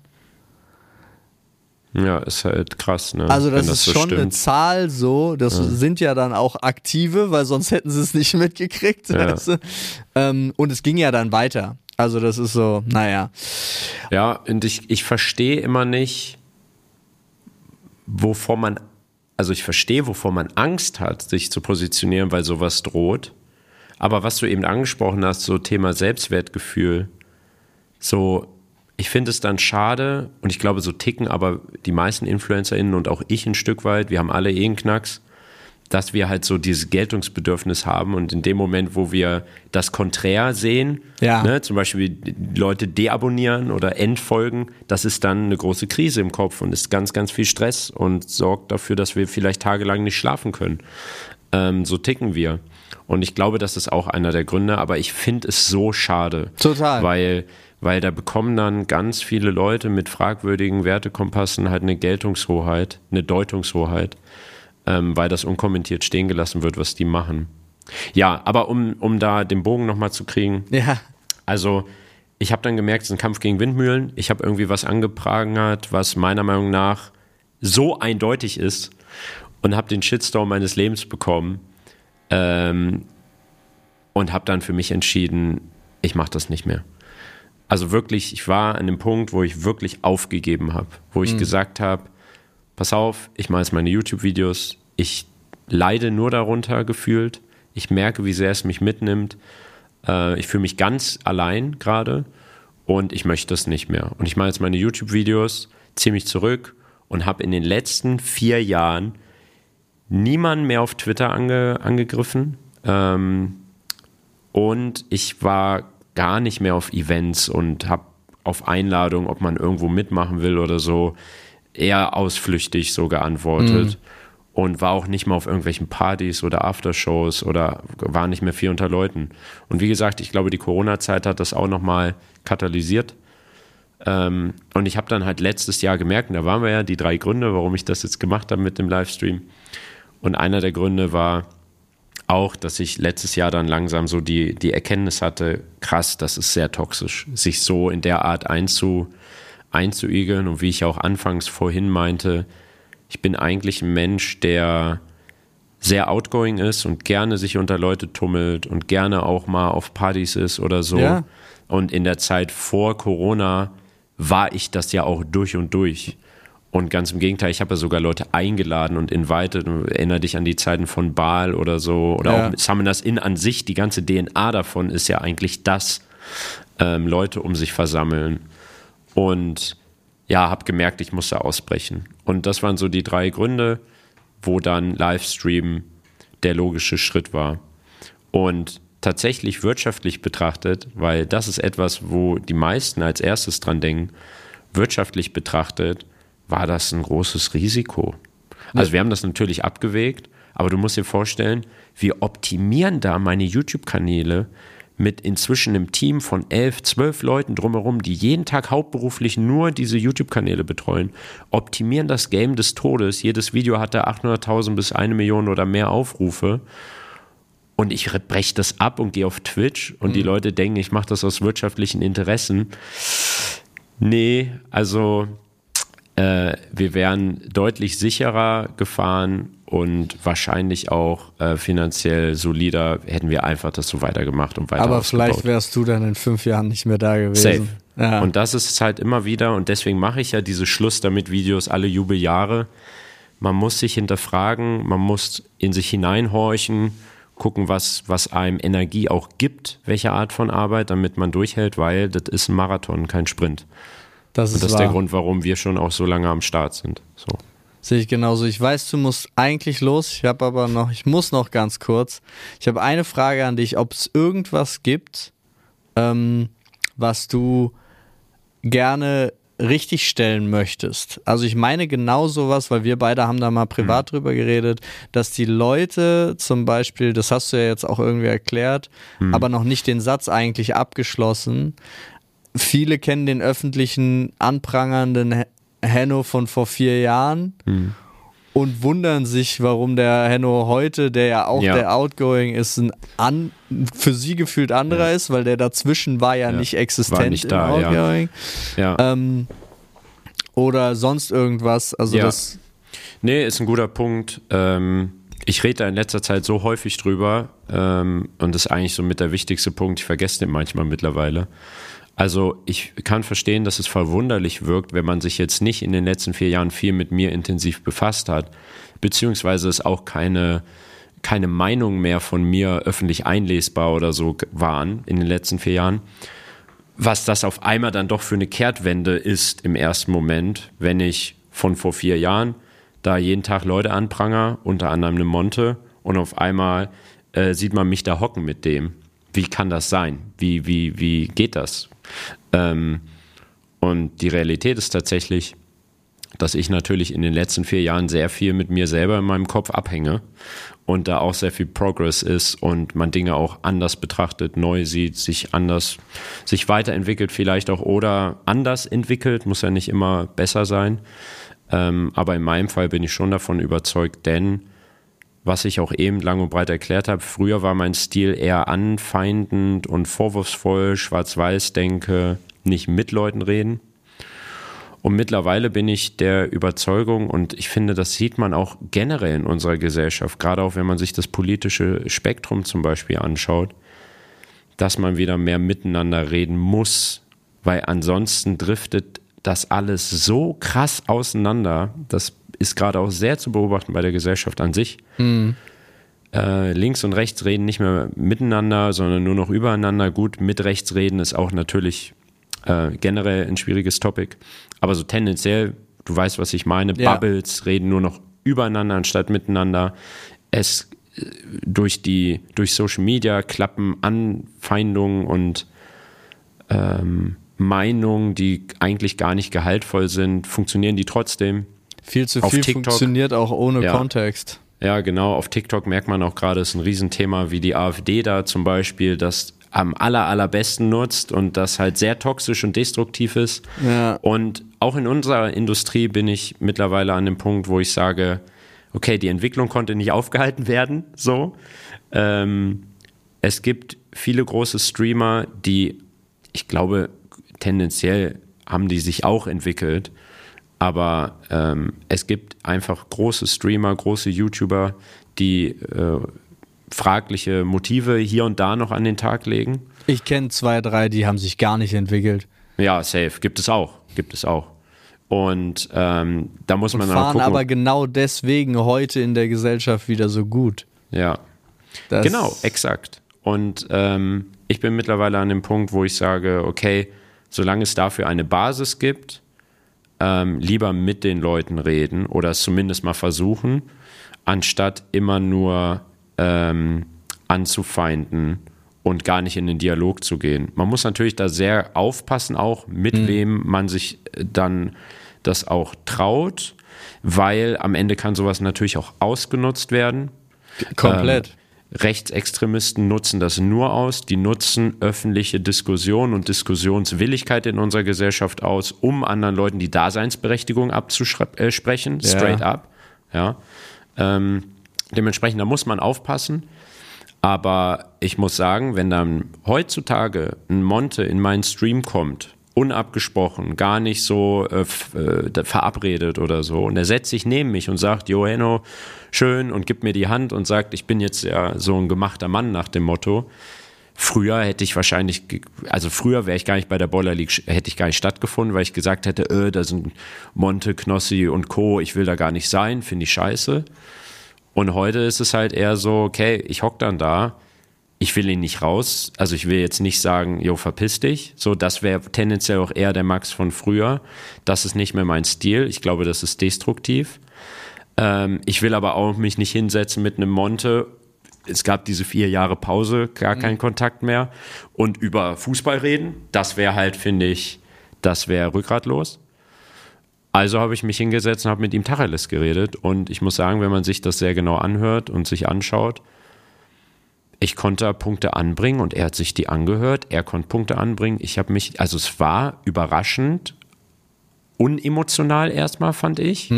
Ja, ist halt krass, ne? Also das ist so schon eine Zahl so, das sind ja dann auch Aktive, weil sonst hätten sie es nicht mitgekriegt. Ja. Weißt du? Und es ging ja dann weiter. Also das ist so, naja. Ja, und ich verstehe immer nicht, wovor man Angst hat, sich zu positionieren, weil sowas droht. Aber was du eben angesprochen hast, so Thema Selbstwertgefühl, so, ich finde es dann schade, und ich glaube, so ticken aber die meisten InfluencerInnen und auch ich ein Stück weit, wir haben alle einen Knacks, dass wir halt so dieses Geltungsbedürfnis haben und in dem Moment, wo wir das Konträr sehen, ne, zum Beispiel Leute deabonnieren oder entfolgen, das ist dann eine große Krise im Kopf und ist ganz, ganz viel Stress und sorgt dafür, dass wir vielleicht tagelang nicht schlafen können. So ticken wir. Und ich glaube, das ist auch einer der Gründe, aber ich finde es so schade. Total. Weil da bekommen dann ganz viele Leute mit fragwürdigen Wertekompassen halt eine Geltungshoheit, eine Deutungshoheit, weil das unkommentiert stehen gelassen wird, was die machen. Ja, aber um da den Bogen nochmal zu kriegen. Ja. Also ich habe dann gemerkt, es ist ein Kampf gegen Windmühlen. Ich habe irgendwie was angeprangert, was meiner Meinung nach so eindeutig ist und habe den Shitstorm meines Lebens bekommen und habe dann für mich entschieden, ich mache das nicht mehr. Also wirklich, ich war an dem Punkt, wo ich wirklich aufgegeben habe, wo ich gesagt habe, pass auf, ich mache jetzt meine YouTube-Videos, ich leide nur darunter gefühlt, ich merke, wie sehr es mich mitnimmt, ich fühle mich ganz allein gerade und ich möchte das nicht mehr. Und ich mache jetzt meine YouTube-Videos, ziehe mich zurück und habe in den letzten 4 Jahren niemanden mehr auf Twitter angegriffen und ich war gar nicht mehr auf Events und habe auf Einladung, ob man irgendwo mitmachen will oder so, eher ausflüchtig so geantwortet und war auch nicht mehr auf irgendwelchen Partys oder Aftershows oder war nicht mehr viel unter Leuten. Und wie gesagt, ich glaube, die Corona-Zeit hat das auch nochmal katalysiert. Und ich habe dann halt letztes Jahr gemerkt, und da waren wir ja die 3 Gründe, warum ich das jetzt gemacht habe mit dem Livestream. Und einer der Gründe war auch, dass ich letztes Jahr dann langsam so die Erkenntnis hatte, krass, das ist sehr toxisch, sich so in der Art einzuigeln. Und wie ich auch anfangs vorhin meinte, ich bin eigentlich ein Mensch, der sehr outgoing ist und gerne sich unter Leute tummelt und gerne auch mal auf Partys ist oder so. Ja. Und in der Zeit vor Corona war ich das ja auch durch und durch. Und ganz im Gegenteil, ich habe ja sogar Leute eingeladen und invited. Erinnere dich an die Zeiten von Baal oder so. Oder auch Summoners Inn an sich, die ganze DNA davon ist ja eigentlich das, Leute um sich versammeln. Und ja, habe gemerkt, ich musste ausbrechen. Und das waren so die 3 Gründe, wo dann Livestream der logische Schritt war. Und tatsächlich wirtschaftlich betrachtet, weil das ist etwas, wo die meisten als erstes dran denken, wirtschaftlich betrachtet, war das ein großes Risiko. Also wir haben das natürlich abgewägt, aber du musst dir vorstellen, wir optimieren da meine YouTube-Kanäle mit inzwischen einem Team von 11, 12 Leuten drumherum, die jeden Tag hauptberuflich nur diese YouTube-Kanäle betreuen, optimieren das Game des Todes. Jedes Video hatte 800.000 bis 1 Million oder mehr Aufrufe. Und ich breche das ab und gehe auf Twitch und die Leute denken, ich mache das aus wirtschaftlichen Interessen. Nee, also wir wären deutlich sicherer gefahren und wahrscheinlich auch finanziell solider, hätten wir einfach das so weitergemacht und weiter Aber ausgebaut. vielleicht wärst du dann in 5 Jahren nicht mehr da gewesen. Safe. Ja. Und das ist es halt immer wieder und deswegen mache ich ja diese Schluss damit Videos alle Jubeljahre. Man muss sich hinterfragen, man muss in sich hineinhorchen, gucken, was einem Energie auch gibt, welche Art von Arbeit, damit man durchhält, weil das ist ein Marathon, kein Sprint. Das ist der Grund, warum wir schon auch so lange am Start sind. So. Sehe ich genauso. Ich weiß, du musst eigentlich los. Ich muss noch ganz kurz. Ich habe eine Frage an dich, ob es irgendwas gibt, was du gerne richtig stellen möchtest. Also ich meine genau sowas, weil wir beide haben da mal privat drüber geredet, dass die Leute zum Beispiel, das hast du ja jetzt auch irgendwie erklärt, aber noch nicht den Satz eigentlich abgeschlossen. Viele kennen den öffentlichen, anprangernden Henno von vor 4 Jahren und wundern sich, warum der Henno heute, der ja auch der Outgoing ist, für sie gefühlt anderer ist, weil der dazwischen war ja nicht existent, war nicht da, im Outgoing. Ja. Oder sonst irgendwas. Also das. Nee, ist ein guter Punkt. Ich rede da in letzter Zeit so häufig drüber und das ist eigentlich so mit der wichtigste Punkt. Ich vergesse den manchmal mittlerweile. Also ich kann verstehen, dass es verwunderlich wirkt, wenn man sich jetzt nicht in den letzten 4 Jahren viel mit mir intensiv befasst hat, beziehungsweise es auch keine Meinung mehr von mir öffentlich einlesbar oder so waren in den letzten 4 Jahren, was das auf einmal dann doch für eine Kehrtwende ist im ersten Moment, wenn ich von vor 4 Jahren da jeden Tag Leute anpranger, unter anderem eine Monte, und auf einmal sieht man mich da hocken mit dem. Wie kann das sein? Wie geht das? Und die Realität ist tatsächlich, dass ich natürlich in den letzten 4 Jahren sehr viel mit mir selber in meinem Kopf abhänge und da auch sehr viel Progress ist und man Dinge auch anders betrachtet, neu sieht, sich weiterentwickelt vielleicht auch oder anders entwickelt, muss ja nicht immer besser sein. Aber in meinem Fall bin ich schon davon überzeugt, denn was ich auch eben lang und breit erklärt habe, früher war mein Stil eher anfeindend und vorwurfsvoll, schwarz-weiß-denke, nicht mit Leuten reden. Und mittlerweile bin ich der Überzeugung, und ich finde, das sieht man auch generell in unserer Gesellschaft, gerade auch wenn man sich das politische Spektrum zum Beispiel anschaut, dass man wieder mehr miteinander reden muss, weil ansonsten driftet das alles so krass auseinander. Das ist gerade auch sehr zu beobachten bei der Gesellschaft an sich. Links und rechts reden nicht mehr miteinander, sondern nur noch übereinander. Gut, mit rechts reden ist auch natürlich generell ein schwieriges Topic. Aber so tendenziell, du weißt, was ich meine, ja. Bubbles reden nur noch übereinander anstatt miteinander. Es durch Social Media klappen Anfeindungen und Meinungen, die eigentlich gar nicht gehaltvoll sind, funktionieren die trotzdem. Viel zu viel TikTok, funktioniert auch ohne Kontext. Ja, genau. Auf TikTok merkt man auch gerade, es ist ein Riesenthema, wie die AfD da zum Beispiel das am allerbesten nutzt und das halt sehr toxisch und destruktiv ist. Ja. Und auch in unserer Industrie bin ich mittlerweile an dem Punkt, wo ich sage, okay, die Entwicklung konnte nicht aufgehalten werden. So. Es gibt viele große Streamer, die, ich glaube, tendenziell haben die sich auch entwickelt, aber es gibt einfach große Streamer, große YouTuber, die fragliche Motive hier und da noch an den Tag legen. Ich kenne 2, 3, die haben sich gar nicht entwickelt. Ja, safe. Gibt es auch. Und da muss man dann auch gucken. Aber genau deswegen heute in der Gesellschaft wieder so gut. Ja, genau, exakt. Und ich bin mittlerweile an dem Punkt, wo ich sage, okay, solange es dafür eine Basis gibt, lieber mit den Leuten reden oder es zumindest mal versuchen, anstatt immer nur anzufeinden und gar nicht in den Dialog zu gehen. Man muss natürlich da sehr aufpassen, auch mit wem man sich dann das auch traut, weil am Ende kann sowas natürlich auch ausgenutzt werden. Komplett. Rechtsextremisten nutzen das nur aus, die nutzen öffentliche Diskussion und Diskussionswilligkeit in unserer Gesellschaft aus, um anderen Leuten die Daseinsberechtigung abzusprechen, straight up. Ja. Dementsprechend, da muss man aufpassen. Aber ich muss sagen, wenn dann heutzutage ein Monte in meinen Stream kommt, unabgesprochen, gar nicht so verabredet oder so, und er setzt sich neben mich und sagt, Jo Henno, schön, und gibt mir die Hand und sagt, ich bin jetzt ja so ein gemachter Mann nach dem Motto. Früher wäre ich gar nicht bei der Baller League, hätte ich gar nicht stattgefunden, weil ich gesagt hätte, da sind Monte, Knossi und Co., ich will da gar nicht sein, finde ich scheiße. Und heute ist es halt eher so, okay, ich hock dann da, ich will ihn nicht raus, also ich will jetzt nicht sagen, jo, verpiss dich, so, das wäre tendenziell auch eher der Max von früher, das ist nicht mehr mein Stil, ich glaube, das ist destruktiv. Ich will aber auch mich nicht hinsetzen mit einem Monte, es gab diese 4 Jahre Pause, gar keinen Kontakt mehr, und über Fußball reden, das wäre halt, finde ich, das wäre rückgratlos. Also habe ich mich hingesetzt und habe mit ihm Tacheles geredet, und ich muss sagen, wenn man sich das sehr genau anhört und sich anschaut, ich konnte Punkte anbringen und er hat sich die angehört, er konnte Punkte anbringen, also es war überraschend unemotional erstmal, fand ich.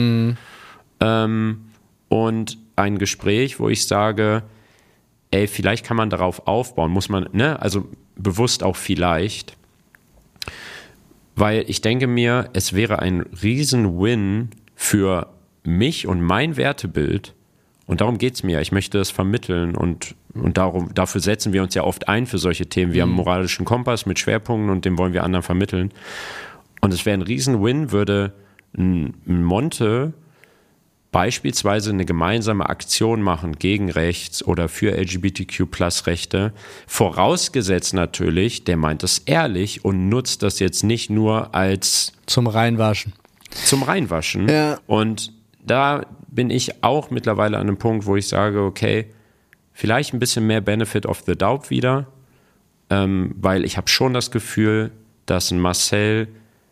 Und ein Gespräch, wo ich sage, ey, vielleicht kann man darauf aufbauen, muss man, ne, also bewusst auch vielleicht, weil ich denke mir, es wäre ein Riesen-Win für mich und mein Wertebild, und darum geht es mir, ich möchte das vermitteln und dafür setzen wir uns ja oft ein für solche Themen. Wir haben einen moralischen Kompass mit Schwerpunkten und den wollen wir anderen vermitteln. Und es wäre ein Riesen-Win, würde ein Monte beispielsweise eine gemeinsame Aktion machen gegen Rechts oder für LGBTQ+-Rechte, vorausgesetzt natürlich, der meint das ehrlich und nutzt das jetzt nicht nur als zum Reinwaschen. Ja. Und da bin ich auch mittlerweile an einem Punkt, wo ich sage, okay, vielleicht ein bisschen mehr Benefit of the Doubt wieder, weil ich habe schon das Gefühl, dass ein Marcel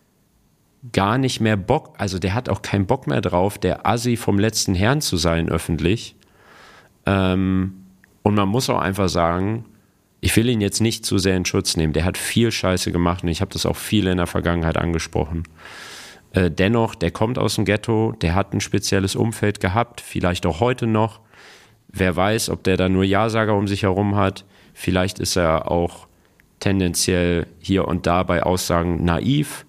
gar nicht mehr Bock, also der hat auch keinen Bock mehr drauf, der Assi vom letzten Herrn zu sein öffentlich. Und man muss auch einfach sagen, ich will ihn jetzt nicht zu sehr in Schutz nehmen. Der hat viel Scheiße gemacht und ich habe das auch viel in der Vergangenheit angesprochen. Dennoch, der kommt aus dem Ghetto, der hat ein spezielles Umfeld gehabt, vielleicht auch heute noch. Wer weiß, ob der da nur Ja-Sager um sich herum hat. Vielleicht ist er auch tendenziell hier und da bei Aussagen naiv.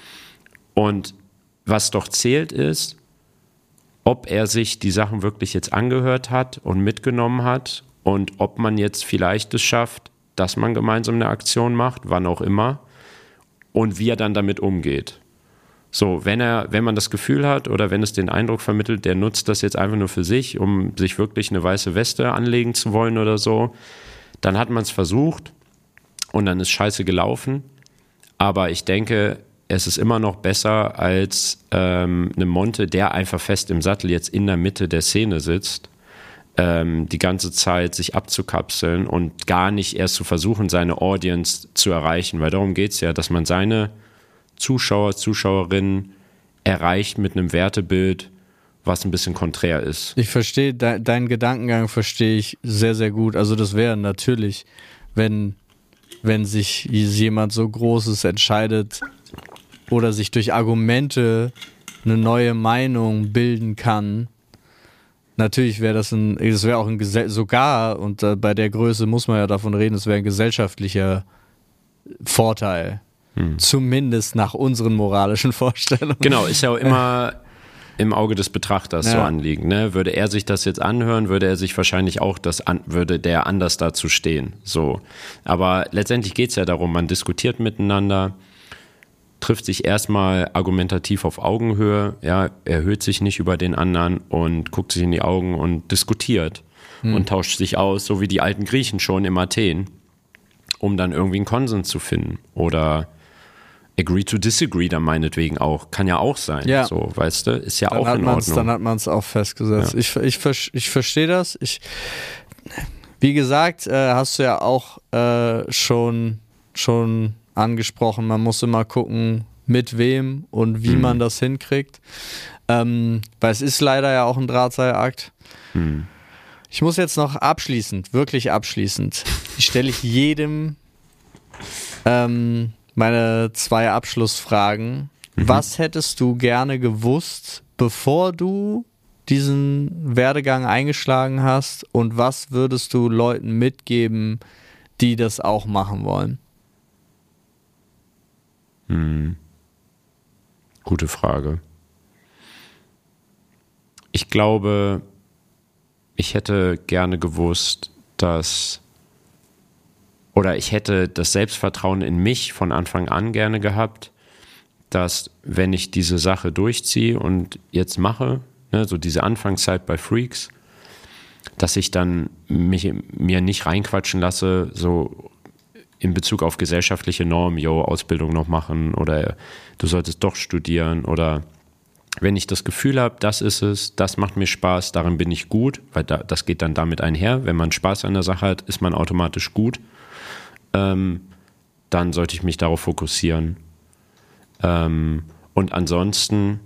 Und was doch zählt ist, ob er sich die Sachen wirklich jetzt angehört hat und mitgenommen hat und ob man jetzt vielleicht es schafft, dass man gemeinsam eine Aktion macht, wann auch immer, und wie er dann damit umgeht. So, wenn man das Gefühl hat oder wenn es den Eindruck vermittelt, der nutzt das jetzt einfach nur für sich, um sich wirklich eine weiße Weste anlegen zu wollen oder so, dann hat man es versucht und dann ist scheiße gelaufen. Aber ich denke, es ist immer noch besser als eine Monte, der einfach fest im Sattel jetzt in der Mitte der Szene sitzt, die ganze Zeit sich abzukapseln und gar nicht erst zu versuchen, seine Audience zu erreichen, weil darum geht es ja, dass man seine Zuschauer, Zuschauerinnen erreicht mit einem Wertebild, was ein bisschen konträr ist. Ich verstehe, deinen Gedankengang verstehe ich sehr, sehr gut. Also das wäre natürlich, wenn sich jemand so Großes entscheidet oder sich durch Argumente eine neue Meinung bilden kann. Natürlich wäre das wäre auch sogar, und bei der Größe muss man ja davon reden, es wäre ein gesellschaftlicher Vorteil. Zumindest nach unseren moralischen Vorstellungen. Genau, ist ja auch immer im Auge des Betrachters so anliegen. Ne? Würde er sich das jetzt anhören, würde er sich wahrscheinlich auch würde der anders dazu stehen. So. Aber letztendlich geht es ja darum, man diskutiert miteinander, trifft sich erstmal argumentativ auf Augenhöhe, ja, erhöht sich nicht über den anderen und guckt sich in die Augen und diskutiert und tauscht sich aus, so wie die alten Griechen schon im Athen, um dann irgendwie einen Konsens zu finden. Oder agree to disagree dann meinetwegen auch. Kann ja auch sein. Ja. So, weißt du? Ist ja dann auch in Ordnung. Dann hat man es auch festgesetzt. Ja. Ich verstehe das. Wie gesagt, hast du ja auch schon angesprochen, man muss immer gucken, mit wem und wie man das hinkriegt. Weil es ist leider ja auch ein Drahtseilakt. Ich muss jetzt noch wirklich abschließend, stelle ich jedem meine 2 Abschlussfragen. Was hättest du gerne gewusst, bevor du diesen Werdegang eingeschlagen hast, und was würdest du Leuten mitgeben, die das auch machen wollen? Gute Frage. Ich glaube, ich hätte gerne gewusst, ich hätte das Selbstvertrauen in mich von Anfang an gerne gehabt, dass wenn ich diese Sache durchziehe und jetzt mache, ne, so diese Anfangszeit bei Freaks, dass ich dann mir nicht reinquatschen lasse, so in Bezug auf gesellschaftliche Normen, Ausbildung noch machen oder du solltest doch studieren, oder wenn ich das Gefühl habe, das ist es, das macht mir Spaß, darin bin ich gut, weil das geht dann damit einher, wenn man Spaß an der Sache hat, ist man automatisch gut, dann sollte ich mich darauf fokussieren. Und ansonsten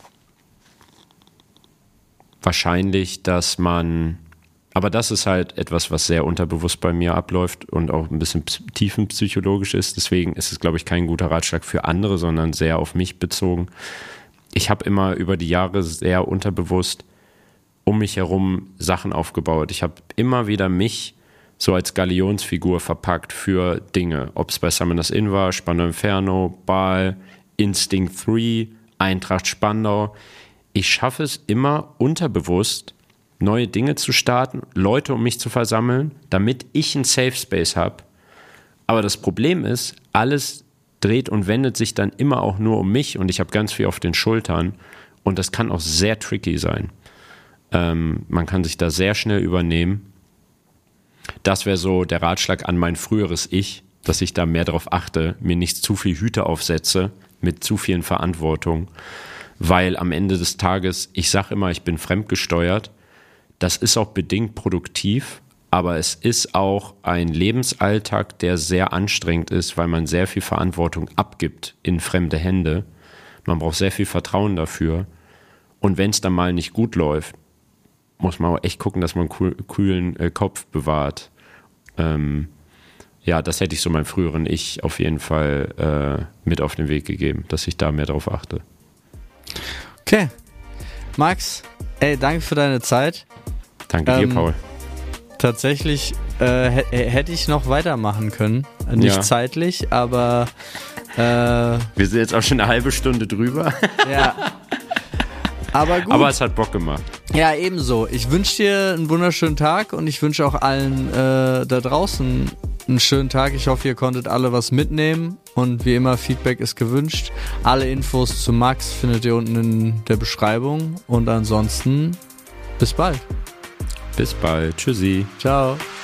wahrscheinlich, aber das ist halt etwas, was sehr unterbewusst bei mir abläuft und auch ein bisschen tiefenpsychologisch ist. Deswegen ist es, glaube ich, kein guter Ratschlag für andere, sondern sehr auf mich bezogen. Ich habe immer über die Jahre sehr unterbewusst um mich herum Sachen aufgebaut. Ich habe immer wieder mich so als Galionsfigur verpackt für Dinge. Ob es bei Summoners Inn war, Spandau Inferno, Baal, Instinct 3, Eintracht Spandau. Ich schaffe es immer unterbewusst, neue Dinge zu starten, Leute um mich zu versammeln, damit ich einen Safe Space habe. Aber das Problem ist, alles dreht und wendet sich dann immer auch nur um mich und ich habe ganz viel auf den Schultern und das kann auch sehr tricky sein. Man kann sich da sehr schnell übernehmen. Das wäre so der Ratschlag an mein früheres Ich, dass ich da mehr darauf achte, mir nicht zu viel Hüte aufsetze mit zu vielen Verantwortung. weil am Ende des Tages, ich sage immer, ich bin fremdgesteuert. Das ist auch bedingt produktiv, aber es ist auch ein Lebensalltag, der sehr anstrengend ist, weil man sehr viel Verantwortung abgibt in fremde Hände. Man braucht sehr viel Vertrauen dafür. Und wenn es dann mal nicht gut läuft, muss man auch echt gucken, dass man einen kühlen Kopf bewahrt. Ja, das hätte ich so meinem früheren Ich auf jeden Fall mit auf den Weg gegeben, dass ich da mehr drauf achte. Okay. Max, danke für deine Zeit. Danke dir, Paul. Tatsächlich hätte ich noch weitermachen können. Nicht zeitlich, aber wir sind jetzt auch schon eine halbe Stunde drüber. Ja. Aber gut. Aber es hat Bock gemacht. Ja, ebenso. Ich wünsche dir einen wunderschönen Tag und ich wünsche auch allen da draußen einen schönen Tag. Ich hoffe, ihr konntet alle was mitnehmen und wie immer, Feedback ist gewünscht. Alle Infos zu Max findet ihr unten in der Beschreibung und ansonsten bis bald. Bis bald. Tschüssi. Ciao.